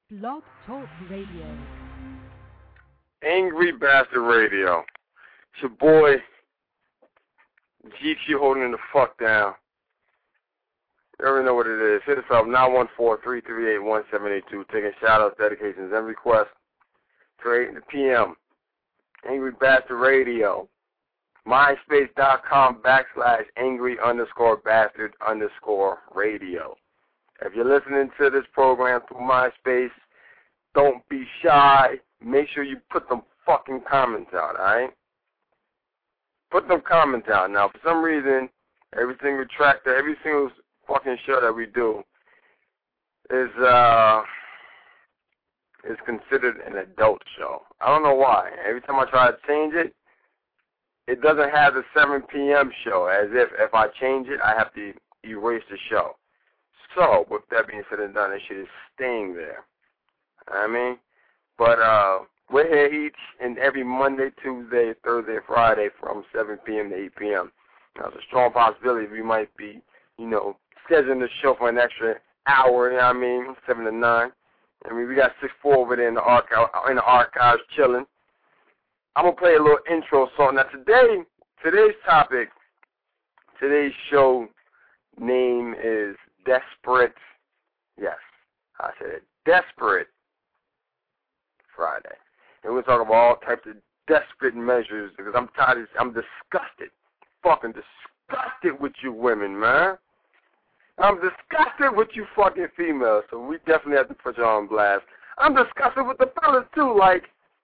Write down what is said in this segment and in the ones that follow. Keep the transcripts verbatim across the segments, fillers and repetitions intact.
Blog Talk Radio. Angry Bastard Radio. It's your boy, G Q, holding it the fuck down. You already know what it is. Hit us up, nine one four, three three eight, one seven eight two. Taking shout-outs, dedications, and requests to eight p.m. Angry Bastard Radio. MySpace.com backslash angry underscore bastard underscore radio. If you're listening to this program through MySpace, don't be shy. Make sure you put them fucking comments out, alright? Put them comments out. Now, for some reason, every single track, that every single fucking show that we do is uh is considered an adult show. I don't know why. Every time I try to change it, it doesn't have the seven p.m. show, as if if I change it, I have to erase the show. So, with that being said and done, it shit is staying there. I mean, but uh, we're here each and every Monday, Tuesday, Thursday, Friday from seven p.m. to eight p.m. Now, there's a strong possibility we might be, you know, scheduling the show for an extra hour, you know what I mean, seven to nine. I mean, we got six four over there in the archive, in the archives chilling. I'm going to play a little intro song. Now, today, today's topic, today's show name is Desperate, yes, I said it, Desperate Friday. And we're talking about all types of desperate measures because I'm tired of, I'm disgusted, fucking disgusted with you women, man. I'm disgusted with you fucking females, so we definitely have to put you on blast. I'm disgusted with the fellas, too, like,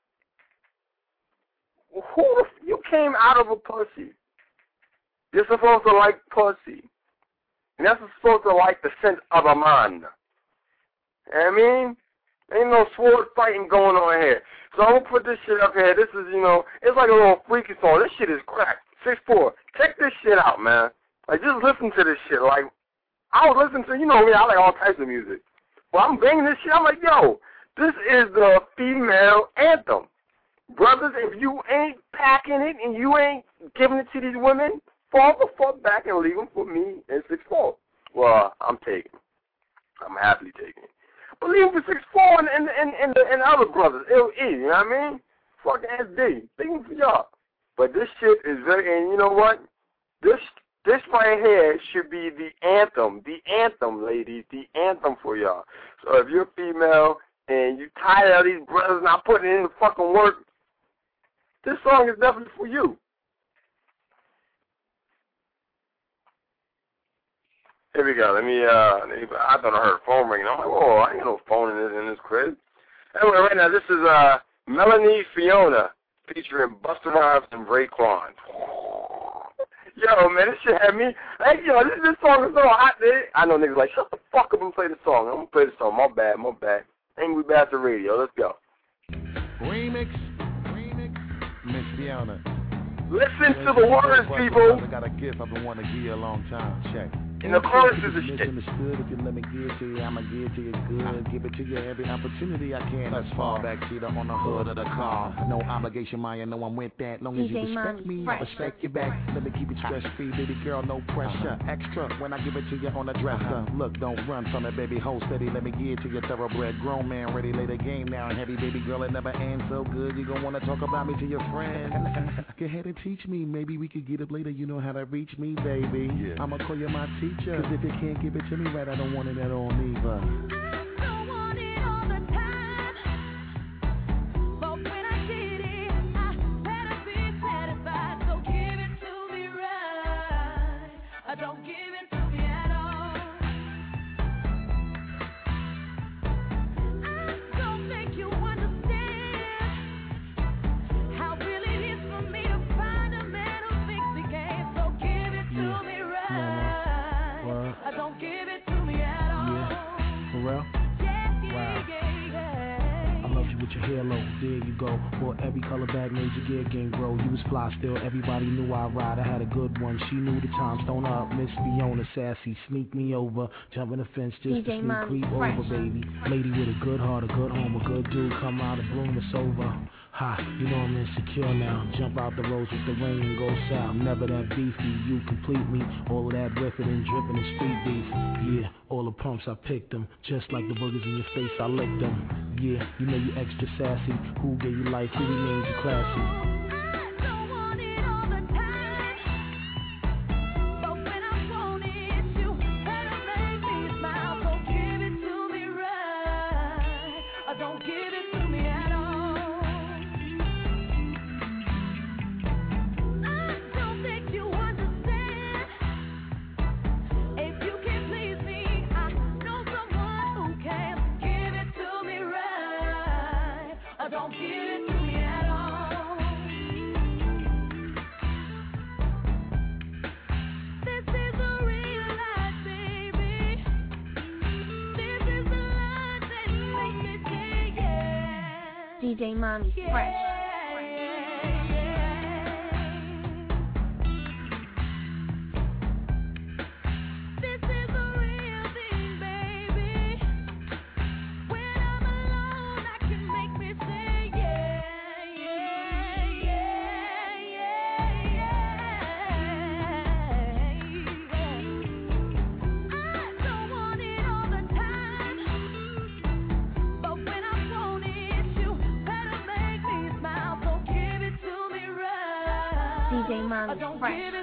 who the f- you came out of a pussy. You're supposed to like pussy. And that's supposed to like the scent of a man. You know what I mean? Ain't no sword fighting going on here. So I'm going to put this shit up here. This is, you know, it's like a little freaky song. This shit is crack. six four. Check this shit out, man. Like, just listen to this shit. Like, I was listening to, you know me, I like all types of music. But I'm banging this shit. I'm like, yo, this is the female anthem. Brothers, if you ain't packing it and you ain't giving it to these women, fall the fuck back and leave them for me and six four. Well, I'm taking it. I'm happily taking it. But leave them for six four and, and, and, and, the, and the other brothers, L E, you know what I mean? Fucking S D. Leave them for y'all. But this shit is very, and you know what? This this right here should be the anthem, the anthem, ladies, the anthem for y'all. So if you're female and you tired of these brothers not putting in the fucking work, this song is definitely for you. Here we go. Let me, uh, let me, I thought I heard a phone ringing. I'm like, whoa, I ain't got no phone in this, in this crib. Anyway, right now, this is, uh, Melanie Fiona featuring Busta Rhymes and Raekwon. Yo, man, this shit had me, hey, yo, this, this song is so hot, dude. I know niggas like, shut the fuck up and play the song. I'm gonna play the song. My bad, my bad. Angry Bastard Radio. Let's go. Remix. Miss Fiona. Listen to the words, people. I got a gift I've been wanting to give you a long time. Check. And the chorus is a shit. Misunderstood. If you let me give it to you, I'ma give it to you good. Give it to you every opportunity I can. Let's fall back seat on the hood of the car. No obligation, Maya. No, I'm with that. Long as you respect me, I respect you back. Let me keep it stress free, baby girl. No pressure. Extra when I give it to you on the dresser. Look, don't run from it, baby. Hold steady. Let me give it to you, thoroughbred grown man. Ready, lay the game down. Heavy, baby girl. It never ends so good. You gon' wanna talk about me to your friends. Go ahead and teach me. Maybe we could get up later. You know how to reach me, baby. Yeah. I'ma call you my teacher. Cause if you can't give it to me right, I don't want it at all either. Halo, there you go. For every color bag, major gear gang grow. You was fly still, everybody knew I ride. I had a good one, she knew the time. Stone up, Miss Fiona, sassy, sneak me over. Jumping the fence just to sneak creep over, baby. Lady with a good heart, a good home, a good dude. Come out and bloom, it's over. Ha, you know I'm insecure now. Jump out the roads with the rain and go south. Never that beefy, you complete me. All of that riffing and dripping and street beef. Yeah, all the pumps I picked them. Just like the boogers in your face, I licked them. Yeah, you know you extra sassy. Who gave you life? Who made you classy? D J Mommy Fresh. D J Mommy Fresh.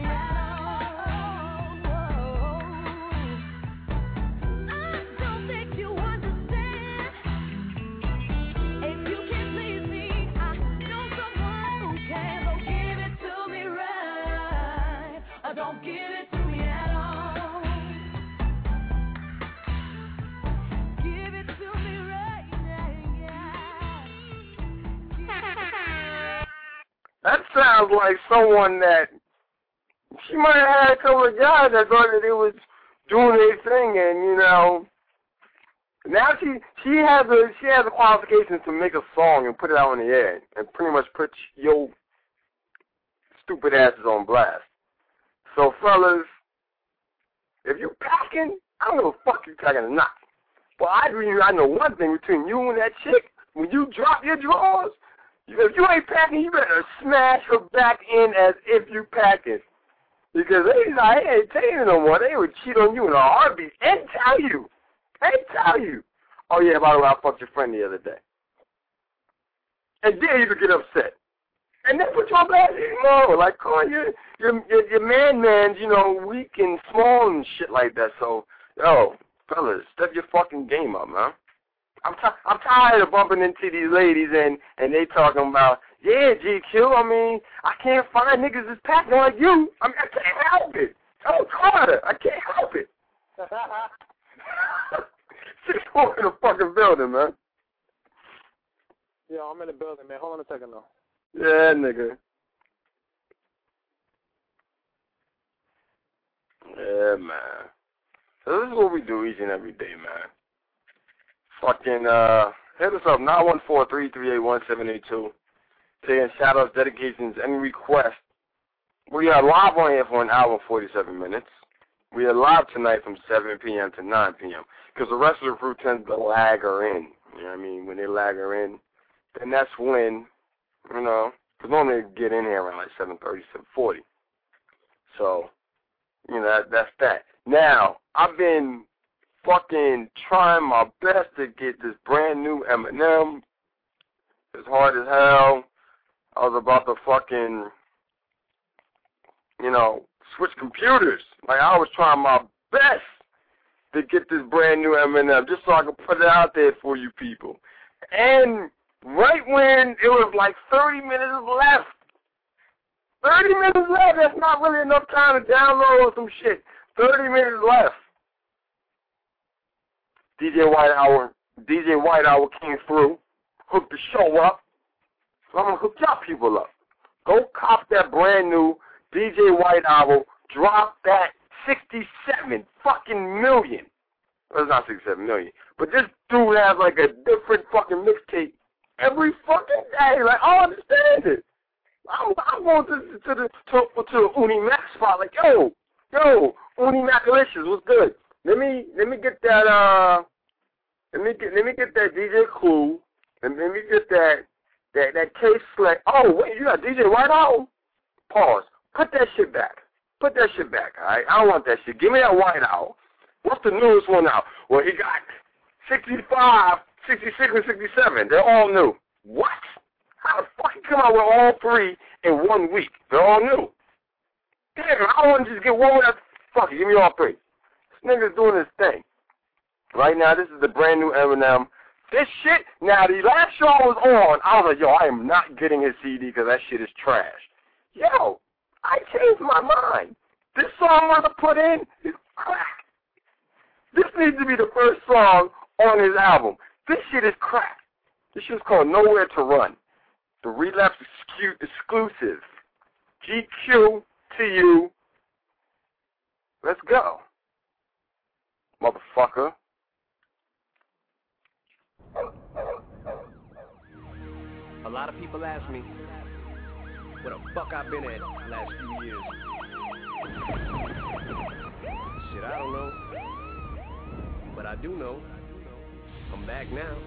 That sounds like someone that she might have had a couple of guys that thought that they was doing their thing, and you know, now she she has the she has the qualifications to make a song and put it out on the air and pretty much put your stupid asses on blast. So fellas, if you packing, I don't give a fuck you packing or not. But I do I know one thing between you and that chick, when you drop your drawers. If you ain't packing, you better smash her back in as if you packing. Because they, I ain't telling you no more. They would cheat on you in a heartbeat and tell you. And tell you. Oh, yeah, by the way, I fucked your friend the other day. And then you could get upset. And then put you on blast even more. Like, calling your, your, your, your man-mans, you know, weak and small and shit like that. So, yo, fellas, step your fucking game up, man. I'm, t- I'm tired of bumping into these ladies and, and they talking about, yeah, G Q, I mean, I can't find niggas that's packing like you. I mean, I can't help it. Oh, Carter, I can't help it. Six four in the fucking building, man. Yeah, I'm in the building, man. Hold on a second, though. Yeah, nigga. Yeah, man. So this is what we do each and every day, man. Fucking, uh, hit us up, nine one four, three three eight, one seven eight two. Taking shout-outs, dedications, any requests. We are live on here for an hour and forty-seven minutes. We are live tonight from seven p.m. to nine p.m. Because the rest of the crew tends to lag her in. You know what I mean? When they lag her in, then that's when, you know, because normally they get in here around like seven thirty, seven forty. So, you know, that, that's that. Now, I've been fucking trying my best to get this brand new Eminem. It's hard as hell. I was about to fucking, you know, switch computers. Like, I was trying my best to get this brand new Eminem just so I could put it out there for you people. And right when it was like thirty minutes left, thirty minutes left, that's not really enough time to download some shit. thirty minutes left. D J White Hour, D J White Hour came through, hooked the show up. So I'm going to hook y'all people up. Go cop that brand new D J White Hour. Drop that sixty-seven fucking million. Well, it's not sixty-seven million. But this dude has like a different fucking mixtape every fucking day. Like, I don't understand it. I'm, I'm going to, to the to, to the Uni Mac spot. Like, yo, yo, Uni Macalicious, what's good? Let me let me get that uh let me get let me get that D J Clue and let me get that That that K Slick. Oh wait, you got D J Whiteout? Pause. Put that shit back. Put that shit back. All right. I don't want that shit. Give me that Whiteout. What's the newest one now? Well, he got sixty-five, sixty-six, and sixty-seven. They're all new. What? How the fuck you come out with all three in one week? They're all new. Damn, I want to just get one with that. Fuck it, give me all three. This nigga's doing his thing. Right now, this is the brand new Eminem. This shit, now the last show I was on, I was like, yo, I am not getting his C D because that shit is trash. Yo, I changed my mind. This song I put in is crack. This needs to be the first song on his album. This shit is crack. This shit's called Nowhere to Run. The Relapse exclusive. G Q to you. Let's go. Motherfucker. A lot of people ask me where the fuck I've been at the last few years. Shit, I don't know. But I do know. I'm back now.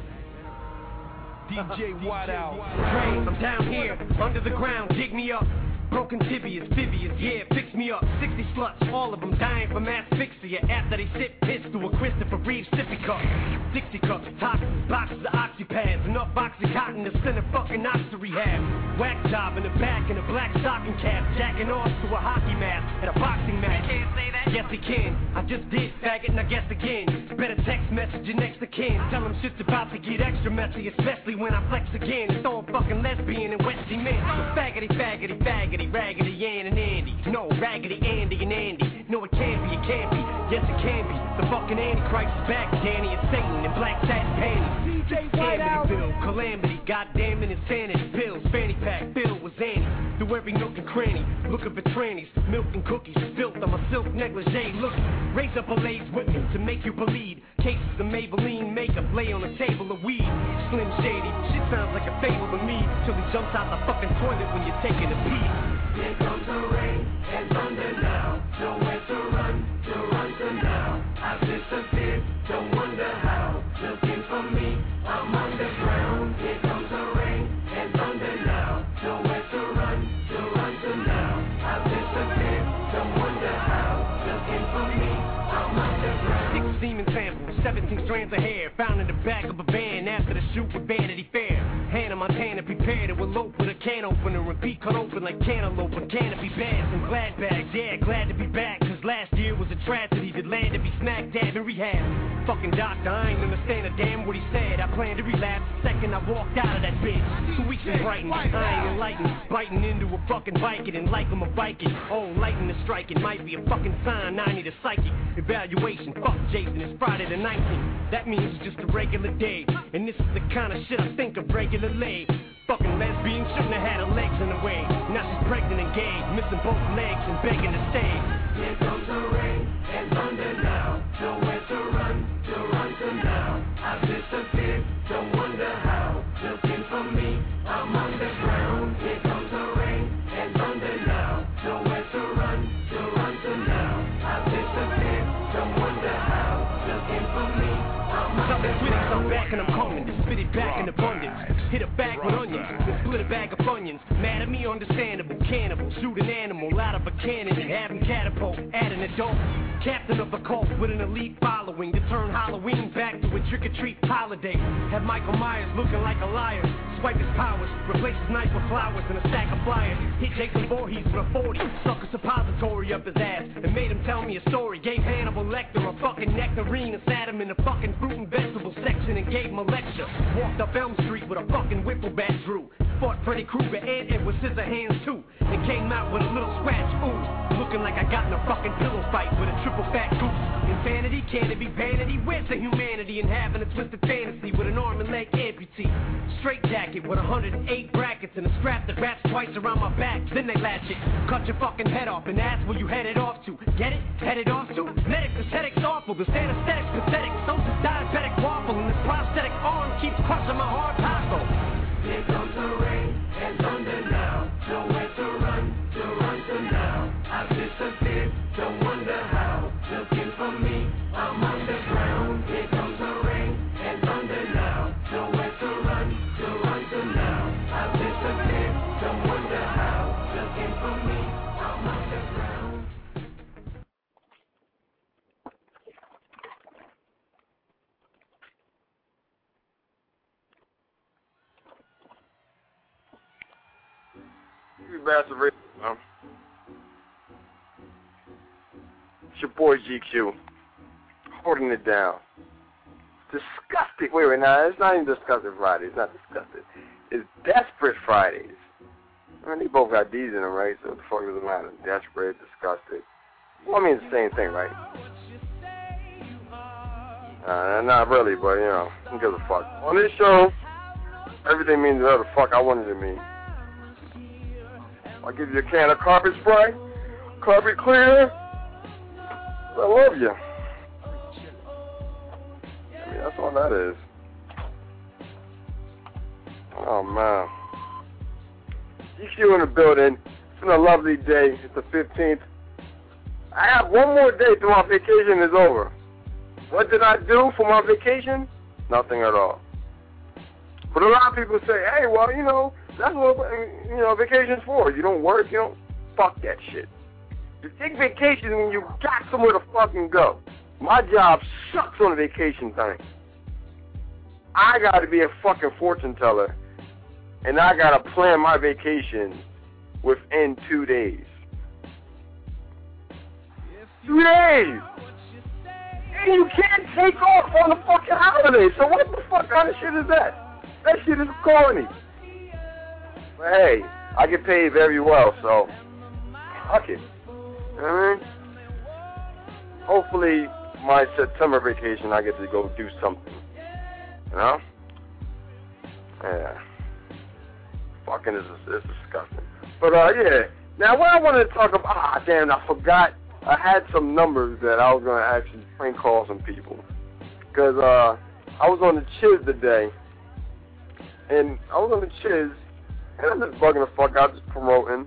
D J Whiteout. I'm down here, under the ground, dig me up. Broken tibias, fibias, yeah, fix me up. sixty sluts, all of them dying from asphyxia after they sip piss to a Christopher Reeve sippy cup. Dixie cups, toxins, boxes of oxypads, enough oxycontin to send a fucking ox to rehab. Whack job in the back in a black stocking cap, jacking off to a hockey mask at a boxing match. You can't say that? Yes, he can. I just did, faggot, and I guess again. Better text message your next of kin. Tell him shit's about to get extra messy, especially when I flex again. It's all fucking lesbian and wet cement. Faggoty, faggoty, faggoty. Raggedy Ann and Andy. No, Raggedy Andy and Andy. No, it can't be, it can't be. Yes, it can be. The fucking Antichrist is back. Danny and Satan in black satin panties. D J Whiteout. Bill, calamity, goddamn it, insanity. Pills, fanny pack, Bill was Annie. Through every nook and cranny. Looking for trannies, milk and cookies. Built on my silk negligee. Look, raise up a lace with me to make you believe. Cases of Maybelline makeup lay on a table of weed. Slim Shady, shit sounds like a fable to me. Till he jumps out the fucking toilet when you're taking a pee. Here comes the rain and thunder now. Nowhere to run, to run to now. I've disappeared, don't wonder how. Looking for me, I'm underground. Here comes the rain and thunder now. Nowhere to run, to run to now. I've disappeared, don't wonder how. Looking for me, I'm underground. Six semen samples, seventeen strands of hair found in the back of a van after the shoot with Vanity Fair. Hannah Montana prepared it with lope with a can opener and beat cut open like cantaloupe and canopy bags and glad bags. Yeah, glad to be back, cause last year was a tragedy that landed to be smack dab in rehab. Fucking doctor, I ain't understand a damn what he said. I planned to relapse the second I walked out of that bitch. Two weeks in Brighton, I ain't enlightened. Biting into a fucking Viking and like I'm a Viking. Oh, lightning is striking, might be a fucking sign I need a psychic evaluation. Fuck Jason, it's Friday the nineteenth. That means it's just a regular day. And this is the kind of shit I think of regularly. Fucking lesbian shouldn't have had her legs in the way. Now she's pregnant and gay, missing both legs and begging to stay. Here comes the rain and thunder now. Nowhere to run, to run to now. I've disappeared, don't wonder how. Looking for me, I'm underground. Here comes the rain and thunder now. Nowhere to run, to run to now. I've disappeared, don't wonder how. Looking for me, I'm underground. I'm back and I'm coming to spit it back in abundance. Hit a bag with onions, then split a bag of onions. Mad at me, understandable. Cannibal, shoot an animal out of a cannon and have him catapult. Add an adult, captain of a cult with an elite following to turn Halloween back to a trick-or-treat holiday. Have Michael Myers looking like a liar. Swipe his powers, replace his knife with flowers and a stack of flyers. Hit Jason Voorhees with a forty, stuck a suppository up his ass and made him tell me a story. Gave Hannibal Lecter a fucking nectarine and sat him in the fucking fruit and vegetable section and gave him a lecture. Walked up Elm Street with a fucking whipple bat drew. Fought Freddy Krueger and Edward Scissorhands too. And came out with a little scratch, ooh. Looking like I got in a fucking pillow fight with a triple fat goose. Insanity, can it be vanity? Where's the humanity in having a twisted fantasy with an arm and leg amputee? Straight jacket with one hundred eight brackets and a strap that wraps twice around my back. Then they latch it, cut your fucking head off and ask where you headed off to. Get it? Headed off to? Medics, aesthetics awful. This anesthetic's pathetic. So's this diabetic waffle and this prosthetic arm keeps crushing my hard taco. Here comes the rain and thunder now. Nowhere to run, to run to now. I've disappeared, don't wonder how. Looking for me, I'm underground. Here comes the rain and thunder now. Nowhere to run, to run to now. I've Angry Bastard Radio. Um, it's your boy G Q. Holding it down. Disgusting. Wait, wait, now, it's not even Disgusting Friday. It's not Disgusting. It's Desperate Fridays. I mean, they both got D's in them, right? So what the fuck does it matter? Desperate, Disgusted. Well, I mean, it's the same thing, right? Uh, not really, but, you know, who gives a fuck? On this show, everything means whatever the fuck I want it to mean. I'll give you a can of carpet spray, carpet cleaner. I love you. I mean, that's all that is. Oh, man. G Q in the building. It's been a lovely day. It's the fifteenth. I have one more day till my vacation is over. What did I do for my vacation? Nothing at all. But a lot of people say, hey, well, you know, that's what, you know, vacation's for. You don't work, you don't, fuck that shit. You take vacation when you got somewhere to fucking go. My job sucks on the vacation thing. I got to be a fucking fortune teller, and I got to plan my vacation within two days. Two days! And you can't take off on the fucking holiday, so what the fuck kind of shit is that? That shit is corny. But hey, I get paid very well, so fuck it. You know what I mean? Hopefully, my September vacation, I get to go do something. You know? Yeah. Fucking is it's disgusting. But, uh, yeah. Now, what I wanted to talk about, ah, damn, I forgot. I had some numbers that I was going to actually prank call some people. Because, uh, I was on the Chiz today. And I was on the Chiz, and I'm just bugging the fuck out, just promoting.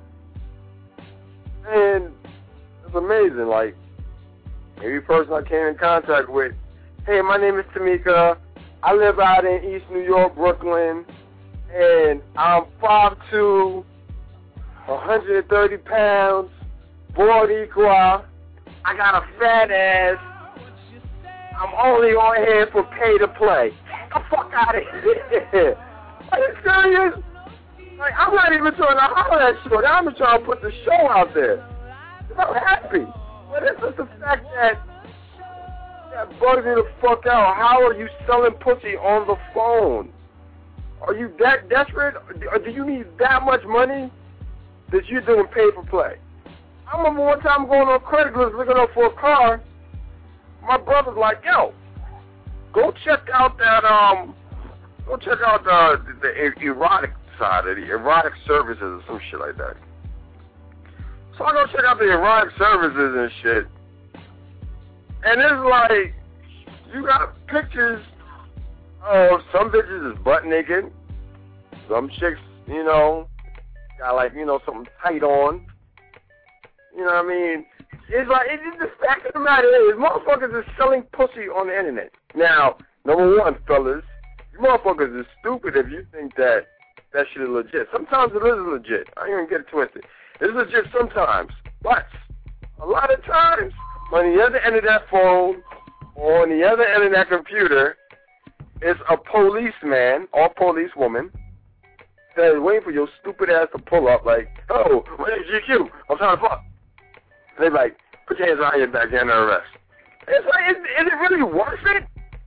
And it's amazing, like, every person I came in contact with, hey, my name is Tamika. I live out in East New York, Brooklyn, and I'm five foot two, one hundred thirty pounds, board equal. I got a fat ass. I'm only on here for pay to play. Get the fuck out of here. Are you serious? Like, I'm not even trying to holler at short. I'm just trying to put the show out there. I'm happy. But it's just the fact that that bugs me the fuck out. How are you selling pussy on the phone? Are you that desperate? Or do you need that much money that you're doing pay for play? I remember one time going on Craigslist looking up for a car. My brother's like, yo, go check out that, um, go check out the, the, the erotic side of the erotic services or some shit like that. So I go check out the erotic services and shit. And it's like, you got pictures of some bitches is butt naked. Some chicks, you know, got like, you know, something tight on. You know what I mean? It's like, it's just the fact of the matter is, motherfuckers is selling pussy on the internet. Now, number one, fellas, you motherfuckers is stupid if you think that that shit is legit. Sometimes it is legit. I ain't even get it twisted. It's legit sometimes. But a lot of times, on the other end of that phone or on the other end of that computer is a policeman or policewoman that is waiting for your stupid ass to pull up like, oh, my name's G Q. I'm trying to fuck. And they're like, put your hands behind your back, you're under arrest. It's like, is, is it really worth it?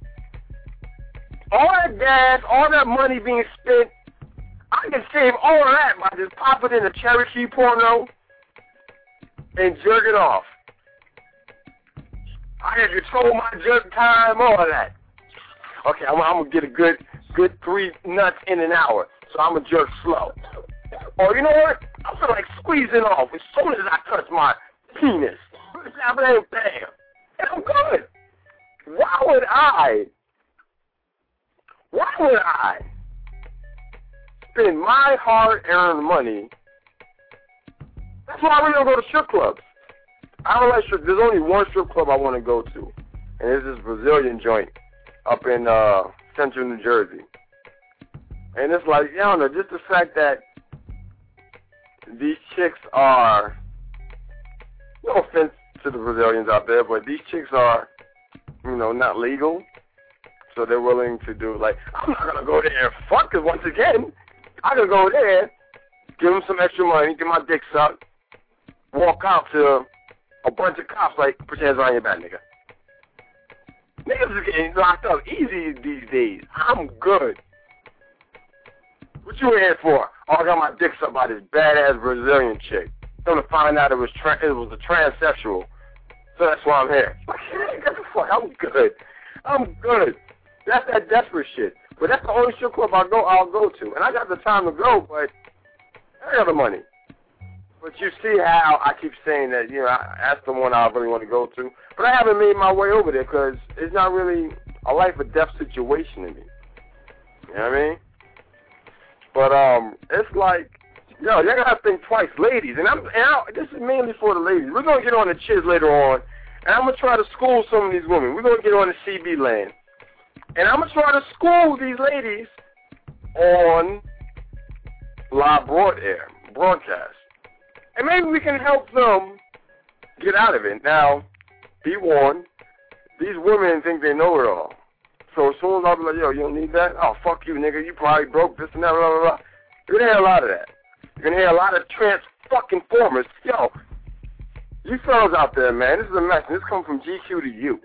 All that gas, all that money being spent, I can save all of that by just popping in a Cherokee porno and jerk it off. I can control my jerk time, all of that. Okay, I'm, I'm going to get a good good three nuts in an hour, so I'm going to jerk slow. Or you know what? I feel like squeezing off as soon as I touch my penis. Bam, bam. And I'm good. Why would I, why would I spend my hard-earned money? That's why I really don't go to strip clubs. I don't like strip. There's only one strip club I want to go to, and it's this Brazilian joint up in uh, central New Jersey. And it's like, I don't know, just the fact that these chicks are, no offense to the Brazilians out there, but these chicks are, you know, not legal. So they're willing to do, like, I'm not going to go there and fuck, because once again, I can go there give them some extra money, get my dick sucked, walk out to a bunch of cops like, put your hands on your back, nigga. Niggas is getting locked up easy these days. I'm good. What you in here for? Oh, I got my dick sucked by this badass Brazilian chick. Come to find out it was tra- it was a transsexual. So that's why I'm here. Like, get the fuck, I'm good. I'm good. That's that desperate shit. But that's the only strip club I go, I'll go to. And I got the time to go, but I got the money. But you see how I keep saying that, you know, I, that's the one I really want to go to. But I haven't made my way over there because it's not really a life or death situation to me. You know what I mean? But um, it's like, yo, you gotta think twice, ladies. And I'm, and I, this is mainly for the ladies. We're gonna get on the chiz later on, and I'm gonna try to school some of these women. We're gonna get on the C B land, and I'm gonna try to school these ladies on live broad air broadcast. And maybe we can help them get out of it. Now, be warned, these women think they know it all. So as soon as I'll be like, yo, you don't need that? Oh, fuck you, nigga. You probably broke this and that, blah, blah, blah. You're going to hear a lot of that. You're going to hear a lot of trans-fucking-formers. Yo, you fellas out there, man, this is a message. This comes from G Q to you.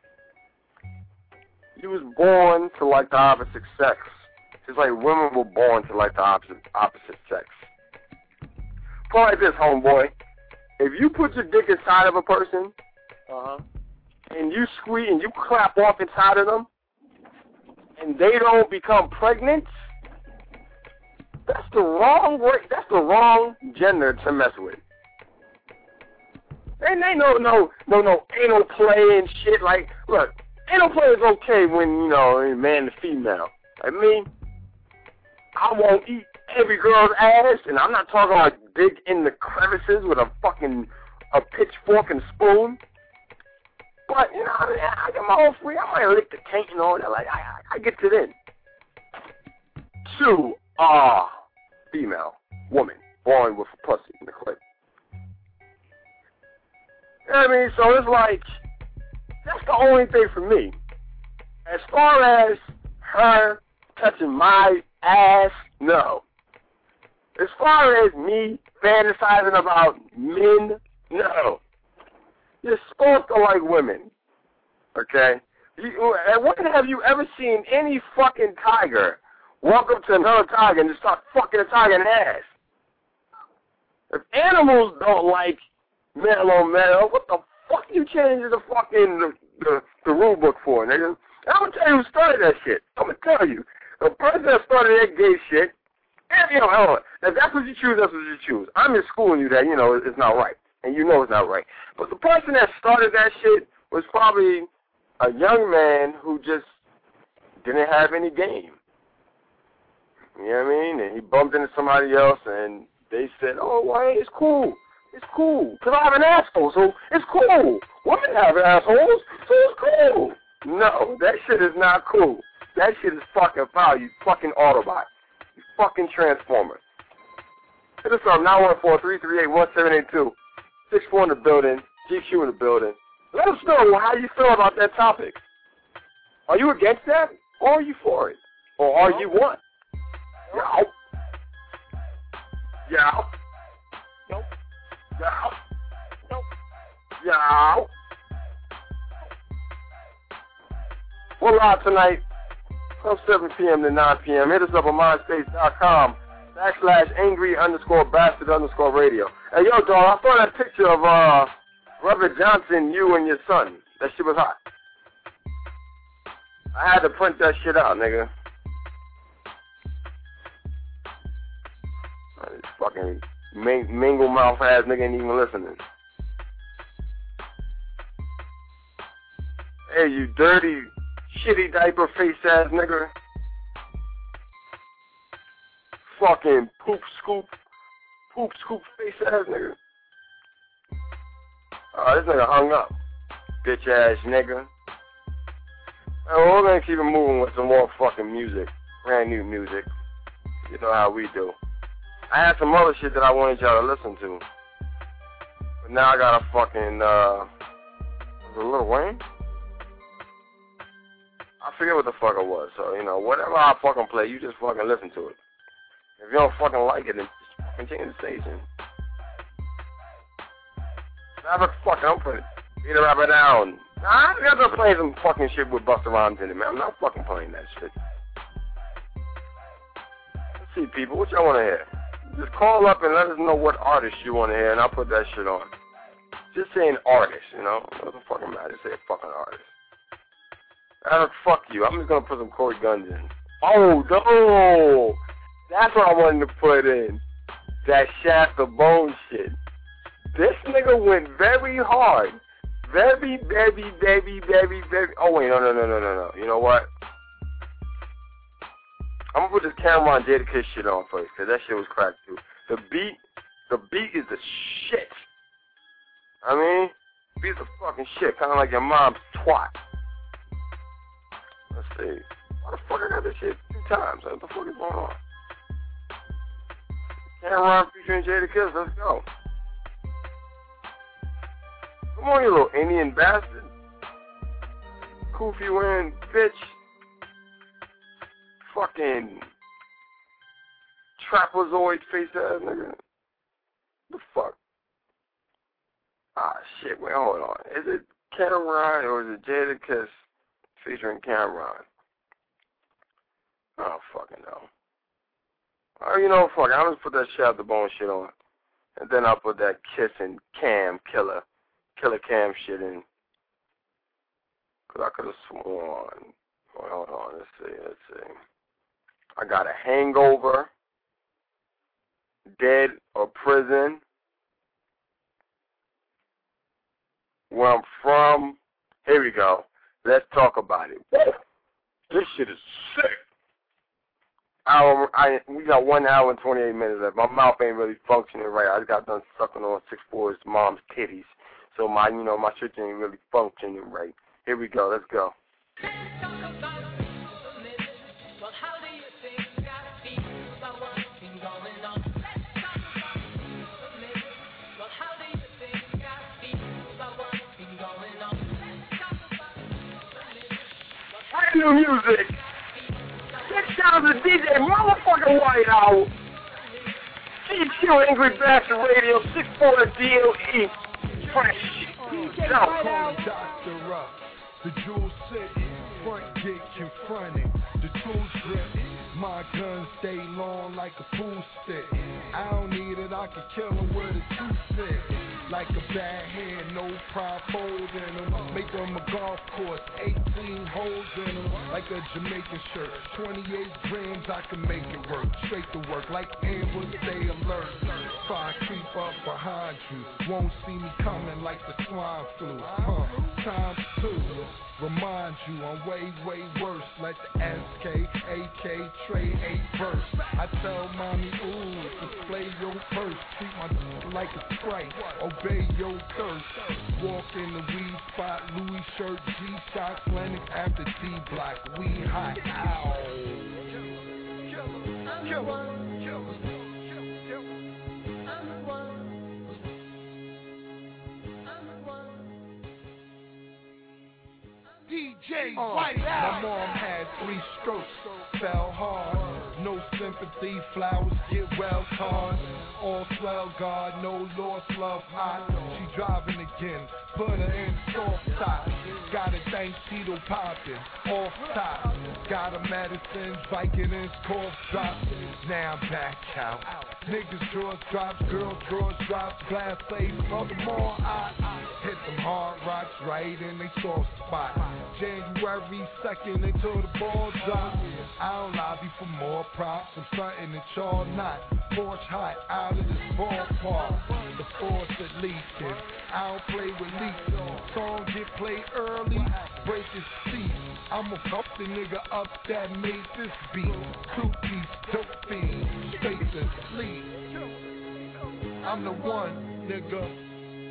You was born to like the opposite sex. Just like women were born to like the opposite, opposite sex. Put like this, homeboy. If you put your dick inside of a person, uh-huh, and you squeeze and you clap off inside of them, and they don't become pregnant, that's the wrong way, that's the wrong gender to mess with. And they know no no no anal play and shit. Like, look, anal play is okay when, you know, man to female. I mean, I won't eat every girl's ass, and I'm not talking like dig in the crevices with a fucking a pitchfork and spoon. But, you know, I, mean, I got my own free. I might lick the taint and all that. Like, I, I, I get it in. Two, ah, uh, female, woman, born with a pussy in the clip. You know what I mean? So it's like, that's the only thing for me. As far as her touching my ass, no. As far as me fantasizing about men, no. You're supposed to like women, okay? You, when have you ever seen any fucking tiger walk up to another tiger and just start fucking a tiger in the ass? If animals don't like male on male, what the fuck you changing the fucking the, the, the rule book for, nigga? I'm gonna tell you who started that shit. I'm gonna tell you. The person that started that gay shit, and, you know, hold on. If that's what you choose, that's what you choose. I'm just schooling you that, you know, it's not right. And you know it's not right. But the person that started that shit was probably a young man who just didn't have any game. You know what I mean? And he bumped into somebody else, and they said, oh, well, hey, it's cool. It's cool. Because I have an asshole, so it's cool. Women have assholes, so it's cool. No, that shit is not cool. That shit is fucking foul, you fucking Autobot. You fucking Transformer. Hit us up, nine one four, three three eight, one seven eight two. six four in the building, G Q in the building. Let us know how you feel about that topic. Are you against that, or are you for it? Or are you what? Yo. Yo. Nope. Yo. Nope. Yo. We're live tonight from seven p.m. to nine p.m. Hit us up on myspace.com backslash angry underscore bastard underscore radio. Hey, yo, dog, I saw that picture of uh, Robert Johnson, you and your son. That shit was hot. I had to print that shit out, nigga. Uh, this fucking ming- mingle mouth ass nigga ain't even listening. Hey, you dirty, shitty diaper face ass nigga. Fucking poop scoop, poop scoop face ass nigga. Oh, this nigga hung up. Bitch ass nigga. Oh, we're gonna keep it moving with some more fucking music. Brand new music. You know how we do. I had some other shit that I wanted y'all to listen to. But now I gotta fucking, uh, was it Lil Wayne? I forget what the fuck it was. So, you know, whatever I fucking play, you just fucking listen to it. If you don't fucking like it, then just fucking change the station. Have a fucking, I'm putting beat a rapper down. Nah, I'm not playing some fucking shit with Busta Rhymes in it, man. I'm not fucking playing that shit. Let's see, people, what y'all want to hear? Just call up and let us know what artist you want to hear, and I'll put that shit on. Just saying artist, you know? What the fucking matter? Just say a fucking artist. I don't fuck you. I'm just going to put some Corey Guns in. Oh, no! That's what I wanted to put in. That Shaft the Bone shit. This nigga went very hard. Very, very, very, very, very... Oh, wait, no, no, no, no, no, no. You know what? I'm going to put this Cameron Jadakiss shit on first, because that shit was cracked, too. The beat, the beat is the shit. I mean, beat's the fucking shit, kind of like your mom's twat. Let's see. Why the fuck I got this shit two times? What the fuck is going on? Cameron featuring Jadakiss, let's go. Come on, you little Indian bastard. Koofy wearing bitch. Fucking trapezoid face ass nigga. The fuck? Ah, shit. Wait, hold on. Is it Cameron or is it Jadakiss featuring Cameron? Oh, fucking no. Oh, you know, fuck. I'll just put that Shaft the Bone shit on. And then I'll put that Kiss and Cam Killer. Killer Cam shit in. Because I could have sworn. Wait, hold on. Let's see. Let's see. I got a Hangover. Dead or Prison. Where I'm from. Here we go. Let's talk about it. This shit is sick. Hour, I, we got one hour and twenty-eight minutes left. My mouth ain't really functioning right. I just got done sucking on six four's mom's titties. So my, you know, my shit ain't really functioning right. Here we go. Let's go. New music. Six sounds of D J motherfucking White Owl. G Q Angry Bastard Radio, six four D L E. Fresh. D J White Owl. Doctor up. The jewel city. Front gate confronting. The tools grip. My gun stay long like a pool stick. I don't need it, I can kill him with a two-stick. Like a bad hand, no prop holes in them. Make them a golf course, eighteen holes in them. Like a Jamaican shirt, twenty-eight grams, I can make it work. Straight to work, like Amber, stay alert. If I creep up behind you, won't see me coming like the swine flu. Huh, times two. Remind you I'm way, way worse. Let the S K, A K, trade eight verse. I tell mommy, ooh, display your purse. Treat my d- like a Sprite, obey your thirst. Walk in the weed spot, Louis shirt, G-Shock, Lennox after D-Block. We hot, ow. Kill him, kill him. D J White Owl. My mom had three strokes, fell hard. No sympathy, flowers get well card. All swell guard, no lost love hot. She driving again, put her in soft top. Got a thank Tito poppin', off top. Got a Madison, Viking and cough drop. Now I'm back out. Niggas drawers drops, girl drawers drops. Glass face, furthermore I hit them hard rocks right in they soft spot. January second until the ball drops. I don't lobby for more props. I'm something that y'all not. Porch hot out of this ballpark. The force that leaking. I don't play with leaks. Song get played early, break his seat. I'ma fuck the nigga up that made this beat. Two piece, dope fiend, space and sleep. I'm the one, nigga.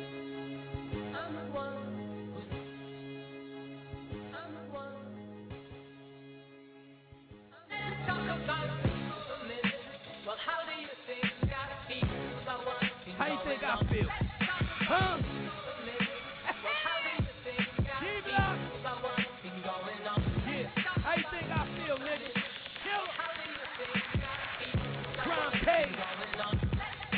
How you think I feel? Huh? D-Block? Yeah. How you think I feel, nigga? Kill him. Crime paid.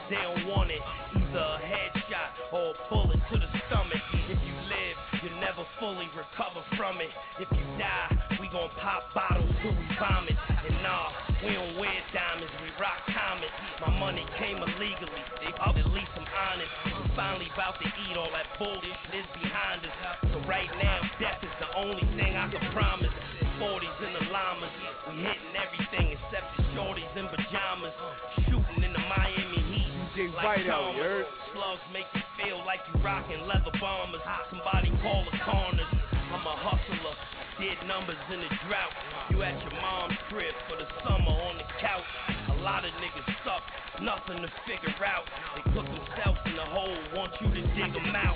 they don't want it. Either a headshot or a bullet to the stomach. If you live, you'll never fully recover from it. If you die, we gon' pop bottles till we vomit. And nah, we don't wear diamonds, we rock comets. My money came illegally, they up at least I'm honest. We're finally about to eat all that bullshit is behind us. So right now, death is the only thing I can promise. forties in the llamas, we hitting everything except the shorties in pajamas. Shooting in the Miami Heat. Like Thomas. Slugs make you feel like you rocking leather bombers. Somebody call the corners. I'm a hustler, did numbers in the drought. You at your mom's crib for the summer on the couch. A lot of niggas suck, nothing to figure out. They put themselves in the hole, want you to dig them out.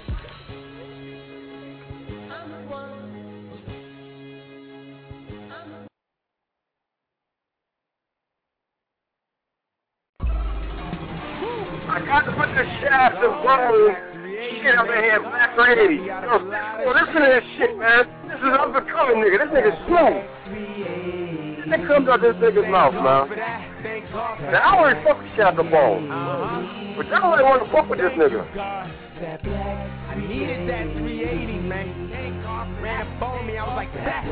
I got to put the shaft of bone shit up in here, Black eighty. Yo, yo, listen to this shit, man. This is up and coming, nigga. This nigga's smooth. This nigga comes out this nigga's mouth, man. Now, I already fuck with shaft of bone. But y'all really want to fuck with this nigga. I needed that three eighty, man. Ran up on me, I was like, that.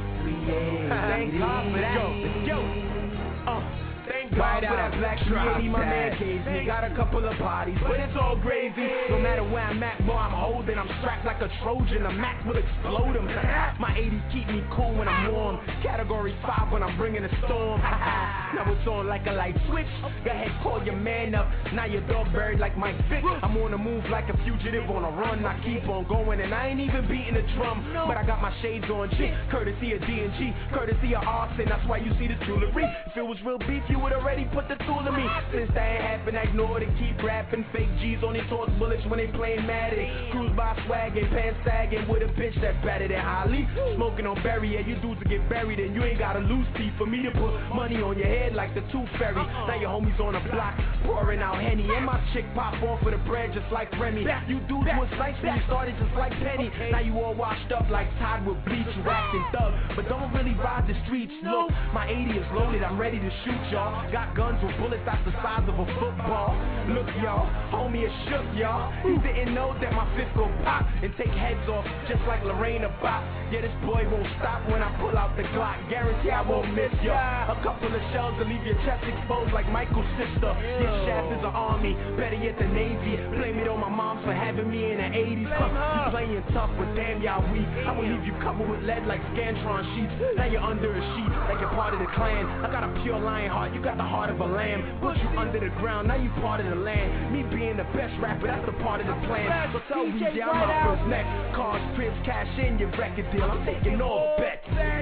Thank God for that. Yo, yo. Uh. Thank God for that black three eighty, my man gave me. Got a couple of bodies, but it's all gravy. No matter where I'm at, boy, I'm holding. I'm strapped like a Trojan. A Mac will explode them. My eighties keep me cool when I'm warm. Category five when I'm bringing a storm. Now it's on like a light switch. Go ahead, call your man up. Now your dog buried like Mike Vick. I'm on the move like a fugitive on a run. I keep on going and I ain't even beating the drum. But I got my shades on, shit. Courtesy of D and G, courtesy of Austin. That's why you see the jewelry. If it was real beef, you would already put the tool to me. Since that ain't happened, I ignore it. Keep rapping. Fake G's only toss bullets when they playing Madden. Cruise by swagging, pants sagging with a bitch that's better than Holly. Smoking on Berry, yeah, you dudes will get buried and you ain't gotta lose teeth for me to put money on your head like the Tooth Fairy. Now your homies on the block pouring out Henny and my chick pop off for the bread just like Remy. You dudes was nice when you started just like Penny. Now you all washed up like Todd with bleach. You acting thug, but don't really ride the streets. Look, my eighty is loaded, I'm ready to shoot y'all. Got guns with bullets that's the size of a football. Look, y'all, homie is shook, y'all. You didn't know that my fist gon' pop and take heads off just like Lorena Bop. Yeah, this boy won't stop when I pull out the Glock. Guarantee I won't miss y'all. A couple of shells to leave your chest exposed like Michael's sister. This shaft is an army, better yet the Navy. Blame it on my mom for having me in the eighties. Huh, you playing tough, but damn y'all weak. I will leave you covered with lead like Scantron sheets. Now you're under a sheet like you're part of the clan. I got a pure lion heart, you got the heart of a lamb. Put you under the ground, now you part of the land. Me being the best rapper, that's the part of the plan. So tell me down my first neck. Cars, Crips, cash in your record deal. I'm taking all bets.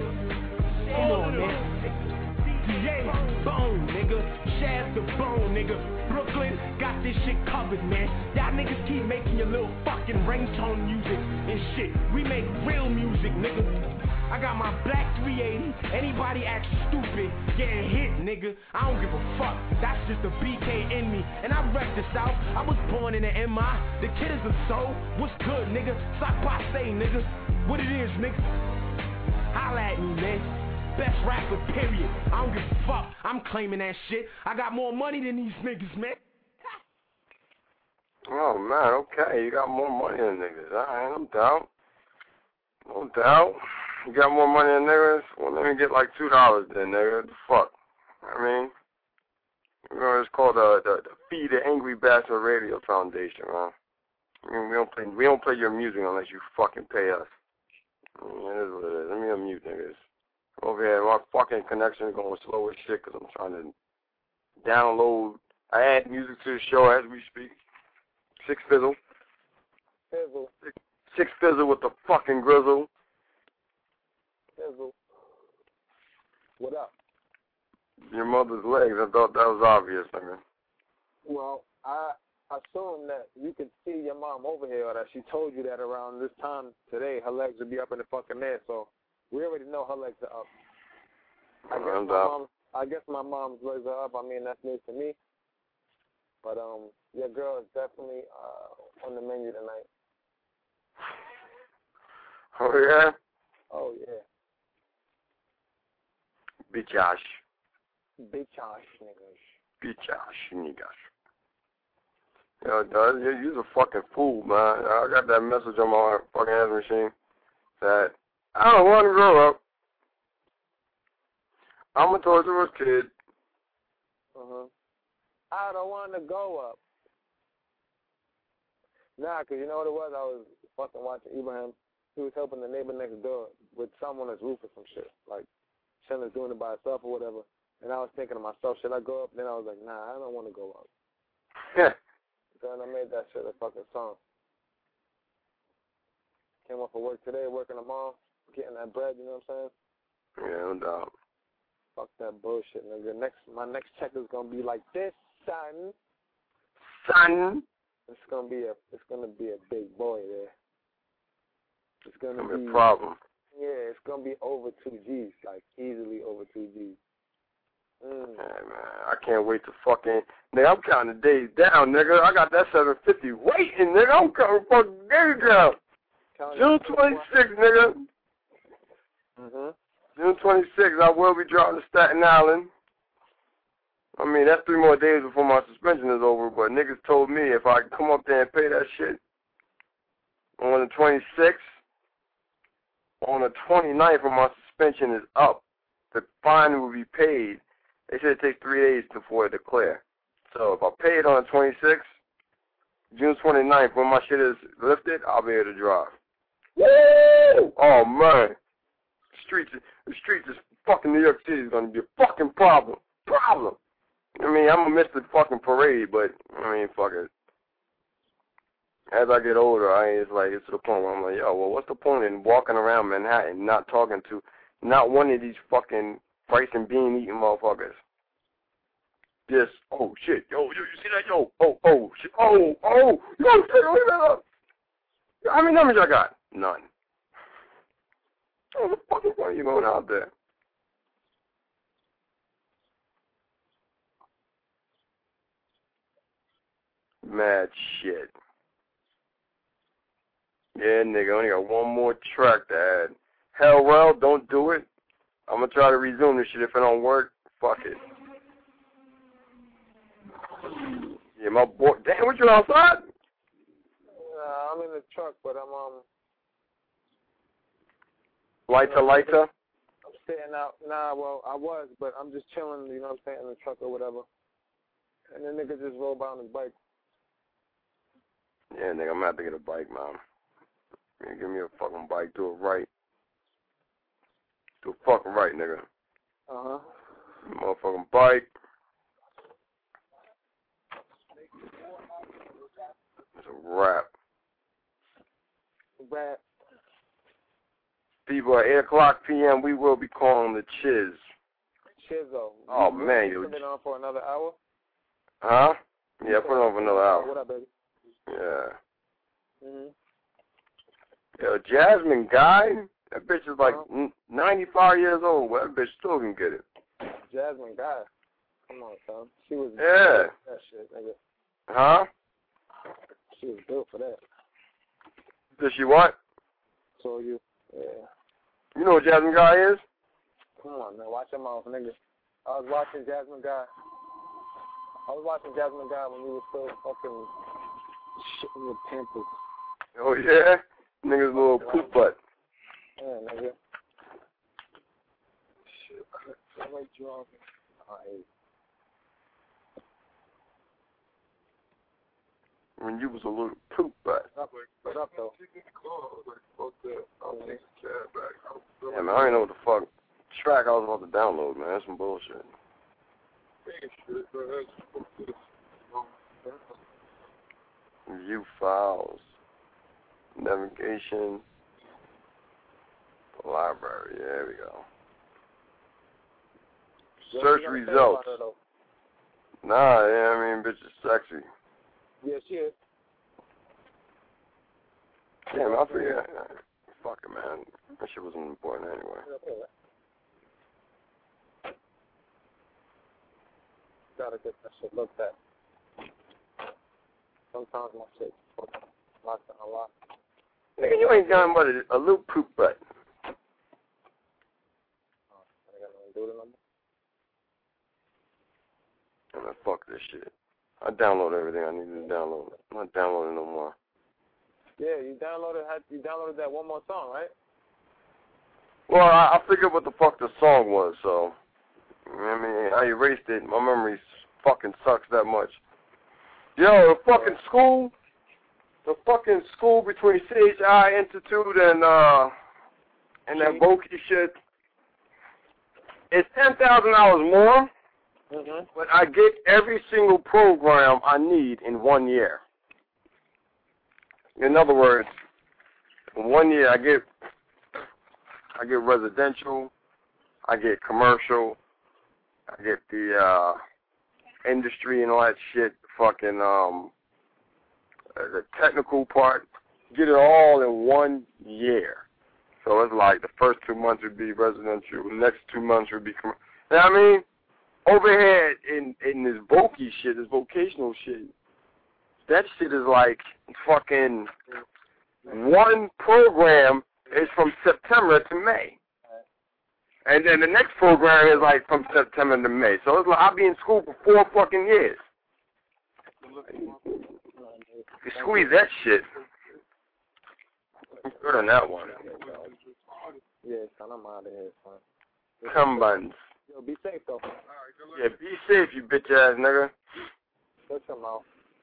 Come on, man. Yeah, bone, nigga. Shaft the bone, nigga. Brooklyn got this shit covered, man. Y'all niggas keep making your little fucking ringtone music and shit. We make real music, nigga. I got my black three eighty. Anybody act stupid, getting hit, nigga. I don't give a fuck. That's just the B K in me. And I wreck the South. I was born in the M I. The kid is a soul. What's good, nigga? Sock passe, nigga. What it is, nigga. Holla at me, man. Best rapper, period. I don't give a fuck. I'm claiming that shit. I got more money than these niggas, man. Oh, man, okay. You got more money than niggas. All right, no doubt. No doubt. You got more money than niggas? Well, let me get like two dollars then, nigga. What the fuck? I mean, you know, it's called the, the, the Feed the Angry Bastard Radio Foundation, man. I mean, we don't play, we don't play your music unless you fucking pay us. I mean, it is what it is. Let me unmute niggas. Over here, my fucking connection is going slow as shit because I'm trying to download. I add music to the show as we speak. Six Fizzle. Fizzle. Six, six Fizzle with the fucking grizzle. Fizzle. What up? Your mother's legs. I thought that was obvious, nigga. Well, I assume that you could see your mom over here, or that she told you that around this time today her legs would be up in the fucking air, so we already know her legs are up. I guess, my mom, I guess my mom's legs are up. I mean, that's news to me. But um, your girl is definitely uh, on the menu tonight. Oh, yeah? Oh, yeah. Bitch-ash. Bitch-ash niggas. Bitch-ash niggas. Yo, dog, you, you's a fucking fool, man. I got that message on my fucking answer machine that I don't want to grow up. I'm a Toys R Us kid. Uh-huh. I don't want to go up. Nah, because you know what it was? I was fucking watching Ibrahim. He was helping the neighbor next door with someone on his roof or some shit. Like, Shannon's doing it by herself or whatever. And I was thinking to myself, should I go up? Then I was like, nah, I don't want to go up. Yeah. Then I made that shit a fucking song. Came off of work today, working tomorrow, getting that bread, you know what I'm saying? Yeah, no doubt. Fuck that bullshit, nigga. Next, my next check is gonna be like this, son. Son. It's gonna be a, it's gonna be a big boy there. It's gonna, it's gonna be, be a problem. Yeah, it's gonna be over two G's, like easily over two G's. Mm. Hey, man, I can't wait to fucking, nigga, I'm counting the days down, nigga. I got that seven fifty waiting, nigga. I'm counting fucking days down. June twenty-sixth, nigga. Mm-hmm. June twenty-sixth, I will be dropping to Staten Island. I mean, that's three more days before my suspension is over, but niggas told me if I come up there and pay that shit on the twenty-sixth, on the twenty-ninth when my suspension is up, the fine will be paid. They said it takes three days before it declare. So if I pay it on the twenty-sixth, June twenty-ninth, when my shit is lifted, I'll be able to drive. Woo! Oh, man. The streets, the streets is fucking New York City is going to be a fucking problem. Problem. I mean, I'm going to miss the fucking parade, but, I mean, fuck it. As I get older, I it's like, it's to the point where I'm like, yo, well, what's the point in walking around Manhattan not talking to not one of these fucking rice and bean eating motherfuckers? Just, oh, shit, yo, yo, you see that? Yo, oh, oh, shit, oh, oh, yo, shit, oh, how many numbers I got? None. Oh, the fucking point are you going out there? Mad shit. Yeah, nigga, only got one more track to add. Hell well, don't do it. I'm gonna try to resume this shit. If it don't work, fuck it. Yeah, my boy. Damn, what you outside? Uh, I'm in the truck, but I'm um. Lighter, lighter. I'm staying out. Nah, well, I was, but I'm just chilling. You know what I'm saying, in the truck or whatever. And the nigga just rolled by on his bike. Yeah, nigga, I'm gonna have to get a bike, man. Man, give me a fucking bike. Do it right. Do it fucking right, nigga. Uh huh. Motherfucking bike. It's a wrap. Rap. People at eight o'clock p.m. we will be calling the Chiz. Chizzo. Oh, you man. You put it on for another hour? Huh? Yeah, put it on for another hour. What up, baby? Yeah. Mm-hmm. Yo, Jasmine Guy, that bitch is like uh-huh. ninety-five years old. Well, that bitch still can get it. Jasmine Guy. Come on, son. She was yeah. that shit, nigga. Huh? She was built for that. Does she what? So you, yeah. You know what Jasmine Guy is? Come on, man. Watch your mouth, nigga. I was watching Jasmine Guy. I was watching Jasmine Guy when we were still fucking shitting with pimples. Oh, yeah? Nigga's little poop butt. Yeah, nigga. Shit, I like driving. Alright. When you was a little poop butt. What up, though? Yeah, man, I don't know what the fuck track I was about to download, man. That's some bullshit. View files. Navigation. Library. Yeah, there we go. Search results. Nah, yeah, I mean, bitch is sexy. Yeah, she is. Damn, I forget. Fuck it, man. That shit wasn't important anyway. Gotta get that shit looked at. Sometimes my shit locked in a lot. Nigga, you ain't done but a, a little poop butt. Oh, I got nothing to do with it no more. And then fuck this shit. I downloaded everything I needed to download. I'm not downloading no more. Yeah, you downloaded you downloaded that one more song, right? Well, I, I figured what the fuck the song was, so I mean, I erased it. My memory fucking sucks that much. Yo, the fucking school, the fucking school between C H I Institute and uh and that Boki shit, it's ten thousand dollars more, mm-hmm. but I get every single program I need in one year. In other words, in one year I get I get residential, I get commercial, I get the uh, industry and all that shit, fucking um, the technical part, get it all in one year. So it's like the first two months would be residential, the next two months would be commercial. You know what I mean? Over here in, in this Boki shit, this vocational shit, that shit is like fucking one program is from September to May. And then the next program is like from September to May. So it's like I'll be in school for four fucking years. You squeeze that shit. I'm good on that one. Yeah, son, I'm out of here, son. Come buns. Yo, be safe, though. Yeah, be safe, you bitch-ass nigga. Shut your mouth.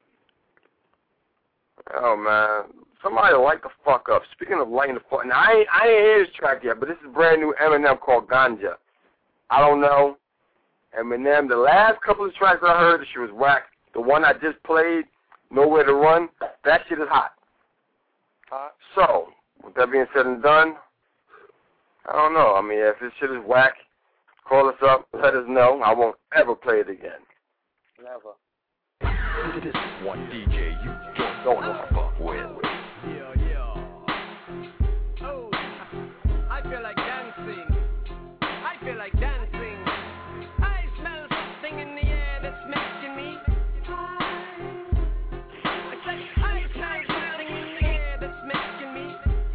Oh, man. Somebody light the fuck up. Speaking of lighting the fuck, now I ain't, I ain't hear this track yet, but this is brand new Eminem called Ganja. I don't know. Eminem, the last couple of tracks I heard, she was whack. The one I just played, Nowhere to Run, that shit is hot. Hot? So, with that being said and done, I don't know. I mean, if this shit is whack, call us up, let us know. I won't ever play it again. Never. This is one D J you don't, don't want to fuck with. Yeah, yeah. Oh, I feel like dancing. I feel like dancing. I smell something in the air that's making me high. I said I smell something in the air that's making me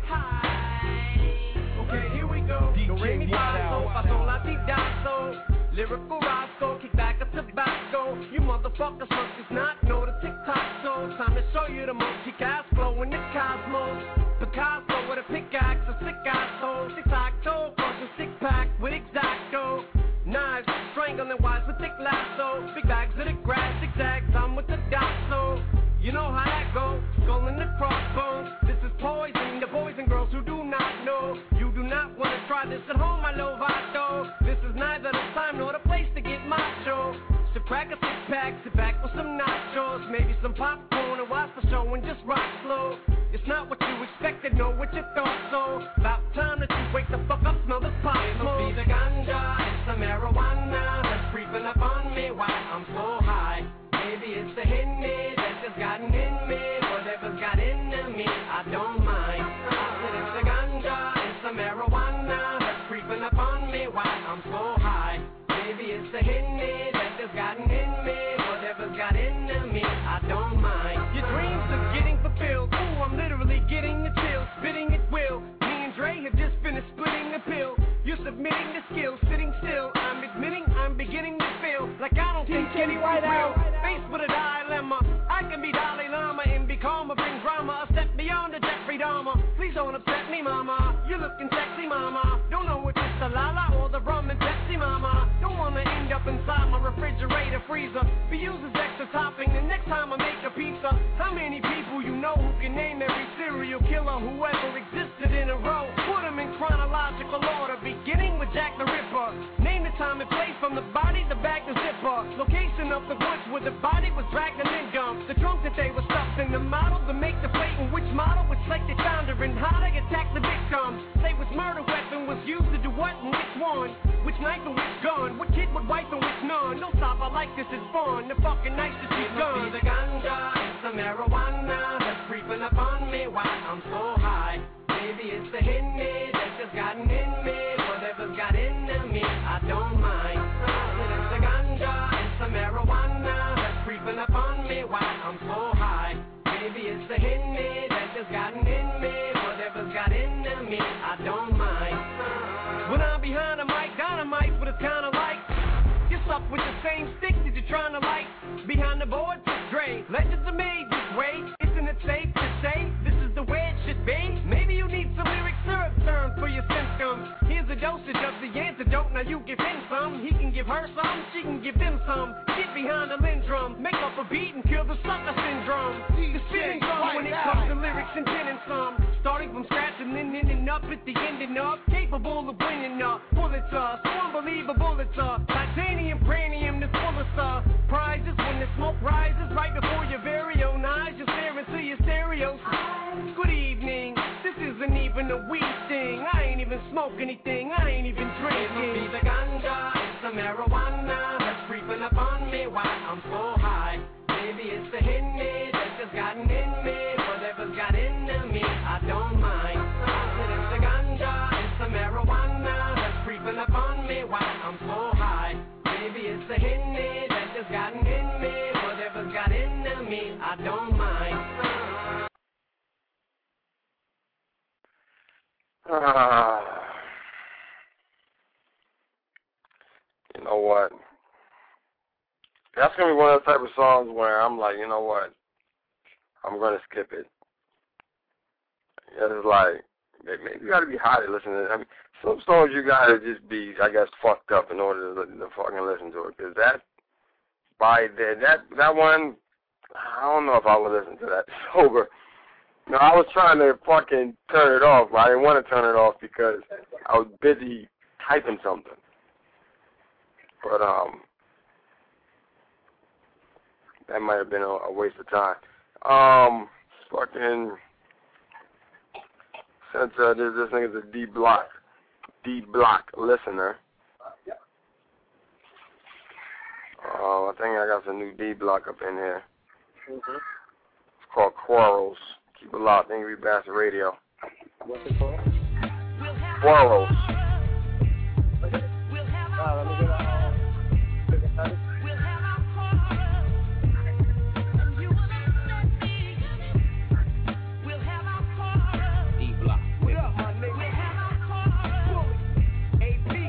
high. Okay, here we go. Do re mi fa sol fa sol la ti da so. Lyrical Roscoe, kick back a tobacco. You motherfuckers must just not know the TikTok so. Time to show you the multi-cast flow in the cosmos. Picasso with a pickaxe, a sick asshole. Tic-tac-toe, crush a six-pack with Exacto. Knives, strangling wise with thick lasso. Big bags of the grass, zigzags, I'm with the dot so. You know how that goes, skull in the crossbones. This is poison, the boys and girls who do not know. You do not want to try this at home, my Lovato. This is neither the time nor the place to get macho. So crack a six-pack, sit back with some nachos. Maybe some popcorn and watch the show and just rock slow. It's not what you expected, know what you thought so. About time that you wake the fuck up, smell the pot smoke. It must be the ganja, it's the marijuana that's creeping up on me while I'm so high. Maybe it's the Henny that's just gotten in me. Whatever's got into me, I don't mind. I said it's the ganja, it's the marijuana that's creeping up on me while I'm so high. Maybe it's the Henny that's just gotten in me. Whatever's got into me, I don't mind. Your dreams are getting fulfilled. Ooh, I'm literally getting the chills, spitting at will. Me and Dre have just finished splitting the pill. You're submitting the skills, sitting still. I'm admitting I'm beginning to feel like I don't think any white out. Faced with a dilemma, I can be Dalai Lama and be calmer, bring drama, a step beyond the Jeffrey Dahmer. Please don't upset me, mama. You're looking sexy, mama. Don't know if it's the Lala or the rum and Pepsi, mama. Don't wanna end up inside my refrigerator freezer. Be used as extra topping the next time I make a pizza. How many people you know who can name every serial killer who ever existed in a row? Put them in chronological order, beginning with Jack the Ripper. Name the time and place from the body, the bag, the zipper. Location of the woods where the body was dragged and then dumped. The trunk that they were stuffed in, the model to make the plate, and which model was selected founder and how they attacked the victims. Say which murder weapon was used to do what and which one. Which knife and which gun. What kid would wipe and which none. Don't stop, I like this, it's fun. The fucking night to see guns. It must be the ganja, it's the marijuana that's creeping up on me while I'm so high. Maybe it's the Henny that's just gotten in me. Whatever's got into me, I don't mind. I said it's the ganja, it's the marijuana that's creeping up on me while I'm so high. Maybe it's the Henny that's just gotten in me. Whatever's got into me, I don't mind. When I'm behind a mic, dynamite, but it's kinda like you suck with the same stick that you trying to light behind the board? Dre, legends are made this way. Isn't it safe to say this is the way it should be? Maybe you need some lyric syrup turn for your symptoms. Here's a dosage of the antidote. Now you give him some. He can give her some. She can give them some. Get behind the lindrum. Make up a beat and kill the sucker syndrome. The spinning drum when it comes to lyrics and penning some. Starting from scratch and then ending up at the ending up. Capable of winning up. Bullets are so unbelievable. It's a titanium cranium that's full of surprises. When the smoke rises right before your very own eyes, you're staring to your stereos. Good evening. This isn't even a weed thing. I ain't even smoke anything. I ain't even drinking. It be the ganja, it's the marijuana that's creeping up on me while I'm so high. Maybe it's the Henny that's just gotten in me. Whatever's got into me, I don't mind. I said it's the ganja, it's the marijuana that's creeping up on me while I'm so high. Maybe it's the Henny that's just gotten in me. Whatever's got into me, I don't mind. Uh, you know what? That's going to be one of those type of songs where I'm like, you know what? I'm going to skip it. It's like, maybe you got to be high to listen to it. I mean, some songs you got to just be, I guess, fucked up in order to, to fucking listen to it. Because that, by the, that, that one, I don't know if I would listen to that sober. No, I was trying to fucking turn it off, but I didn't want to turn it off because I was busy typing something. But, um, that might have been a, a waste of time. Um, fucking, since uh, this, this nigga's a D Block, D Block listener. Oh, uh, I think I got some new D Block up in here. Mm-hmm. It's called Quarrels. Keep it locked, Angry Bastard Radio. What's it called? Quarrels. Uh, let me get a, uh, get a D-Block. What up, my nigga? A P.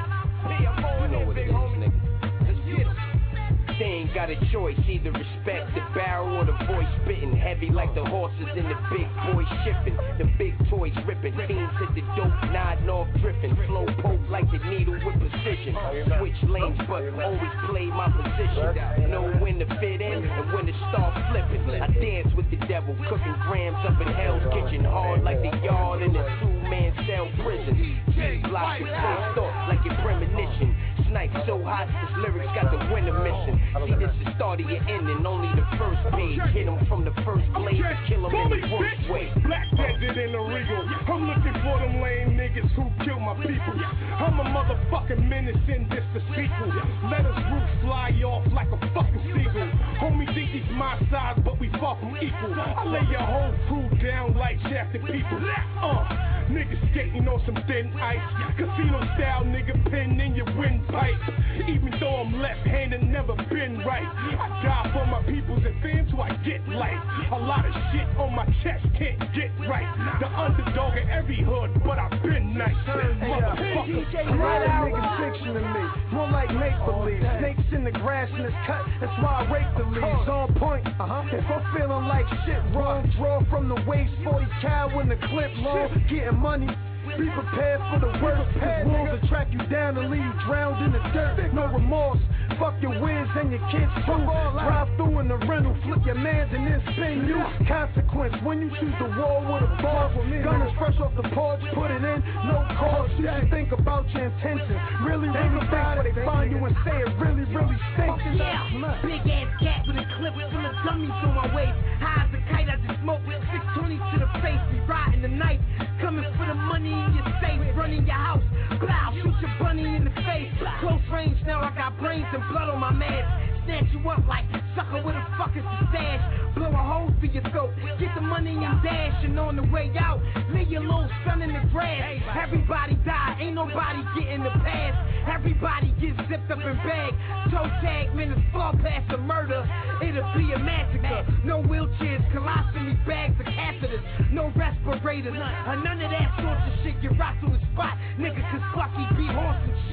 P, I'm going in, big homie. Let's get him. They ain't got a choice, either respect the barrel or the voice spitting heavy like the horses in the big boy shipping. The big toys ripping, teams hit the dope, nodding off dripping. Flow poke like the needle with precision. Switch lanes, but always play my position. Know when to fit in and when to start flipping. I dance with the devil, cooking grams up in Hell's Kitchen. Hard like the yard in a two-man cell prison. Block your first thought like your premonition. Snipe so hot, this lyrics got the winner missing. See, this is start of your ending, only the first page. Hit him from the first blade to kill him in the worst way. Black Desert in the Regal. I'm looking for them lame niggas who kill my people. I'm a motherfucking menace in this the sequel. Let us roof fly off like a fucking seagull. Homie think he's my size, but we far from equal. I lay your whole crew down like shafted people. Uh, niggas skating on some thin ice. Casino style nigga pin in your windpipe. Even though I'm left-handed, never been right. I die for my peoples and fans who I get life. A lot of shit on my chest can't get right. The underdog in every hood, but I've been nice. Motherfucker, right out niggas fiction to me. More like make-believe. Snakes in the grass and it's cut. That's why I rake the leaves. On point. Uh-huh. If I'm feeling like shit wrong, draw from the waist, forty cal when the clip long. Getting money. Be prepared for the worst. Cause wolves will track you down and leave you drowned in the dirt. No remorse. Fuck your wins and your kids too. Drive through in the rental, flip your mans and then spin you. Consequence when you choose the wall with a bar. Gun is fresh off the porch, put it in, no cause. You should think about your intentions. Really, really think before they find you and say it really, really stinks. Yeah, big ass cat with a clip full of dummies on my waist. High as a kite, I just smoke six twenties to the face. We riding the night, coming for the money in your safe, running your house. Blow, shoot your bunny in the face. Close range, now I got brains and blood on my mask. Snatch you up like sucker, where the fuck is the stash? Blow a hole through your throat, get the money and dash. And on the way out, lay your little son in the grass. Everybody die, ain't nobody getting the pass. Everybody gets zipped up and bagged. Toe tag, minutes fall past the murder. It'll be a massacre. No wheelchairs, colostomy bags or catheters. No respirators, uh, none of that sort of shit. Get rocked on the spot, nigga, cause Bucky be horse and shit.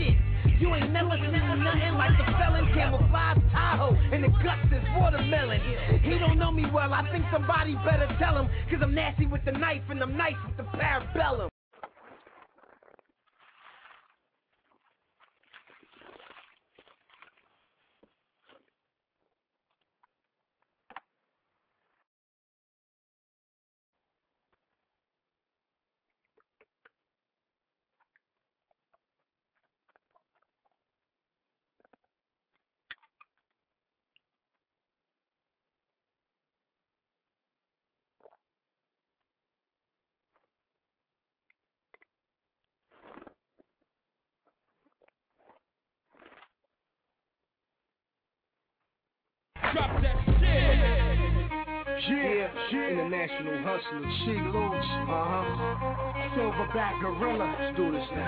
You ain't never seen nothing like the felon camouflage Tahoe, and the guts is watermelon. He don't know me well, I think somebody better tell him, cause I'm nasty with the knife and I'm nice with the parabellum. Drop that shit. Yeah, yeah. International hustler, She Lewis. Uh-huh. Silverback Gorilla. Let's do this now.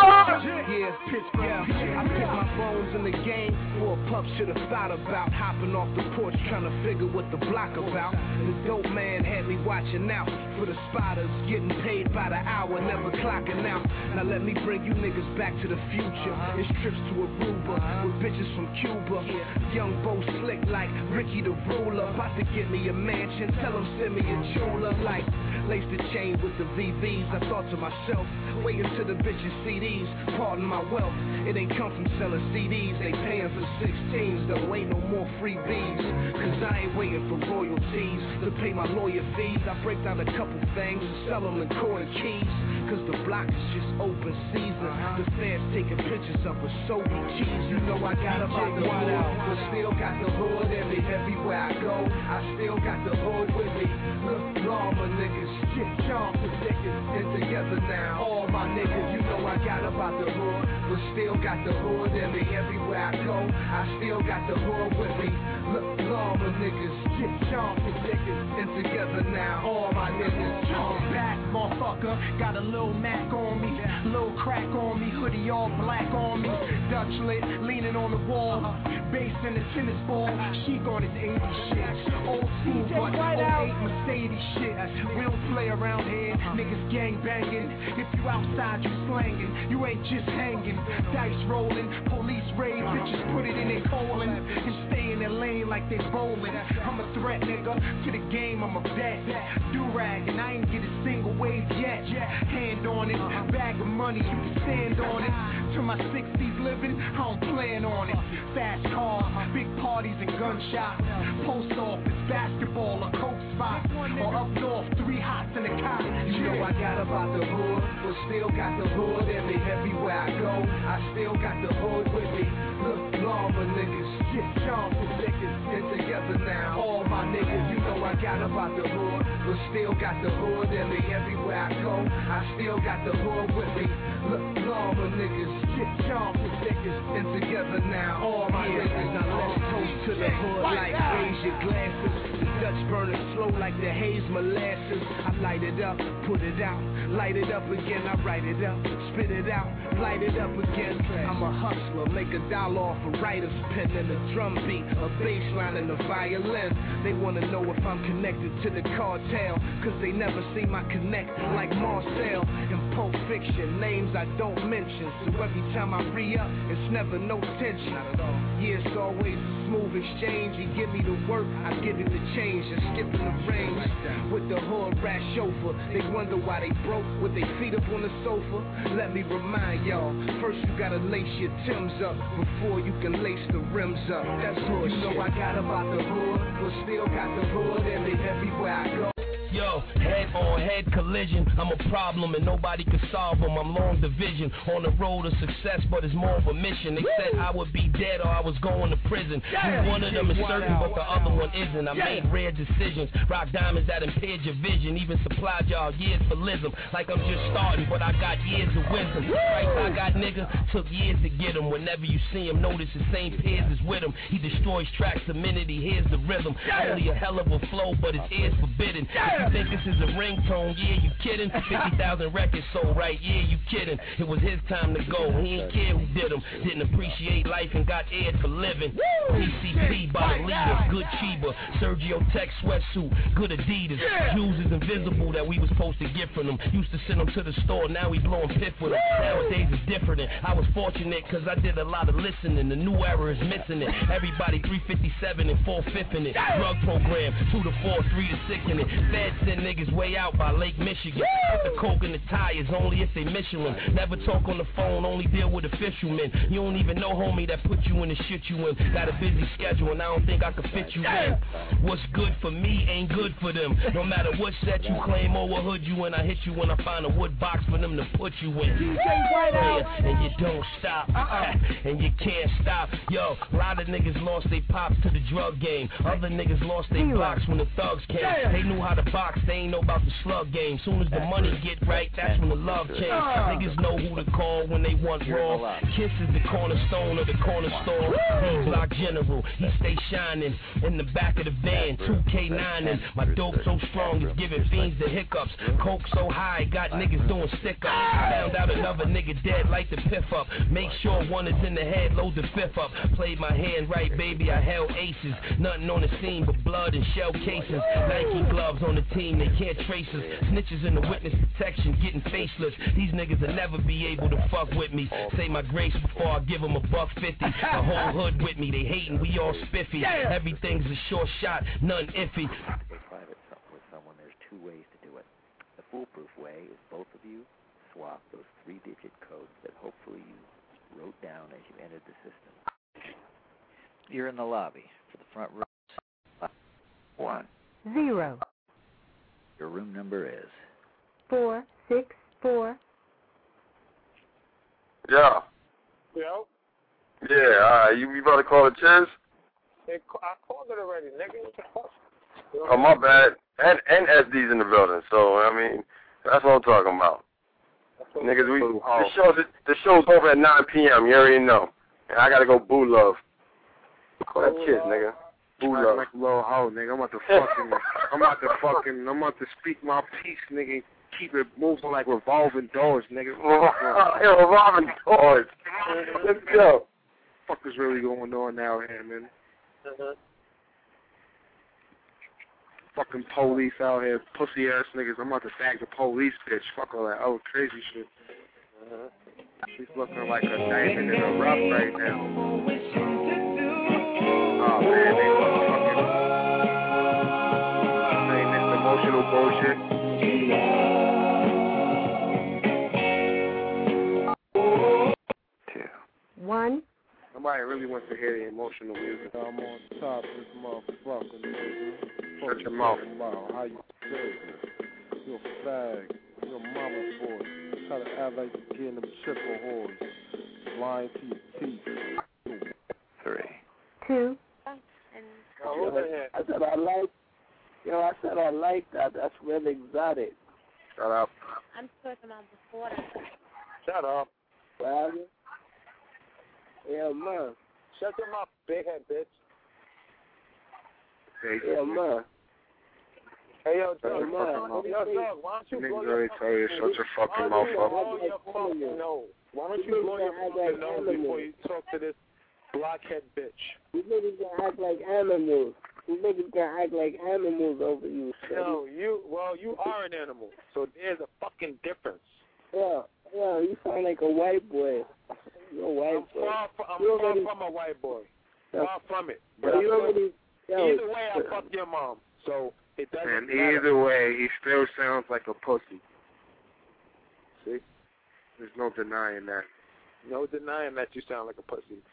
Yeah, Pittsburgh. I pick my bones in the game for a pup should have thought about. Hopping off the porch trying to figure what the block about. The dope man had me watching out for the spotters, getting paid by the hour, never clocking out. Now let me bring you niggas back to the future. It's trips to Aruba with bitches from Cuba. Young Bo slick like Ricky the Ruler. About to get me a mansion, tell him send me a jeweler. Like, lace the chain with the V Vs. I thought to myself, wait until the bitches C Ds. Pardon my wealth, it ain't come from selling C Ds. They paying for sixteens, though ain't no more freebies. Cause I ain't waiting for royalties to pay my lawyer fees. I break down a couple things and sell them in quarter keys. Cause the block is just open season. The fans taking pictures of us, so be cheese. You know I got about the hood, but still got the hood in me. Everywhere I go, I still got the hood with me. Look, llama niggas, shit, jump the niggas, and together now. All my niggas, you know I got about the hood, but still got the hood in me. Everywhere I go, I still got the hood with me. Look, llama niggas, shit, jump the niggas, and together now. All my niggas, jump back, motherfucker. Got a little Mac on me, little crack on me, hoodie all black on me. Dutch lit, leaning on the wall, bass in the tennis ball. She on his English shit, old school but oh eight Mercedes shit. We don't play around here, niggas gang banging. If you outside, you slanging, you ain't just hanging. Dice rolling, police raid, bitches put it in their colon and stay in their lane like they rolling. I'm a threat, nigga, to the game. I'm a vet, do-rag, and I ain't get a single wave yet. Hand on it, bag of money, you can stand on it. To my sixties living, I don't plan on it. Fast cars, big parties and gunshots. Post office, basketball, a coke spot. Or up north, three hots in a cot. You know I got about the hood, but still got the hood in me. Everywhere I go, I still got the hood with me. Look, llama niggas, shit, jump the niggas, and together now. All my niggas, you know I got about the hood, but still got the hood in me. Everywhere I go, I still got the hood with me. Look, llama niggas, shit, jump the niggas, and together now. All my niggas, now let's toast to the hood like raise your glasses. The Dutch burning slow like the haze molasses. I light it up, put it out, light it up again. I write it up, spit it out, light it up again. I'm a hustler, make a dollar off a writer's pen and a drum beat, a bass line and a violin. They wanna know if I'm connected to the cartel, cause they never see my connect like Marcel in Pulp Fiction. Names I don't mention, so every time I re-up, it's never no tension. Yeah, it's always a smooth exchange. You give me the work, I give you the change. And skipping the range with the hood rat chauffeur. They wonder why they broke with their feet up on the sofa. Let me remind y'all, first you gotta lace your Timbs up before you can lace the rims up. That's hood. You know I got about the hood, but still got the hood in me everywhere I go. Yo, head on head collision, I'm a problem and nobody can solve them. I'm long division, on the road to success, but it's more of a mission. They said I would be dead or I was going to prison. One of them is certain, but the other one isn't. I made rare decisions, rock diamonds that impaired your vision. Even supplied y'all years for lism, like I'm just starting, but I got years of wisdom. Price I got, nigga, took years to get him. Whenever you see him, notice the same peers is with him. He destroys tracks the minute he hears the rhythm. Only a hell of a flow, but his ears forbidden. You think this is a ringtone? Yeah, you kidding? fifty thousand records sold, right? Yeah, you kidding? It was his time to go. He ain't care who did him. Didn't appreciate life and got aired for living. P C P by the leader, good Chiba. Sergio Tech sweatsuit, good Adidas. Jewels is invisible that we was supposed to get from them. Used to send them to the store, now we blowing piff with them. Nowadays it's different. I was fortunate cause I did a lot of listening. The new era is missing it. Everybody three fifty-seven and four fifth in it. Drug program, two to four, three to six in it. Feds send niggas way out by Lake Michigan. Put the coke in the tires only if they Michelin. Never talk on the phone, only deal with official men. You don't even know homie that put you in the shit you in. Got a busy schedule and I don't think I could fit you in. What's good for me ain't good for them. No matter what set you claim or what hood you in, I hit you when I find a wood box for them to put you in. Yeah, and you don't stop, and you can't stop. Yo, a lot of niggas lost their pops to the drug game. Other niggas lost their blocks when the thugs came. They knew how to box, they ain't know about the slug game. Soon as the money get right, that's when the love change. Niggas know who to call when they want raw. Kiss is the cornerstone of the corner store. D-Block General, he stay shining in the back of the van, two K nine, and my dope so strong it's giving fiends the hiccups. Coke so high, got niggas doing stick-ups. Found out another nigga dead, light the piff up. Make sure one is in the head, load the fifth up. Played my hand right, baby, I held aces. Nothing on the scene but blood and shell cases. Nike gloves on the team, they can't trace us. Snitches in the witness protection, getting faceless. These niggas will never be able to fuck with me. Say my grace before I give them a buck fifty. The whole hood with me, they hating, we all spiffy. Everything's a short shot, none iffy. Private with someone, there's two ways to do it. The foolproof way is both of you swap those three-digit codes that hopefully you wrote down as you entered the system. You're in the lobby for the front room. One. Zero. Your room number is? Four, six, four. Yeah. Yo. Yeah, alright, you, you about to call it Chiz? Hey, I called it already, nigga. What the fuck? Oh, my bad. And and S D's in the building, so, I mean, that's what I'm talking about. Niggas, we, the show's, the show's over at nine p.m., you already know. And I gotta go boo love. Call that Chiz, nigga. Boo love. Like a little hoe, nigga. I'm about to fucking, I'm about to fucking, I'm about to speak my piece, nigga. Keep it moving like revolving doors, nigga. Yeah, revolving doors. Let's go. What the fuck is really going on now here, man? Uh-huh. Fucking police out here, pussy ass niggas. I'm about to bag the police, bitch. Fuck all that old crazy shit. Uh-huh. She's looking like a diamond in a rough right now. Oh man, they fucking saying this emotional bullshit. Two. One. Nobody really wants to hear the emotional music. I'm on top of this motherfucker, nigga. Shut your mouth. How you feel? You're a fag. You're a mama's boy. Try to act like you're getting them triple whores. Lying to your teeth. Three. Two. I said I like, yo, I said I like that. That's really exotic. Shut up. I'm talking about before that. Shut up. Well, yeah, man. Shut your mouth, big head bitch. Yeah, man. Hey, yo, Shut Doug, your fucking mouth. yo, Doug, why don't you Niggas blow already your tell you shut your fucking mouth up. blow your fucking nose? Why don't you blow your fucking nose before you talk to this blockhead bitch? You niggas can act like animals. You niggas can act like animals over you. No, you, well, you are an animal, so there's a fucking difference. Yeah, yeah, you sound like a white boy. You're a white I'm boy. far from, I'm you far already, from a white boy. yeah. Far from it. But But you I'm already, yo, either way, I fuck your mom, so it doesn't And matter. either way, he still sounds like a pussy. See? There's no denying that. No denying that you sound like a pussy.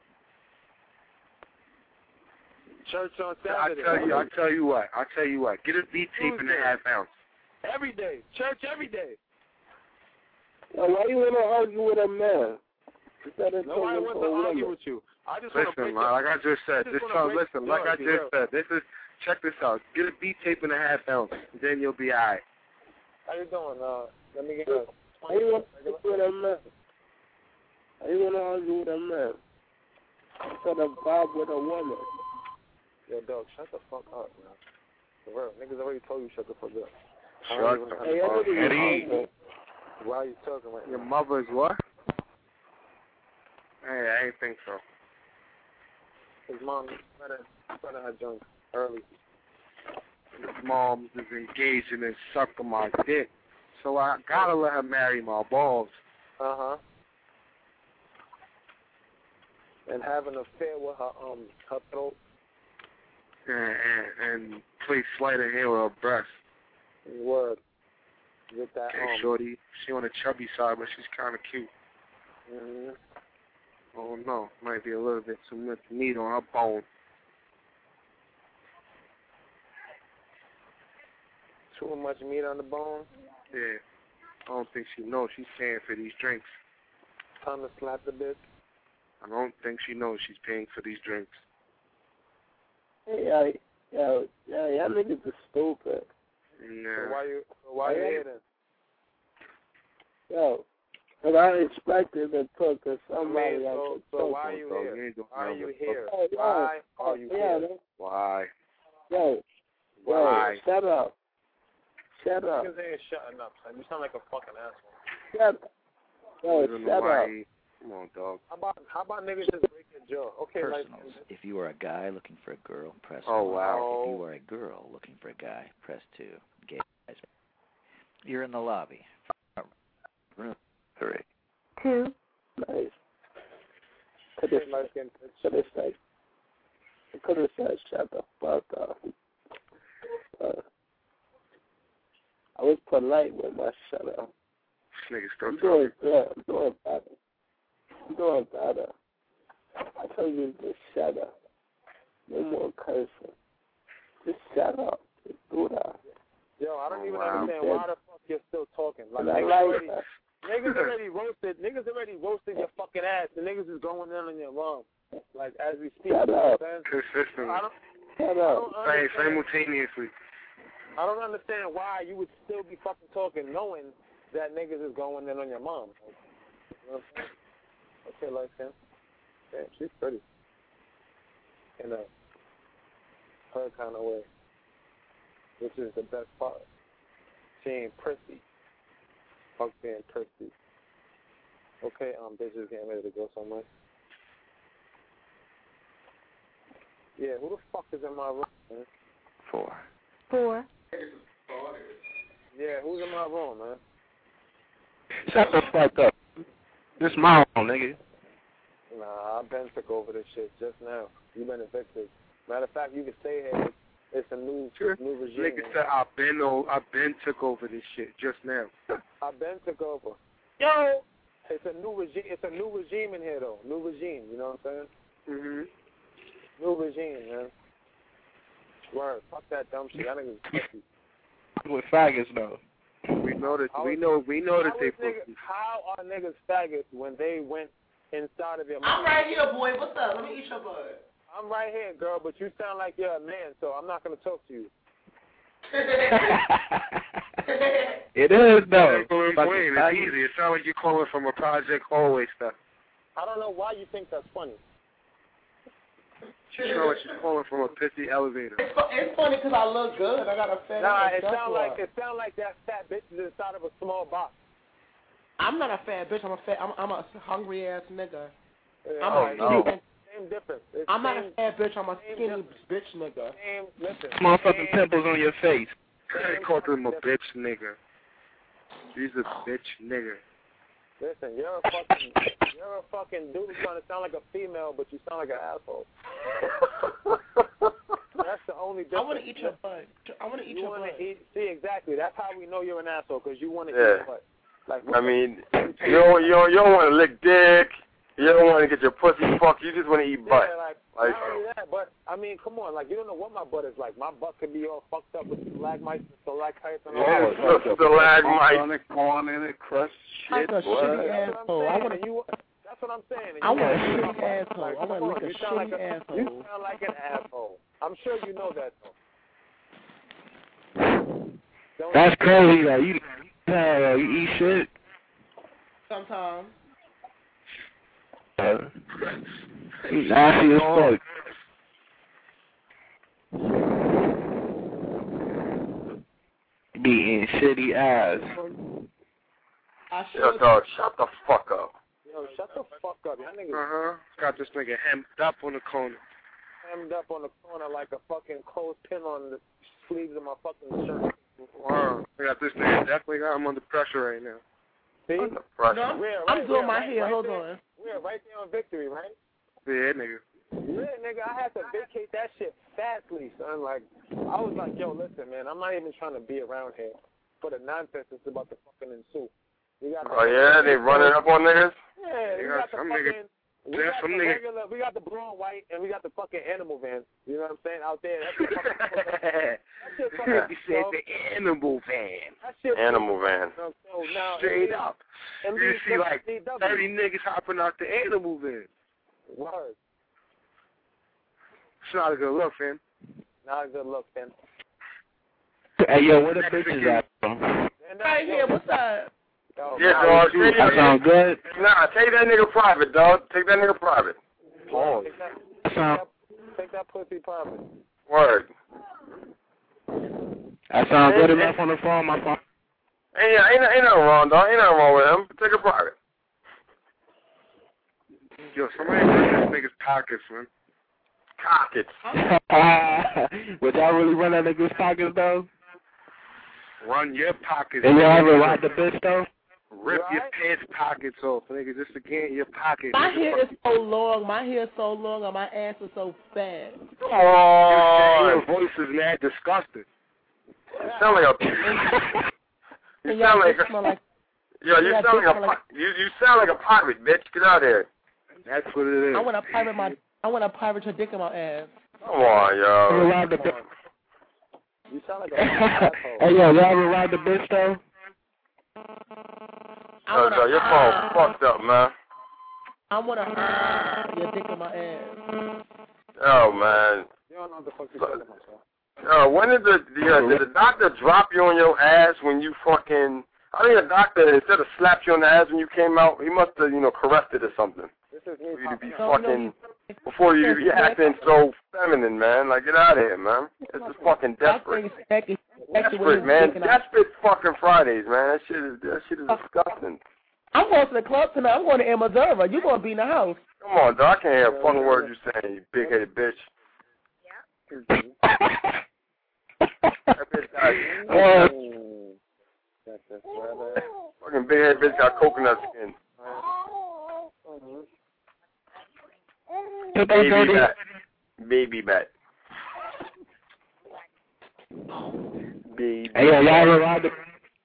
Church on I Saturday. tell you, I tell you what, I tell you what. Get a beat tape and a half ounce. Every day. Church every day. yo, why you want to argue with a man? Instead of Nobody talking wants to to a argue woman. with you. I just want to Listen, break like I just said, I just this wanna time, break- listen, like I yo, just yo. said, this is, check this out. Get a beat tape and a half ounce, and then you'll be alright. How you doing? Uh, let me get a How you want to argue with a man? How you want to argue with a man? Instead of vibe with a woman. Yo, dog, shut the fuck up, man. Bro, niggas already told you shut the fuck up. Shut the Hey, fuck up. Why are you talking right Your now? mother is what? Hey, I ain't think so. His mom better, better her junk early. His mom is engaging in sucking my dick. So I gotta let her marry my balls. Uh-huh. And having an affair with her, um, her throat. And, and, and play sleight of hand with her breast. Word. Get that, Okay, um... shorty. She on the chubby side, but she's kind of cute. Mm-hmm. Oh, no. Might be a little bit too much meat on her bone. Too much meat on the bone? Yeah. I don't think she knows she's paying for these drinks. Time to slap the bitch? I don't think she knows she's paying for these drinks. Hey, yo, yo, yo, y'all niggas are stupid. Yeah. So why you, so why you here then? Yo, but I expected to talk to I somebody. mean, so, I could so talk why to. are you So here? you ain't doing Why are you nothing. here? Oh, yo, Why are you yeah, here? man. Why? Yo, Why? yo, shut up. Shut up. Niggas ain't shutting up, son. You sound like a fucking asshole. Shut up. Yo, I don't know shut why up. he- Come on, dog. How about, how about niggas just break your jaw? Okay, like... Personals. If you are a guy looking for a girl, press Oh, one. wow. If you are a girl looking for a guy, press two. Gay guys. You're in the lobby. Room three. two, Nice. Could have said, could have said, could have said, shut the fuck up. Uh, I was polite with my shut up. This nigga still I'm talking. doing good. I'm doing better. I'm doing better. I told you to just shut up. No more cursing. Just shut up. Just do that. Yo, I don't even Wow. understand why the fuck you're still talking. Like, And I niggas, like already, that. niggas already roasted. Niggas already roasted your fucking ass. The niggas is going in on your mom. Like, as we speak. Shut You know up. what I'm saying? Consistently. I don't, Shut I up. don't Same, understand. simultaneously. I don't understand why you would still be fucking talking knowing that niggas is going in on your mom. You know what I'm saying? Okay, like him. Damn, she's pretty. In a her kind of way. Which is the best part. She ain't prissy. Fuck being prissy. Okay, um, bitches getting ready to go somewhere. Yeah, who the fuck is in my room, man? Four. four, Yeah, who's in my room, man? Shut the fuck up. This my own, nigga. Nah, I've been took over this shit just now. You been evicted. Matter of fact, you can stay here. It's a new Sure. new regime. Nigga said I've been, o- I've been took over this shit just now. I've been took over. Yo, it's a new regime. It's a new regime in here, though. New regime. You know what I'm saying? Mhm. New regime, man. Word. Fuck that dumb shit. That nigga's pussy. With faggots though. We know that. How We is- know. We know that How they is nigga- pussy. How are niggas faggots when they went inside of your mouth? I'm right here, boy. What's up? Let me eat your bud. I'm right here, girl, but you sound like you're a man, so I'm not gonna talk to you. It is though. Fucking Wayne, it's faggot. easy. It sounds like you're calling from a Project Hallway stuff. I don't know why you think that's funny. She sounds like she's calling from a pissy elevator. It's, fu- it's funny because I look good. I got a fat Nah, ass it sound duffel like up. it sound like that fat bitch is inside of a small box. I'm not a fat bitch. I'm a fat. I'm, I'm a hungry ass nigga. Yeah, I'm alright, a skinny. same, same difference. It's I'm not same, a fat bitch. I'm a same skinny difference. bitch nigga. Same, listen. Motherfucking same, pimples on your face. Same They called him a fucking bitch nigga. He's a bitch nigga. Listen, you're a fucking, you're a fucking dude trying to sound like a female, but you sound like an asshole. That's the only difference. I want to eat your butt. I want to eat you your wanna butt. Eat, see, exactly. That's how we know you're an asshole, because you want to Yeah. eat your butt. Like, I mean, you don't, you don't, you don't want to lick dick. You don't want to get your pussy fucked. You just want to eat butt. Yeah, like, Like, not only that, but, I mean, come on, like, you don't know what my butt is like. My butt could be all fucked up with stalagmites and stalactites and all Oh, that. stalagmites. On it, corn in it, crushed Like shit. a shitty That's asshole. what I I'm want saying. to. You, that's what I'm saying. I want a You shitty asshole. like, I want to come lick on, a you sound like shitty a, asshole. You sound like an asshole. I'm sure you know that, though. Don't That's crazy though. You, uh, you eat shit. Sometimes. Uh, you nasty as fuck. beating shitty ass. Yo, dog, shut the fuck up. Yo, shut the fuck up. Y'all niggas Uh-huh. Got this nigga hemmed up on the corner. hemmed up on the corner like a fucking clothespin on the sleeves of my fucking shirt. Wow. I got this nigga definitely got him under pressure right now. See? Under pressure. No, We're I'm right, doing we're my right, hair. right Hold there. on. We're right there on Victory, right? Yeah, nigga. Yeah, nigga, I had to vacate that shit fastly, son. Like, I was like, yo, listen, man, I'm not even trying to be around here for the nonsense that's about to fucking ensue. We got the Oh, yeah? They running up on niggas? Yeah, we got the some fucking... nigga- We There's got, some the nigga- regular, we got the blue and white, and we got the fucking animal van. You know what I'm saying? Out there. That shit fucking, that shit fucking, He said the animal van. that shit Animal van. So, so now, Straight M D up. M D You see like W W. thirty niggas hopping out the animal van. Word. It's not a good look, fam. Not a good look, man. Hey, yo, where the bitches at? Right here. What's up? Yo, Yeah, dog. Take That sound good? Nah, take that nigga private, dog. Take that nigga private. Pause. Take that, take that, take that pussy private. Word. That sound good enough on the phone, my phone. Ain't, ain't, ain't nothing wrong, dog. Ain't nothing wrong with him. Take it private. Yo, somebody run this nigga's pockets, man. Pockets. Would y'all really run that nigga's pockets, though? Run your pockets. And y'all ever ride the bitch, though? Rip your pants pockets off, nigga, just to get in your pocket. My nigga. hair is so long. My hair is so long, and my ass is so fat. Come on. Your voice is mad disgusting. You sound like a... You And sound y'all like just smell a... like. Yo, you y'all sound just like a... smell like- pi- You, you sound like a pirate, bitch. Get out of here. That's what it is. I want to pirate my. I want to pirate your dick in my ass. Come on, yo. Ever ride the bitch? You sound like a asshole. Hey, yo, y'all ever ride the bitch, though? I Yo, wanna, yo, your phone fucked up, man. I want to uh, your dick in my ass. Yo, man. You don't know what the fuck you're talking about, sir. Yo, when did the, the uh, did the doctor drop you on your ass when you fucking... I think the doctor, instead of slapped you on the ass when you came out, he must have, you know, caressed it or something. This is me. For you to be No, fucking... no, Before you to be acting so feminine, man. Like, get out of here, man. This is fucking desperate. Desperate, man. Desperate fucking Fridays, man. That shit is, that shit is disgusting. I'm going to the club tonight. I'm going to M Observer. You're going to be in the house. Come on, dog. I can't hear a fucking word you saying, you big-headed bitch. That bitch got... Fucking big-headed bitch got coconut skin. Baby bat. Baby bat. Baby. Hey, yo, y'all ever ride the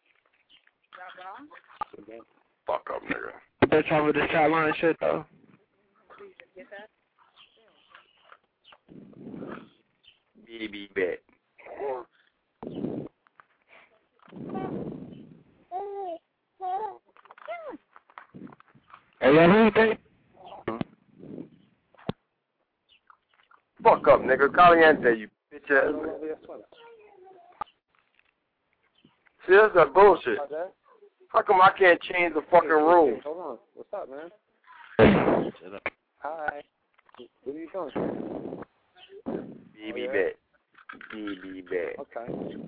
Fuck up, nigga. bitch over the chat line shit, though? Baby bat. Hey, yo, who you think? Fuck up, nigga. Caliente, you bitch ass. See, that's that bullshit. How come I can't change the fucking rules? Hold on. What's up, man? Hi. What are you doing? Baby Oh, yeah? bat. Baby bat. Okay.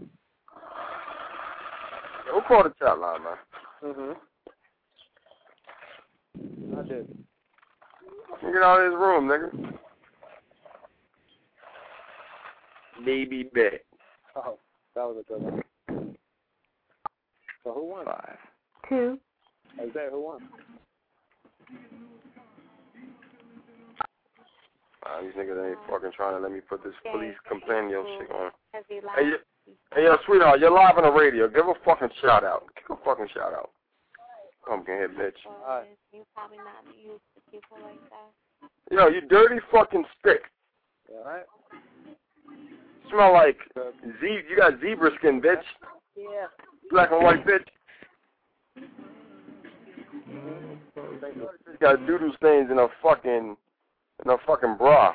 Who called the chat line, man? Mm-hmm. I did. Get out of this room, nigga. Baby bat. Oh, that was a good one. So who won? Five. Two. Isaiah, who won? Uh, these niggas ain't fucking trying to let me put this police compendium shit on. Has he Hey, lied? you, hey, yo, sweetheart, you're live on the radio. Give a fucking shout out. Give a fucking shout out. Pumpkin head bitch. Or is you probably not used to people like that? Yo, you dirty fucking stick. You alright? Smell like ze- you got zebra skin, bitch. Yeah. Black and white bitch. You got doodle stains in a fucking in a fucking bra.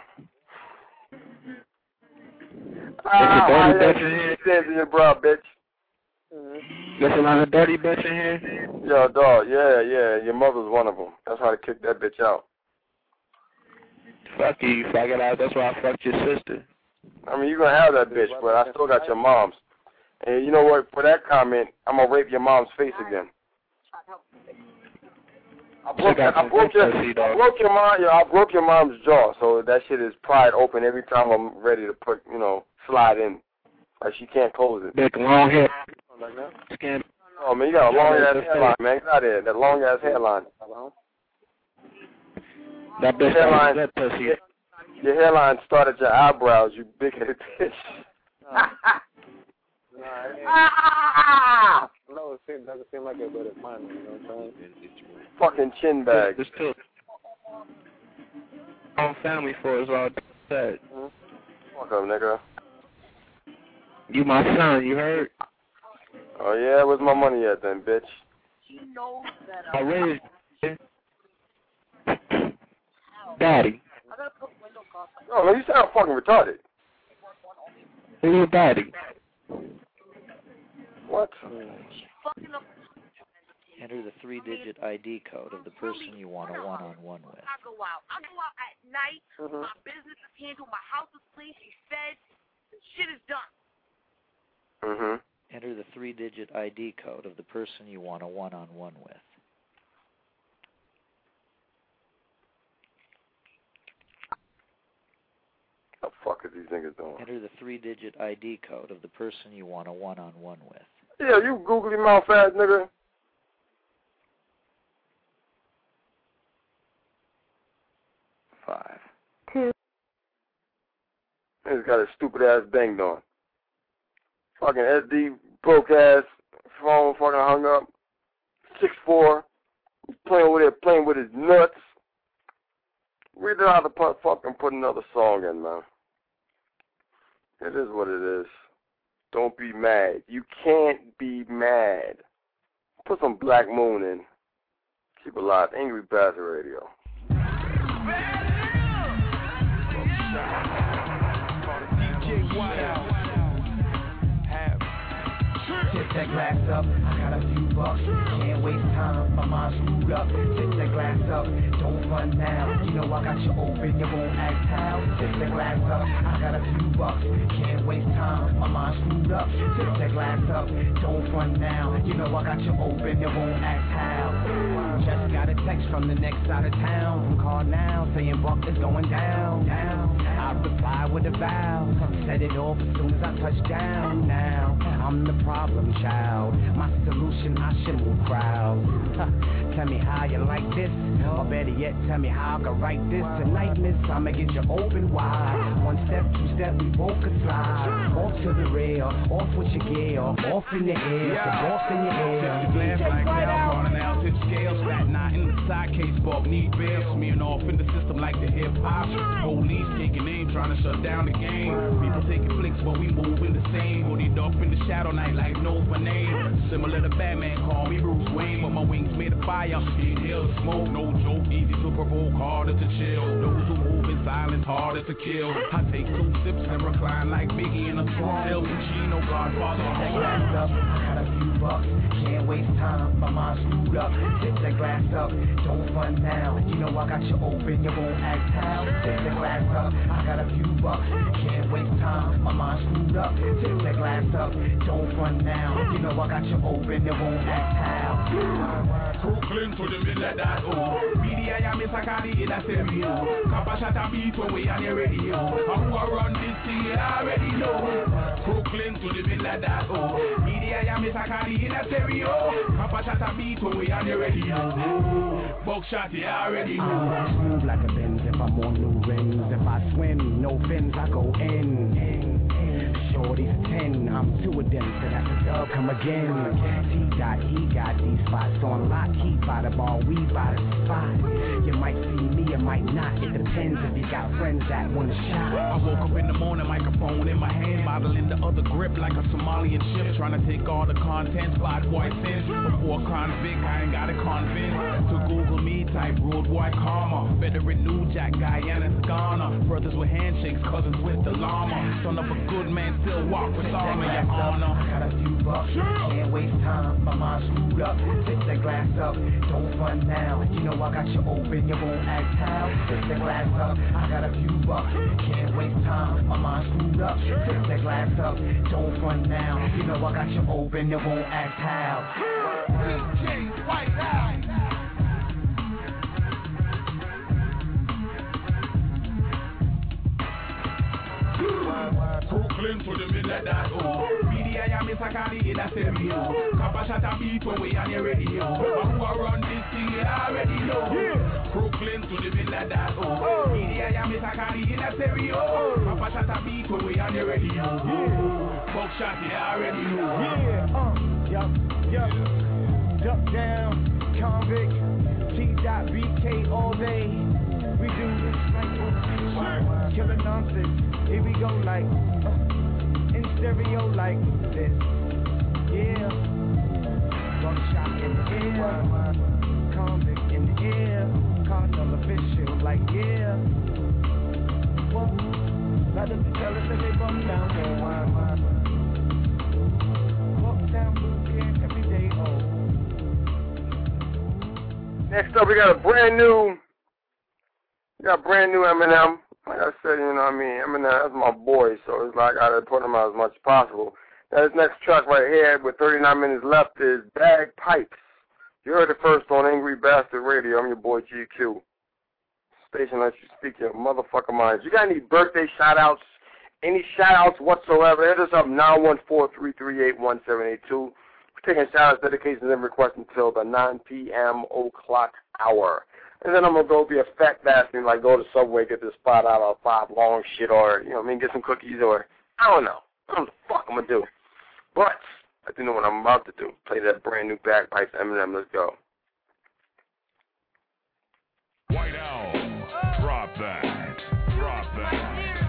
Ah, dirty yeah, bitch in here. stains in your bra, bitch. There's a lot of dirty bitch in here. Yo, dog, yeah, yeah, your mother's one of them. That's how to kick that bitch out. Fuck you, you faggot out. That's why I fucked your sister. I mean, you gonna have that bitch, but I still got your mom's. And you know what? For that comment, I'm gonna rape your mom's face again. I broke, I broke your, I broke your mom. I broke your mom's jaw. So that shit is pried open every time I'm ready to put, you know, slide in. Like she can't close it. Big long hair. Like that? Scan. Oh man, you got a long ass hairline, man. Get out of there. That long ass hairline. That bitch hairline. That pussy. Your, your hairline started your eyebrows. You big headed bitch. Ah! No, it seems, doesn't seem like it, but it's mine. You know what I'm saying? Fucking chin bag. There's two. Own family for is all said. Mm-hmm. Fuck up, nigga. You my son, you heard? Oh yeah, where's my money at then, bitch? She knows that I raised Daddy. Oh man, you sound fucking retarded. Who's your daddy? What? Enter the three-digit I D code of the person you want a one-on-one with. I go out. I go out at night. Mm-hmm. My business is handled. My house is clean. She's fed. Shit is done. Mm-hmm. Enter the three-digit I D code of the person you want a one-on-one with. What the fuck are these niggas doing? Enter the three-digit I D code of the person you want a one-on-one with. Yeah, you googly mouth ass nigga. Five. Two. He's got a stupid ass banged on. Fucking S D broke ass phone fucking hung up. Six four. Playing with it, playing with his nuts. We don't have to put, fucking put another song in, man. It is what it is. Don't be mad. You can't be mad. Put some Black Moon in. Keep it alive. Angry Bastard Radio. Tip that glass up, I got a few bucks. Can't waste time, my mind's screwed up. Tip that glass up, don't run now. You know I got you open, you won't act how. Tip that glass up, I got a few bucks. Can't waste time, my mind's screwed up. Tip that glass up, don't run now. You know I got you open, you won't act how. Just got a text from the next side of town. Call now, saying Buck is going down, down. I reply with a vow. Set it off as soon as I touch down. Now I'm the problem child. My solution, I should move crowds. Tell me how you like this, or better yet, tell me how I can write this. Tonight, miss, I'ma get you open wide. One step, two step, we both can slide. Off to the rail, off with your gear, off in the air, yeah. Off in your ear. Tip the glass like now, calling out tip scales. Flat nine in the side case, bulk need bail. Smearing off in the system like the hip hop. Police taking aim, trying to shut down the game. People taking flicks, but we moving the same. Hooded off in the shadow night like knows my name. Similar to Batman, call me Bruce Wayne, but my wings made of fire. Inhale smoke, no joke, easy to provoke, harder to chill. Those who move in silence, harder to kill. I take two sips and recline like Biggie in a throne. El Pacino, Godfather, that glass up, I got a few bucks. Can't waste time, my mind's screwed up. Tip that glass up, don't run now. You know I got you open, you won't act how. Tip that glass up, I got a few bucks. Can't waste time, my mind's screwed up. Tip that glass up, don't run now. You know I got you open, you won't act how. Brooklyn to the middle of that, oh. B D I am a Sakari in a stereo. Kappa shot a beat when we on the radio. And who I run this thing, I already know. Brooklyn to the middle of that, oh. B D I am a Sakari in a stereo. Kappa shot a beat when we on the radio. Buckshot, you already know. I'm smooth like a Benz if I'm on new rims. If I swim, no fins, I go in. in. Shorty's ten, I'm two of them, so that's a dub, come again. T got, he got these spots on lock, he by the ball, we by the spot. You might see me, you might not, it depends if you got friends that want a shot. I woke up in the morning, microphone in my hand, modeling the other grip like a Somalian ship, trying to take all the content, slide boy sins. Before convict, I ain't got a convince. To Google me, type road boy karma. Veteran New Jack, Guyana, Ghana. Brothers with handshakes, cousins with the llama. Son of a good man, still walk with all of your honor. I got a few bucks, can't waste time. time, my mind screwed up. Set the glass up, don't run now. You know I got you open, you won't act how. Set the glass up, I got a few bucks. Can't waste time, my mind screwed up. Set the glass up, don't run now. You know I got you open, you won't act how. D J White Out. Brooklyn to the middle of that, oh. Media, ya miss a carry in a stereo. Kappa shot a beat when we on the radio. But who a run this thing, you already know. Yeah. Brooklyn to the middle of that, oh. Media, ya miss a carry in a stereo. Kappa shot a beat when we on the radio. Yeah. Fuck shot, you already know. Yeah, uh, yup, yup. Duck down, convict, T.B K all day. We do this like uh, killer nonsense. Here we go like uh, in stereo like this. Yeah. Buckshot in the air, convict in the air, cardinal official like yeah. What? Now that they tell us that they bum down there. Walk down boot camp every day. Oh. Next up, we got a brand new. We got brand new Eminem. Like I said, you know what I mean? Eminem, that's my boy, so it's like I gotta put him out as much as possible. Now, this next track right here, with thirty-nine minutes left, is Bagpipes. You heard it first on Angry Bastard Radio. I'm your boy G Q. Station lets you speak your motherfucking minds. You got any birthday shout-outs, any shout-outs whatsoever, hit us up nine one four, three three eight, one seven eight two. We're taking shout-outs, dedications, and requests until the nine p.m. o'clock hour. And then I'm going to go be a fat bastard and, like, go to Subway, get this spot out of five long shit, or, you know what I mean, get some cookies, or, I don't know. I don't know what the fuck I'm going to do. But I do know what I'm about to do. Play that brand new Bagpipes Eminem. Let's go. White Owl, drop that, drop that.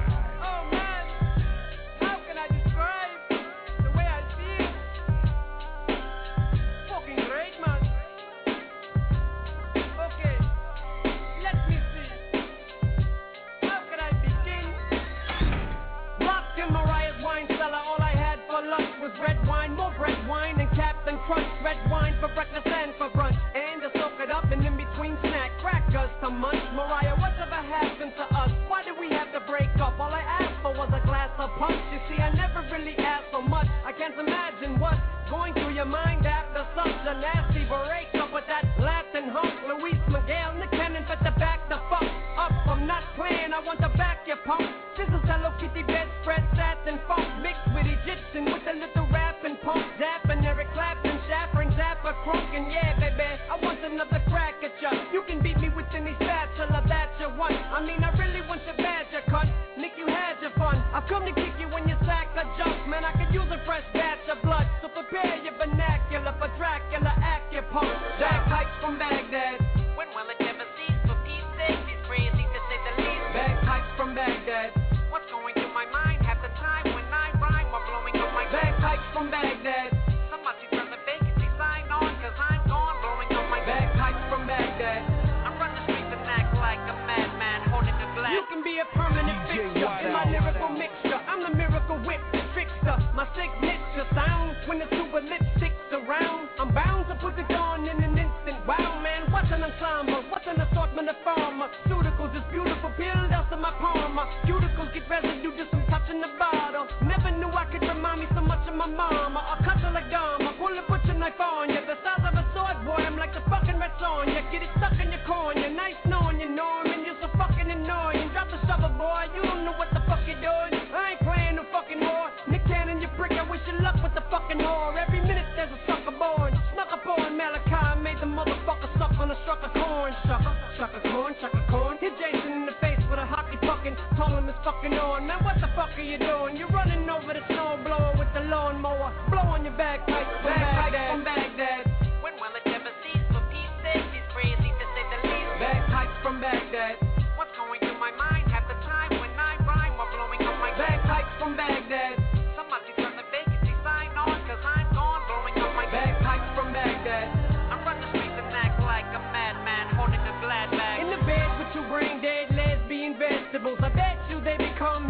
And crunch, red wine for breakfast and for brunch, and to soak it up and in between snack crackers to munch. Mariah, whatever happened to us? Why did we have to break up? All I asked for was a glass of punch. You see, I never really asked for much. I can't imagine what's going through your mind after such a nasty breakup with that Latin hunk. Luis Miguel, Nick Cannon, but the back the fuck up. I'm not playing, I want to back your punk. This is Hello Kitty bedspread, satin funk mixed with Egyptian with a little rap and punk zap and Eric Clapton, Shaffron, Zappa, Crunk, and yeah, baby, I want another crack at ya. You can beat me with any spatula that you want. I mean, I really want your badger cut. Nick, you had your fun. I've come to kick you when you sack a jump. Man, I could use a fresh batch of blood. So prepare your vernacular for Dracula, acupunk. Bagpipes from Baghdad. When will it ever cease? For peace sake, it's crazy to say the least. Bagpipes from Baghdad. What's going through my mind? Half the time when I rhyme or blowing up my bagpipes from Baghdad. Somebody turn the vacancy sign on, cause I'm gone, blowing up my bagpipes from Baghdad. I run the streets and act like a madman holding a glass. You can be a permanent fixture in my lyrical mixture. I'm the miracle whip, the trickster. My signature sound when the super lipstick's around. I'm bound to put it on in an instant. Wow, man, what's an ensemble? What's an assortment of pharmaceuticals? It's beautiful pill dust in my palm. My cuticles get residue just from touching the bottle. Never knew I could remind me so much of my mama. I'll cut you like Dharma, pull a butcher knife on you. The size of a sword, boy, I'm like the fucking red on you. Get it stuck in your corner, nice knowing you, Norman. You're so fucking annoying. Drop the shovel, boy, you don't know what the fuck you're doing. I ain't playing no fucking war. Nick Cannon, you prick, I wish you luck with the fucking whore. Every minute there's a sucker born. Snuck up on Malachi, made the motherfucker suck on a struck of corn. Sucker, sucker corn, sucker corn. Hit Jason in the face with a hockey puckin'. Told him it's fucking on. Man, what the fuck are you doing? You're running over the snowblower with the lawnmower. Blow on your bagpipes from Baghdad. From Baghdad. When will it ever cease? For peace sake, it's crazy to say the least. Bagpipes from Baghdad. What's going through my mind? Half the time when I rhyme or blowing up my bagpipes from Baghdad. Somebody turn the vacancy sign on, cause I'm gone, blowing up my bagpipes from Baghdad. I run the streets and act like a madman holding a glad bag. In the bed with two brain dead lesbian vegetables. I bet you they become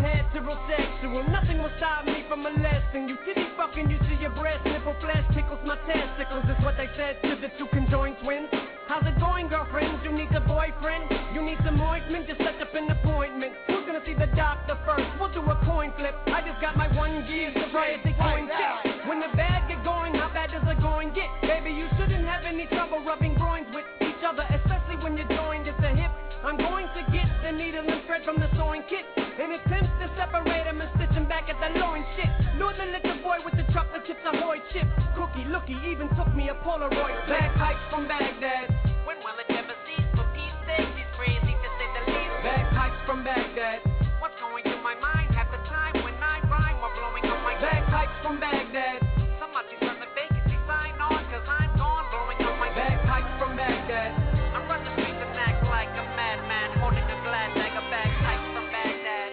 heterosexual. Nothing will stop me from molesting you. Titty fucking you see your breast nipple flesh tickles my testicles. what they said to the two conjoined twins. How's it going, girlfriend? You need a boyfriend? You need some ointment? Just set up an appointment. Who's gonna see the doctor first? We'll do a coin flip. I just got my one gear sobriety coin tip. When the bad get going, how bad does the going get? Baby, you shouldn't have any trouble rubbing groins with each other, especially when you're joined at the hip. I'm going to get the needle and thread from the sewing kit and attempt to separate them and stitch them back at the loin shit. Knew the little boy with the chocolate chips ahoy chip. Cookie looky even took me a Polaroid. Back pipes from Baghdad. When will it ever cease? For peace sake, he's crazy to say the least. Back pipes from Baghdad. What's going through my mind? Half the time when I rhyme or blowing up my back pipes from Baghdad. Somebody turn the vacancy sign on, cause I'm gone blowing up my back pipes from Baghdad. I run the streets and act like a madman, holding a glad bag of bagpipes from Baghdad.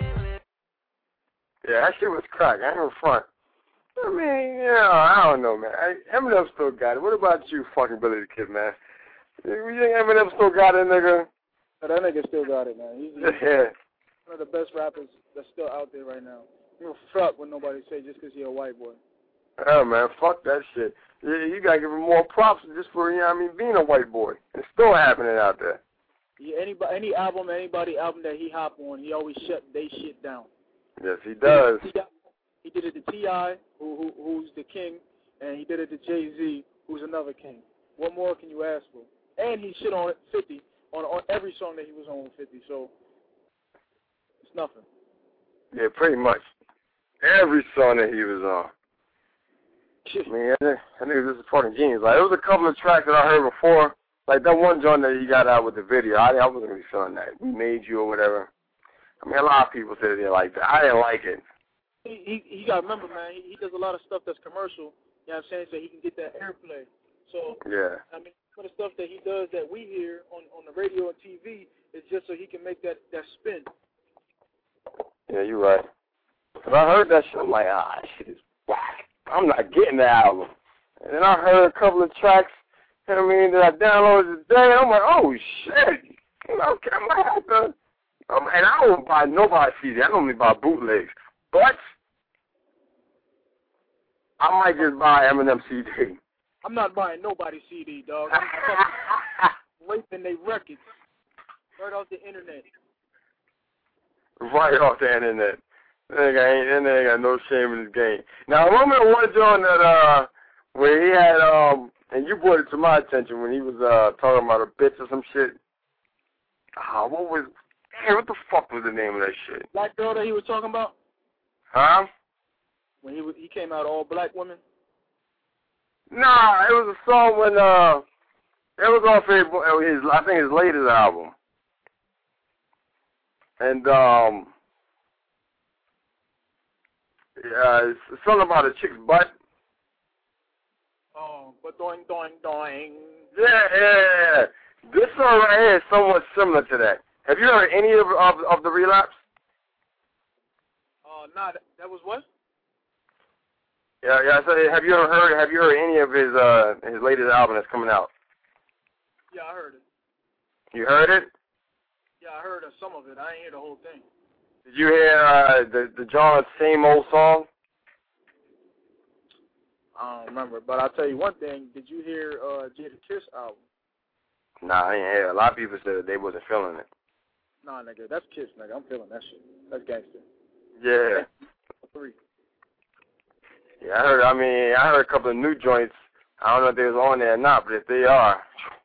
Yeah, that shit was crack. I ain't no front. I mean, yeah, I don't know, man. I, Eminem still got it. What about you, fucking Billy the Kid, man? You think Eminem still got it, nigga? No, that nigga still got it, man. He's, he's Yeah. one of the best rappers that's still out there right now. You don't fuck what nobody say just because you're a white boy. Oh, man, fuck that shit. You, you gotta give him more props just for, you know what I mean, being a white boy. It's still happening out there. Yeah, anybody, any album, anybody album that he hop on, he always shut they shit down. Yes, he does. He, he did it to T I, who, who who's the king, and he did it to Jay-Z, who's another king. What more can you ask for? And he shit on fifty, on, on every song that he was on with fifty, so it's nothing. Yeah, pretty much. Every song that he was on. I mean, I think this is fucking genius. Like, there was a couple of tracks that I heard before. Like, that one joint that he got out with the video, I, I wasn't really feeling that. We made you or whatever. I mean, a lot of people said they liked that. I didn't like it. He, he, he got to remember, man, he, he does a lot of stuff that's commercial, you know what I'm saying, so he can get that airplay. So, Yeah. I mean, some of the stuff that he does that we hear on, on the radio and T V is just so he can make that, that spin. Yeah, you're right. But I heard that shit, I'm like, ah, shit is whack. I'm not getting the album. And then I heard a couple of tracks, you know what I mean, that I downloaded today, and I'm like, oh, shit. You know, I might have to, um, and I don't buy nobody's C D. I normally buy bootlegs. But I might just buy Eminem C D. I'm not buying nobody's C D, dog. I'm fucking raping their records right off the internet. Right off the internet. That nigga ain't, that nigga got no shame in his game. Now, I remember one joint that, uh, where he had, um, and you brought it to my attention when he was, uh, talking about a bitch or some shit. Ah, what was, hey, what the fuck was the name of that shit? Black girl that he was talking about? Huh? When he was, he came out all black women? Nah, it was a song when, uh, it was off his, his I think his latest album. And, um, yeah, it's something about a chick's butt. Oh, but doing, doing, doing. Yeah, yeah, yeah. This song right here is somewhat similar to that. Have you heard any of of, of the Relapse? Uh, nah, that, that was what? Yeah, yeah. So have you ever heard? Have you heard any of his uh his latest album that's coming out? Yeah, I heard it. You heard it? Yeah, I heard some of it. I ain't hear the whole thing. Did you hear uh, the the John's Same Old Song? I don't remember, but I'll tell you one thing. Did you hear uh, Jada Kiss album? Nah, I ain't hear. A lot of people said that they wasn't feeling it. Nah, nigga, that's Kiss, nigga. I'm feeling that shit. That's gangster. Yeah. Three. Yeah, I heard. I mean, I heard a couple of new joints. I don't know if they was on there or not, but if they are,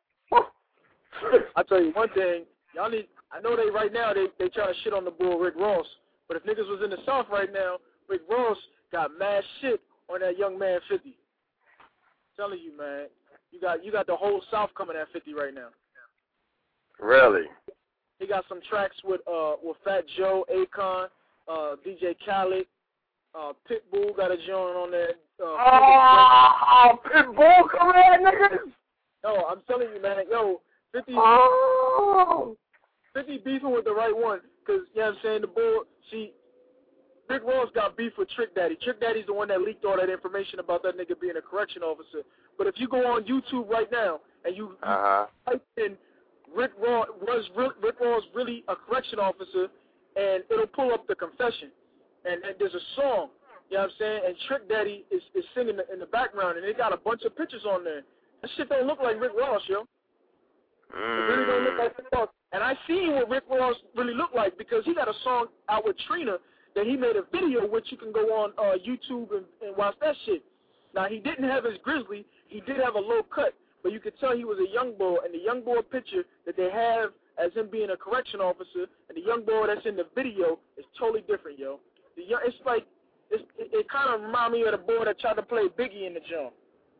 I'll tell you one thing. Y'all need. I know they right now they they trying to shit on the bull Rick Ross, but if niggas was in the South right now, Rick Ross got mad shit on that young man fifty. I'm telling you, man, you got you got the whole South coming at fifty right now. Really? He got some tracks with uh with Fat Joe, Akon, uh, D J Khaled, uh, Pitbull got a joint on there. Uh, oh, Pitbull coming at niggas? No, I'm telling you, man, yo, fifty. Oh. fifty beefing with the right one, because, you know what I'm saying, the bull, she, Rick Ross got beef with Trick Daddy. Trick Daddy's the one that leaked all that information about that nigga being a correction officer. But if you go on YouTube right now, and you, uh-huh. you type in Rick Ross, was Rick Ross really a correction officer, and it'll pull up the confession. And, and there's a song, you know what I'm saying, and Trick Daddy is, is singing in the background, and they got a bunch of pictures on there. That shit don't look like Rick Ross, yo. Mm. It really don't look like Rick Ross. And I seen what Rick Ross really looked like because he got a song out with Trina that he made a video which you can go on uh, YouTube and, and watch that shit. Now, he didn't have his grizzly. He did have a low cut, but you could tell he was a young boy, and the young boy picture that they have as him being a correction officer and the young boy that's in the video is totally different, yo. The young, it's like, it's, it, it kind of reminds me of the boy that tried to play Biggie in the jump.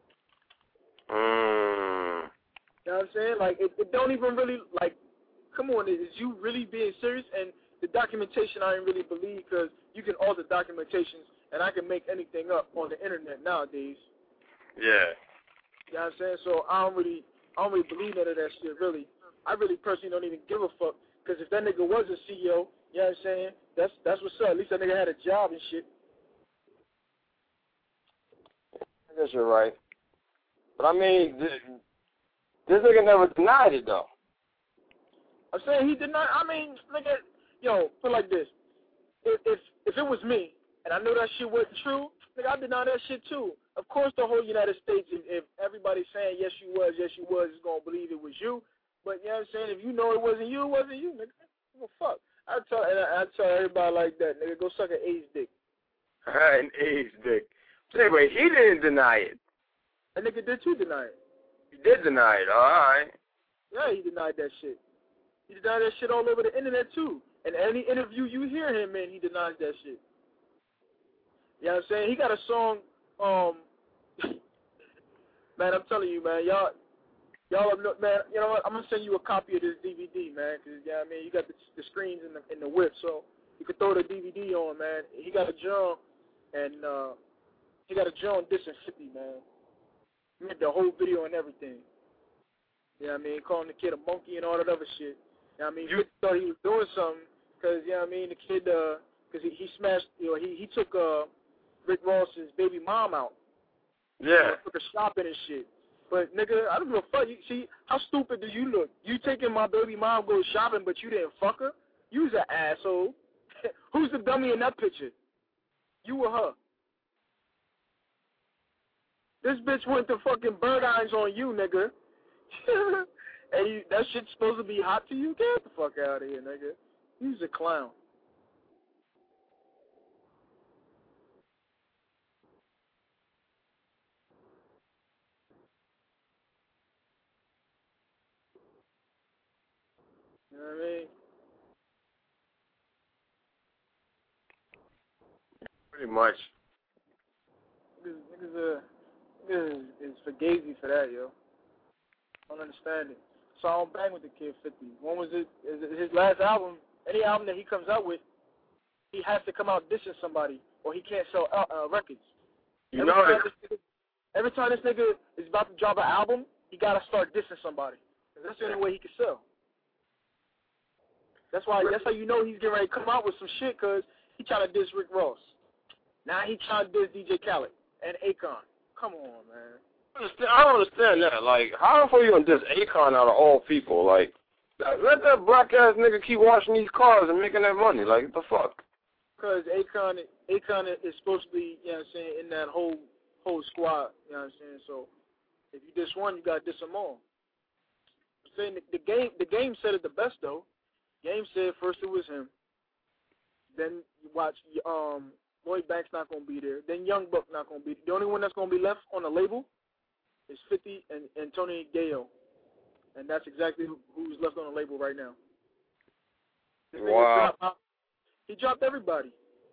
Mm. You know what I'm saying? Like, it, it don't even really, like, come on, is you really being serious? And the documentation I didn't really believe because you can alter documentations and I can make anything up on the internet nowadays. Yeah. You know what I'm saying? So I don't really, I don't really believe none of that shit, really. I really personally don't even give a fuck because if that nigga was a C E O, you know what I'm saying? That's that's what's up. At least that nigga had a job and shit. I guess you're right. But I mean, this, this nigga never denied it though. I'm saying he did not. I mean, nigga, yo, put it like this: if if if it was me and I knew that shit wasn't true, nigga, I deny that shit too. Of course, the whole United States, if, if everybody's saying yes you was, yes you was, is gonna believe it was you. But you know what I'm saying? If you know it wasn't you, it wasn't you, nigga. Well, fuck. I tell and I, I tell everybody like that, nigga, go suck an AIDS dick. An AIDS dick. So anyway, he didn't deny it. That nigga did too deny it. He did deny it. All right. Yeah, he denied that shit. He denied that shit all over the internet too. And any interview you hear him in, he denies that shit. You know what I'm saying? He got a song, um, man, I'm telling you, man, y'all, y'all, man, you know what? I'm gonna send you a copy of this D V D, man, because you know what I mean, you got the, the screens in the in the whip, so you can throw the D V D on, man. He got a drum, and uh, he got a drum dissing fifty, man. He made the whole video and everything. You know what I mean? Calling the kid a monkey and all that other shit. You know what I mean? You thought he was doing something because, you know what I mean, the kid, because uh, he, he smashed, you know, he, he took uh, Rick Ross's baby mom out. Yeah. You know, took her shopping and shit. But, nigga, I don't give a fuck. You, see, how stupid do you look? You taking my baby mom go shopping, but you didn't fuck her? You's an asshole. Who's the dummy in that picture? You or her? This bitch went to fucking bird eyes on you, nigga. And you, that shit's supposed to be hot to you? Get the fuck out of here, nigga. You's a clown. You know what I mean? Pretty much. Niggas, niggas, uh, niggas is fugazi for that, yo. I don't understand it. So I don't bang with the kid fifty. When was it? Is it his last album? Any album that he comes out with, he has to come out dissing somebody, or he can't sell uh, uh, records. You every know time it. this nigga, every time this nigga is about to drop an album, he gotta start dissing somebody. Cause that's the only way he can sell. That's why. That's how you know he's getting ready to come out with some shit. Cause he trying to diss Rick Ross. Now he trying to diss D J Khaled and Akon. Come on, man. I don't understand that. Like, how the fuck you gonna diss Akon out of all people? Like, let that black ass nigga keep washing these cars and making that money. Like, what the fuck? Because Akon, Akon is supposed to be, you know what I'm saying, in that whole whole squad. You know what I'm saying? So if you diss one, you gotta diss them all. I'm saying the, the game, the game said it the best though. Game said first it was him. Then you watch, um, Lloyd Banks not gonna be there. Then Young Buck not gonna be there. The only one that's gonna be left on the label is fifty and, and Tony Gayo. And that's exactly who, who's left on the label right now. This Wow. Dropped, he dropped everybody.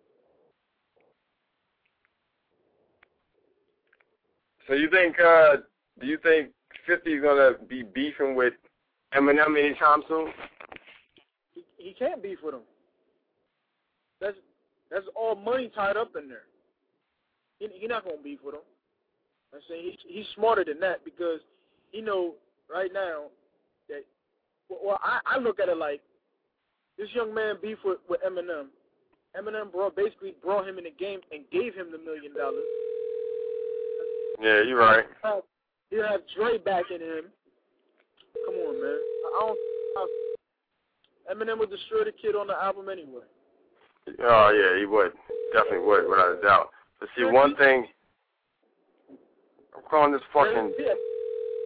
So you think, uh, do you think fifty is going to be beefing with Eminem anytime soon? He, he can't beef with him. That's that's all money tied up in there. He, he not going to beef with him. I'm saying he's, he's smarter than that because he know right now that, well, I, I look at it like this young man beef with, with Eminem. Eminem brought, basically brought him in the game and gave him the million dollars. Yeah, you're right. He'll have Dre back in him. Come on, man. I don't. I, Eminem would destroy the kid on the album anyway. Oh, yeah, he would. Definitely would, without a doubt. But see, one thing, I'm calling this fucking... Yeah.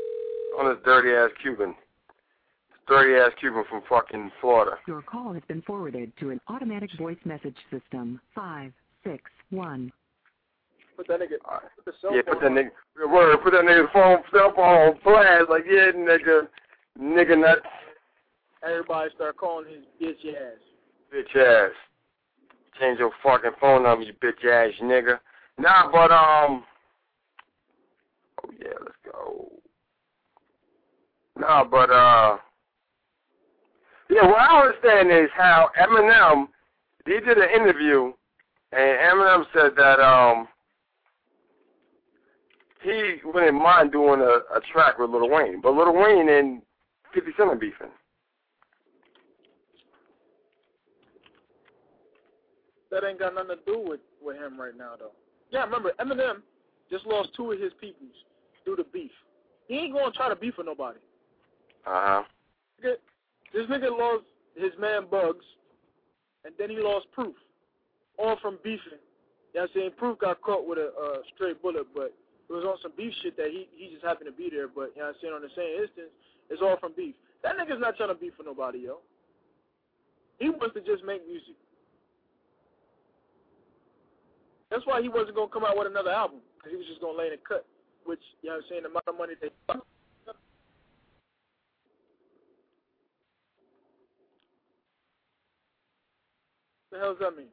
on this dirty ass Cuban. Dirty ass Cuban from fucking Florida. Your call has been forwarded to an automatic voice message system. Five six one. Put that nigga. Put the cell Yeah, phone put that nigga. Word, put that nigga's phone, cell phone on flash. Like, yeah, nigga, nigga nuts. Everybody start calling his bitch ass. Bitch ass. Change your fucking phone number, you bitch ass nigga. Nah, but um. Oh yeah, let's go. Nah, but uh. Yeah, what I understand is how Eminem, he did an interview, and Eminem said that um he wouldn't mind doing a, a track with Lil Wayne, but Lil Wayne and fifty Cent are beefing. That ain't got nothing to do with, with him right now, though. Yeah, remember, Eminem just lost two of his peoples due to beef. He ain't going to try to beef with nobody. Uh-huh. This nigga lost his man Bugs, and then he lost Proof, all from beefing. You know what I'm saying? Proof got caught with a uh, straight bullet, but it was on some beef shit that he, he just happened to be there. But, you know what I'm saying, on the same instance, it's all from beef. That nigga's not trying to beef with nobody, yo. He wants to just make music. That's why he wasn't going to come out with another album, because he was just going to lay in a cut, which, you know what I'm saying, the amount of money they got. What the hell does that mean?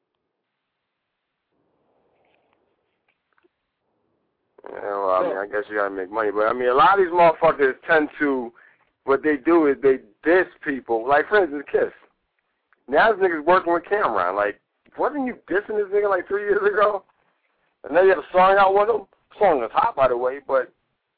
Yeah, well, I mean, I guess you gotta make money, but I mean, a lot of these motherfuckers tend to, what they do is they diss people. Like, for instance, Kiss. Now this nigga's working with Cameron. Like, wasn't you dissing this nigga like three years ago? And then you had a song out with him. Song was hot, by the way, but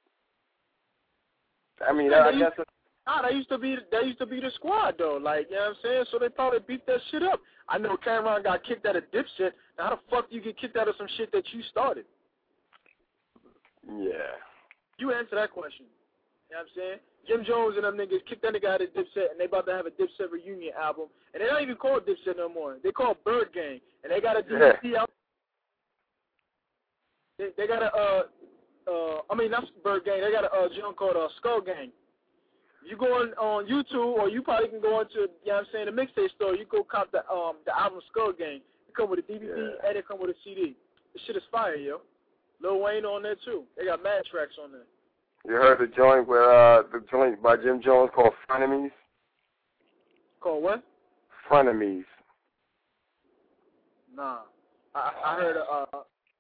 I mean, yeah, I guess. It's, Nah, they used to be they used to be the squad though, like, you know what I'm saying? So they probably beat that shit up. I know Cameron got kicked out of Dipset. Now how the fuck do you get kicked out of some shit that you started? Yeah. You answer that question. You know what I'm saying? Jim Jones and them niggas kicked that nigga out of Dipset, and they about to have a Dipset reunion album. And they don't even call it Dipset no more. They call it Bird Gang. And they got a D V D yeah. out. They, they got a, uh, uh, I mean, not Bird Gang. They got a uh, joint called uh, Skull Gang. You go on, on YouTube, or you probably can go into, you know what I'm saying, the mixtape store. You go cop the um the album Skull Gang. It come with a D V D, yeah. and it come with a C D. This shit is fire, yo. Lil Wayne on there, too. They got mad tracks on there. You heard the joint where, uh, the joint by Jim Jones called Frenemies? Called what? Frenemies. Nah. I, I heard, uh,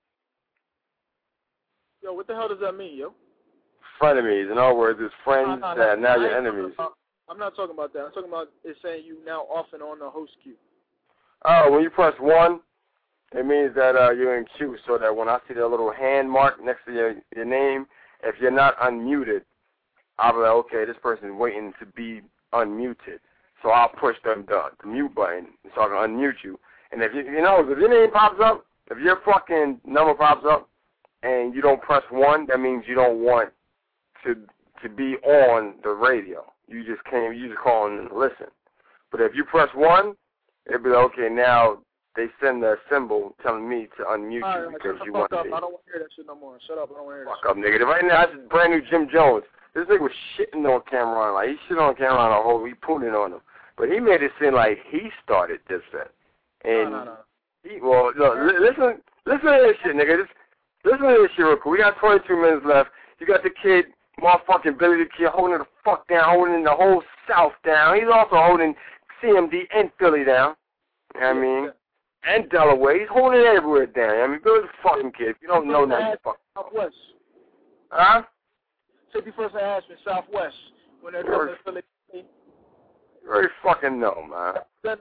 yo, what the hell does that mean, yo? Frenemies. In other words, it's friends nah, nah, that nah, now you're enemies. About, I'm not talking about that. I'm talking about it saying you now off and on the host queue. Oh, when you press one, it means that uh, you're in queue, so that when I see that little hand mark next to your, your name, if you're not unmuted, I'll be like, okay, this person's waiting to be unmuted. So I'll push the, the, the mute button so I can unmute you. And if you, you know, if your name pops up, if your fucking number pops up and you don't press one, that means you don't want to to be on the radio. You just came, you just calling and listen. But if you press one, it'll be like, okay, now they send the symbol telling me to unmute All you right, because shut you the want fuck to up. be. I don't want to hear that shit no more. Shut up. I don't want to hear that Fuck up, nigga. Right now, this is brand new Jim Jones. This nigga was shitting on Cameron. Like, he shit on Cameron a whole, he put it on him. But he made it seem like he started this set. And no, no, no. he, well, look, listen, listen to this shit, nigga. Just listen to this shit real quick. We got twenty-two minutes left. You got the kid, motherfucking Billy the Kid, holding the fuck down, holding the whole South down. He's also holding C M D and Philly down. You know what I mean? And Delaware. He's holding it everywhere down. I mean, Billy's a fucking kid. If you don't know that, you fuck. Southwest. Huh? fifty-first and Ashman, Southwest. When they're doing Philly. You already fucking know, man.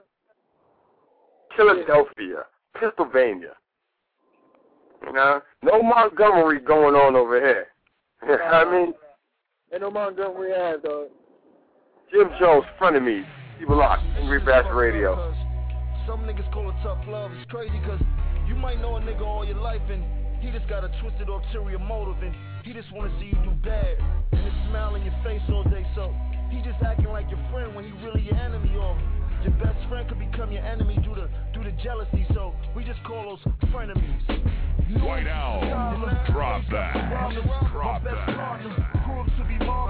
Philadelphia, Pennsylvania. You know? No Montgomery going on over here. You know what I mean? Ain't no Montgomery Ave, though. Jim Jones, Frenemies. Keep it locked. Angry Bastard Radio. Some niggas call it tough love. It's crazy because you might know a nigga all your life and he just got a twisted ulterior motive and he just want to see you do bad. And it's smile in your face all day, so he just acting like your friend when he really your enemy, or your best friend could become your enemy due to due to jealousy. So we just call those frenemies. White Owl, drop that, drop that.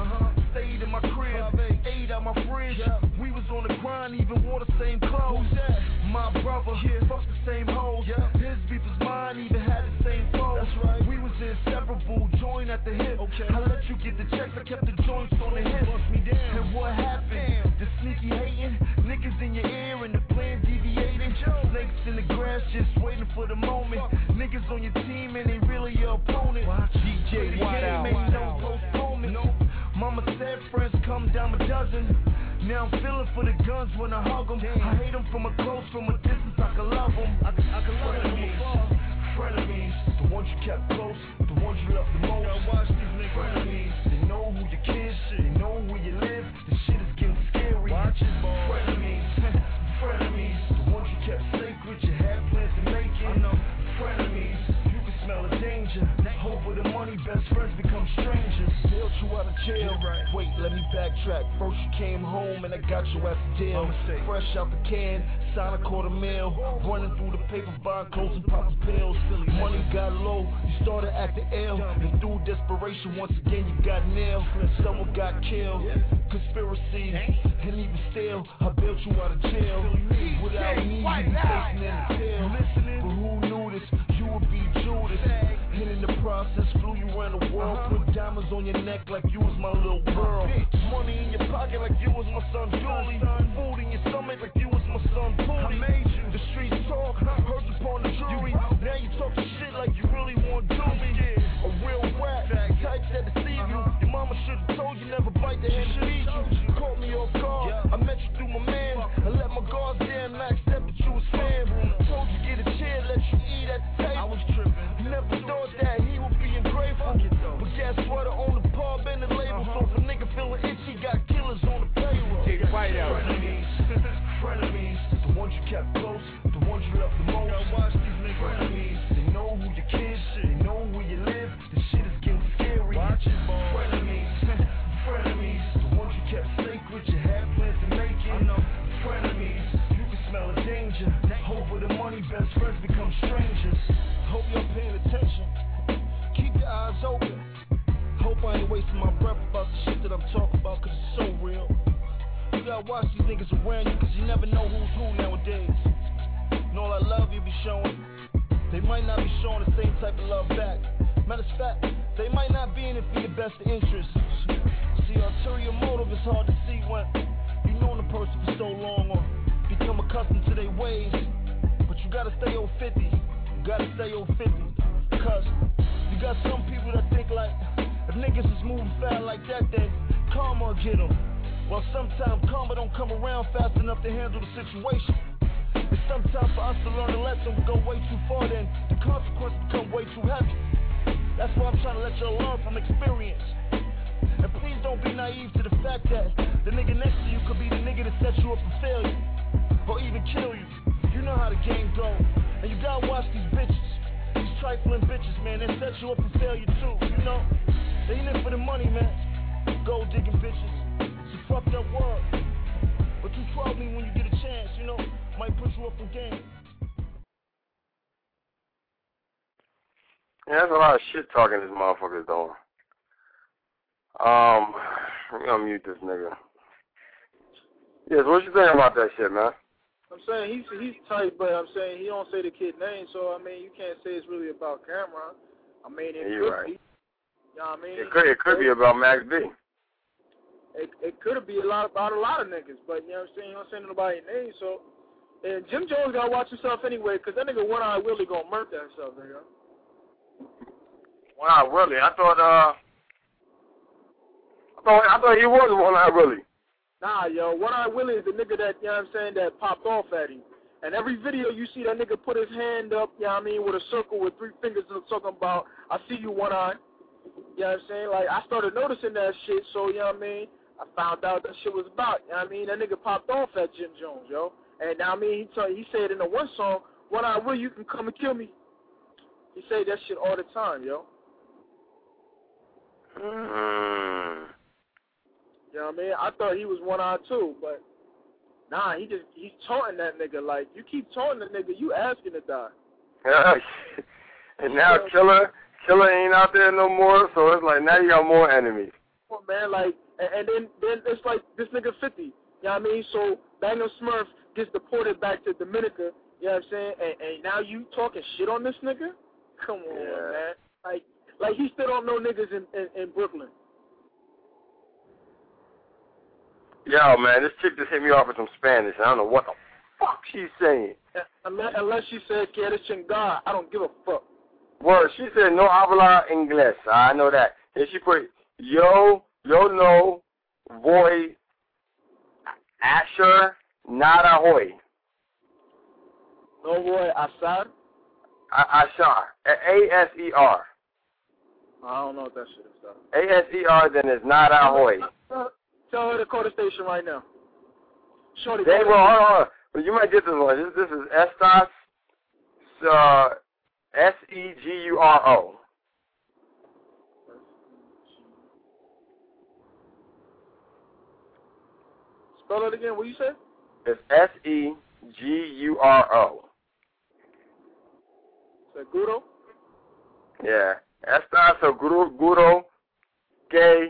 brother. Yeah. Fuck the same hoes. Yeah. His beef is mine, even had the same foes. That's right. We was inseparable, joined at the hip. Okay. I let you get the checks, I kept the joints on the hip. Bust me down. And what happened? Damn. The sneaky hating, niggas in your ear and the plan deviating. Snakes in the grass, just waiting for the moment. Niggas on your team and they really your opponent. D J White out. Ain't no postponement. No. Mama said friends come down a dozen. Now I'm feeling for the guns when I hug them. Damn. I hate them from a close, from a distance, I can love them. I can, I can love them from afar. Frenemies, the ones you kept close, the ones you loved the most. Now watch these niggas. Frenemies, they know who your kids, they know where you live. The shit is getting scary. Watch it, boy. Frenemies, frenemies, the ones you kept sacred, you had plans to make it. I know. Frenemies, you can smell the danger. Hope with the money, best friends become strangers. Bailed you out of jail. Right. Wait, let me backtrack. First you came home and I got you at the deal. Fresh out the can, sign a quarter mil. Running through the paper, buying clothes and popping pills. Money got low, you started acting ill. And through desperation, once again you got nailed. Someone got killed. Conspiracy, and even still, I bailed you out of jail. Without me, you'd be facing in the tail. But who knew this? You would be Judas. And in the process, flew you around the world. Put diamonds on your neck like you was my little girl. Money in your pocket like you was my son Julie. Food in your stomach like you was my son Pooty. I made you. The streets talk, heard upon the jury. Now you talking shit like you really want to do me. A real rap, types that deceive you. Your mama should've told you never bite the hand that feeds you. Caught me off guard, I met you through my man. I let my guard down and I accepted you as fam. Told you get a chair, let you eat at the table. I was tripping. Never thought that he would be ungrateful. But guess what? I own the pub and the label. So if a nigga feeling itchy, got killers on the payroll. Take right out. Frenemies, frenemies, the ones you kept close, the ones you loved the most. Now watch these niggas. Frenemies, they know who your kids, they know where you live. The shit is getting scary. Watch it, boy. Frenemies, frenemies, the ones you kept sacred, you had plans to make it. I know. Frenemies, you can smell the danger. Hope with the money, best friends become strangers. Hope you're paying attention. Keep your eyes open. Hope I ain't wasting my breath about the shit that I'm talking about, cause it's so real. You gotta watch these niggas around you, cause you never know who's who nowadays. And all that love you be showing, they might not be showing the same type of love back. Matter of fact, they might not be in it for your best interest. See, ulterior motive is hard to see when you known the person for so long or become accustomed to their ways. But you gotta stay over fifty. You gotta stay over fifty. Cause you got some people that think like, if niggas is moving fast like that, then karma will get them. Well, sometimes karma don't come around fast enough to handle the situation. It's sometimes for us to learn a lesson, we go way too far, then the consequences become way too heavy. That's why I'm trying to let y'all learn from experience. And please don't be naive to the fact that the nigga next to you could be the nigga that sets you up for failure, or even kill you. You know how the game goes, and you gotta watch these bitches. These trifling bitches, man, they set you up for failure too, you know? They ain't in for the money, man. Gold digging bitches. It's a fucked up world. But you twelve me when you get a chance, you know? Might put you up in game. Yeah, there's a lot of shit talking this motherfucker's doing. Um, I'm gonna mute this nigga. Yes, what you think about that shit, man? I'm saying he's he's tight, but I'm saying he don't say the kid name, so I mean you can't say it's really about Cameron. I mean it yeah, could right. be. You know what I mean? It could it could be about Max B. It it could be a lot about a lot of niggas, but you know what I'm saying? You don't say nobody's name, so and Jim Jones gotta watch himself anyway, cause that nigga One Eye Willie gonna murk that stuff, nigga. One Eye Willie, I thought uh I thought I thought he was One Eye Willie. Nah, yo, One Eye Willie is the nigga that, you know what I'm saying, that popped off at him. And every video you see that nigga put his hand up, you know what I mean, with a circle with three fingers and talking about, I see you, One Eye. You know what I'm saying? Like, I started noticing that shit, so, you know what I mean, I found out that shit was about, you know what I mean? That nigga popped off at Jim Jones, yo. And, I mean, he told, he said in the one song, One Eye Willie, you can come and kill me. He say that shit all the time, yo. Mm. You know what I mean? I thought he was One Eye too, but nah, he just he's taunting that nigga. Like, you keep taunting the nigga, you asking to die. Yeah. And now Killer Killer ain't out there no more, so it's like now you got more enemies. Oh, man, like, and, and then then it's like this nigga fifty. You know what I mean? So Bangum Smurf gets deported back to Dominica. You know what I'm saying? And, and now you talking shit on this nigga? Come on, Yeah. man. Like, like he still don't know niggas in, in, in Brooklyn. Yo, man, this chick just hit me off with some Spanish. I don't know what the fuck she's saying. Unless, unless she said, "Quieres chingar," I don't give a fuck. Word, she said, no habla inglés. I know that. And she put, yo, yo no voy Asher nada hoy. No voy asar? Asher. A S E R. I don't know what that shit is, though. A S E R, then it's nada hoy. Tell her to call the station right now. Shorty, They will, hold on, hold on. But you might get this one. This, this is Estas, uh, S E G U R O. Spell it again. What you said? It's S E G U R O. Seguro? Yeah. Estas Seguro, Guro, Gay,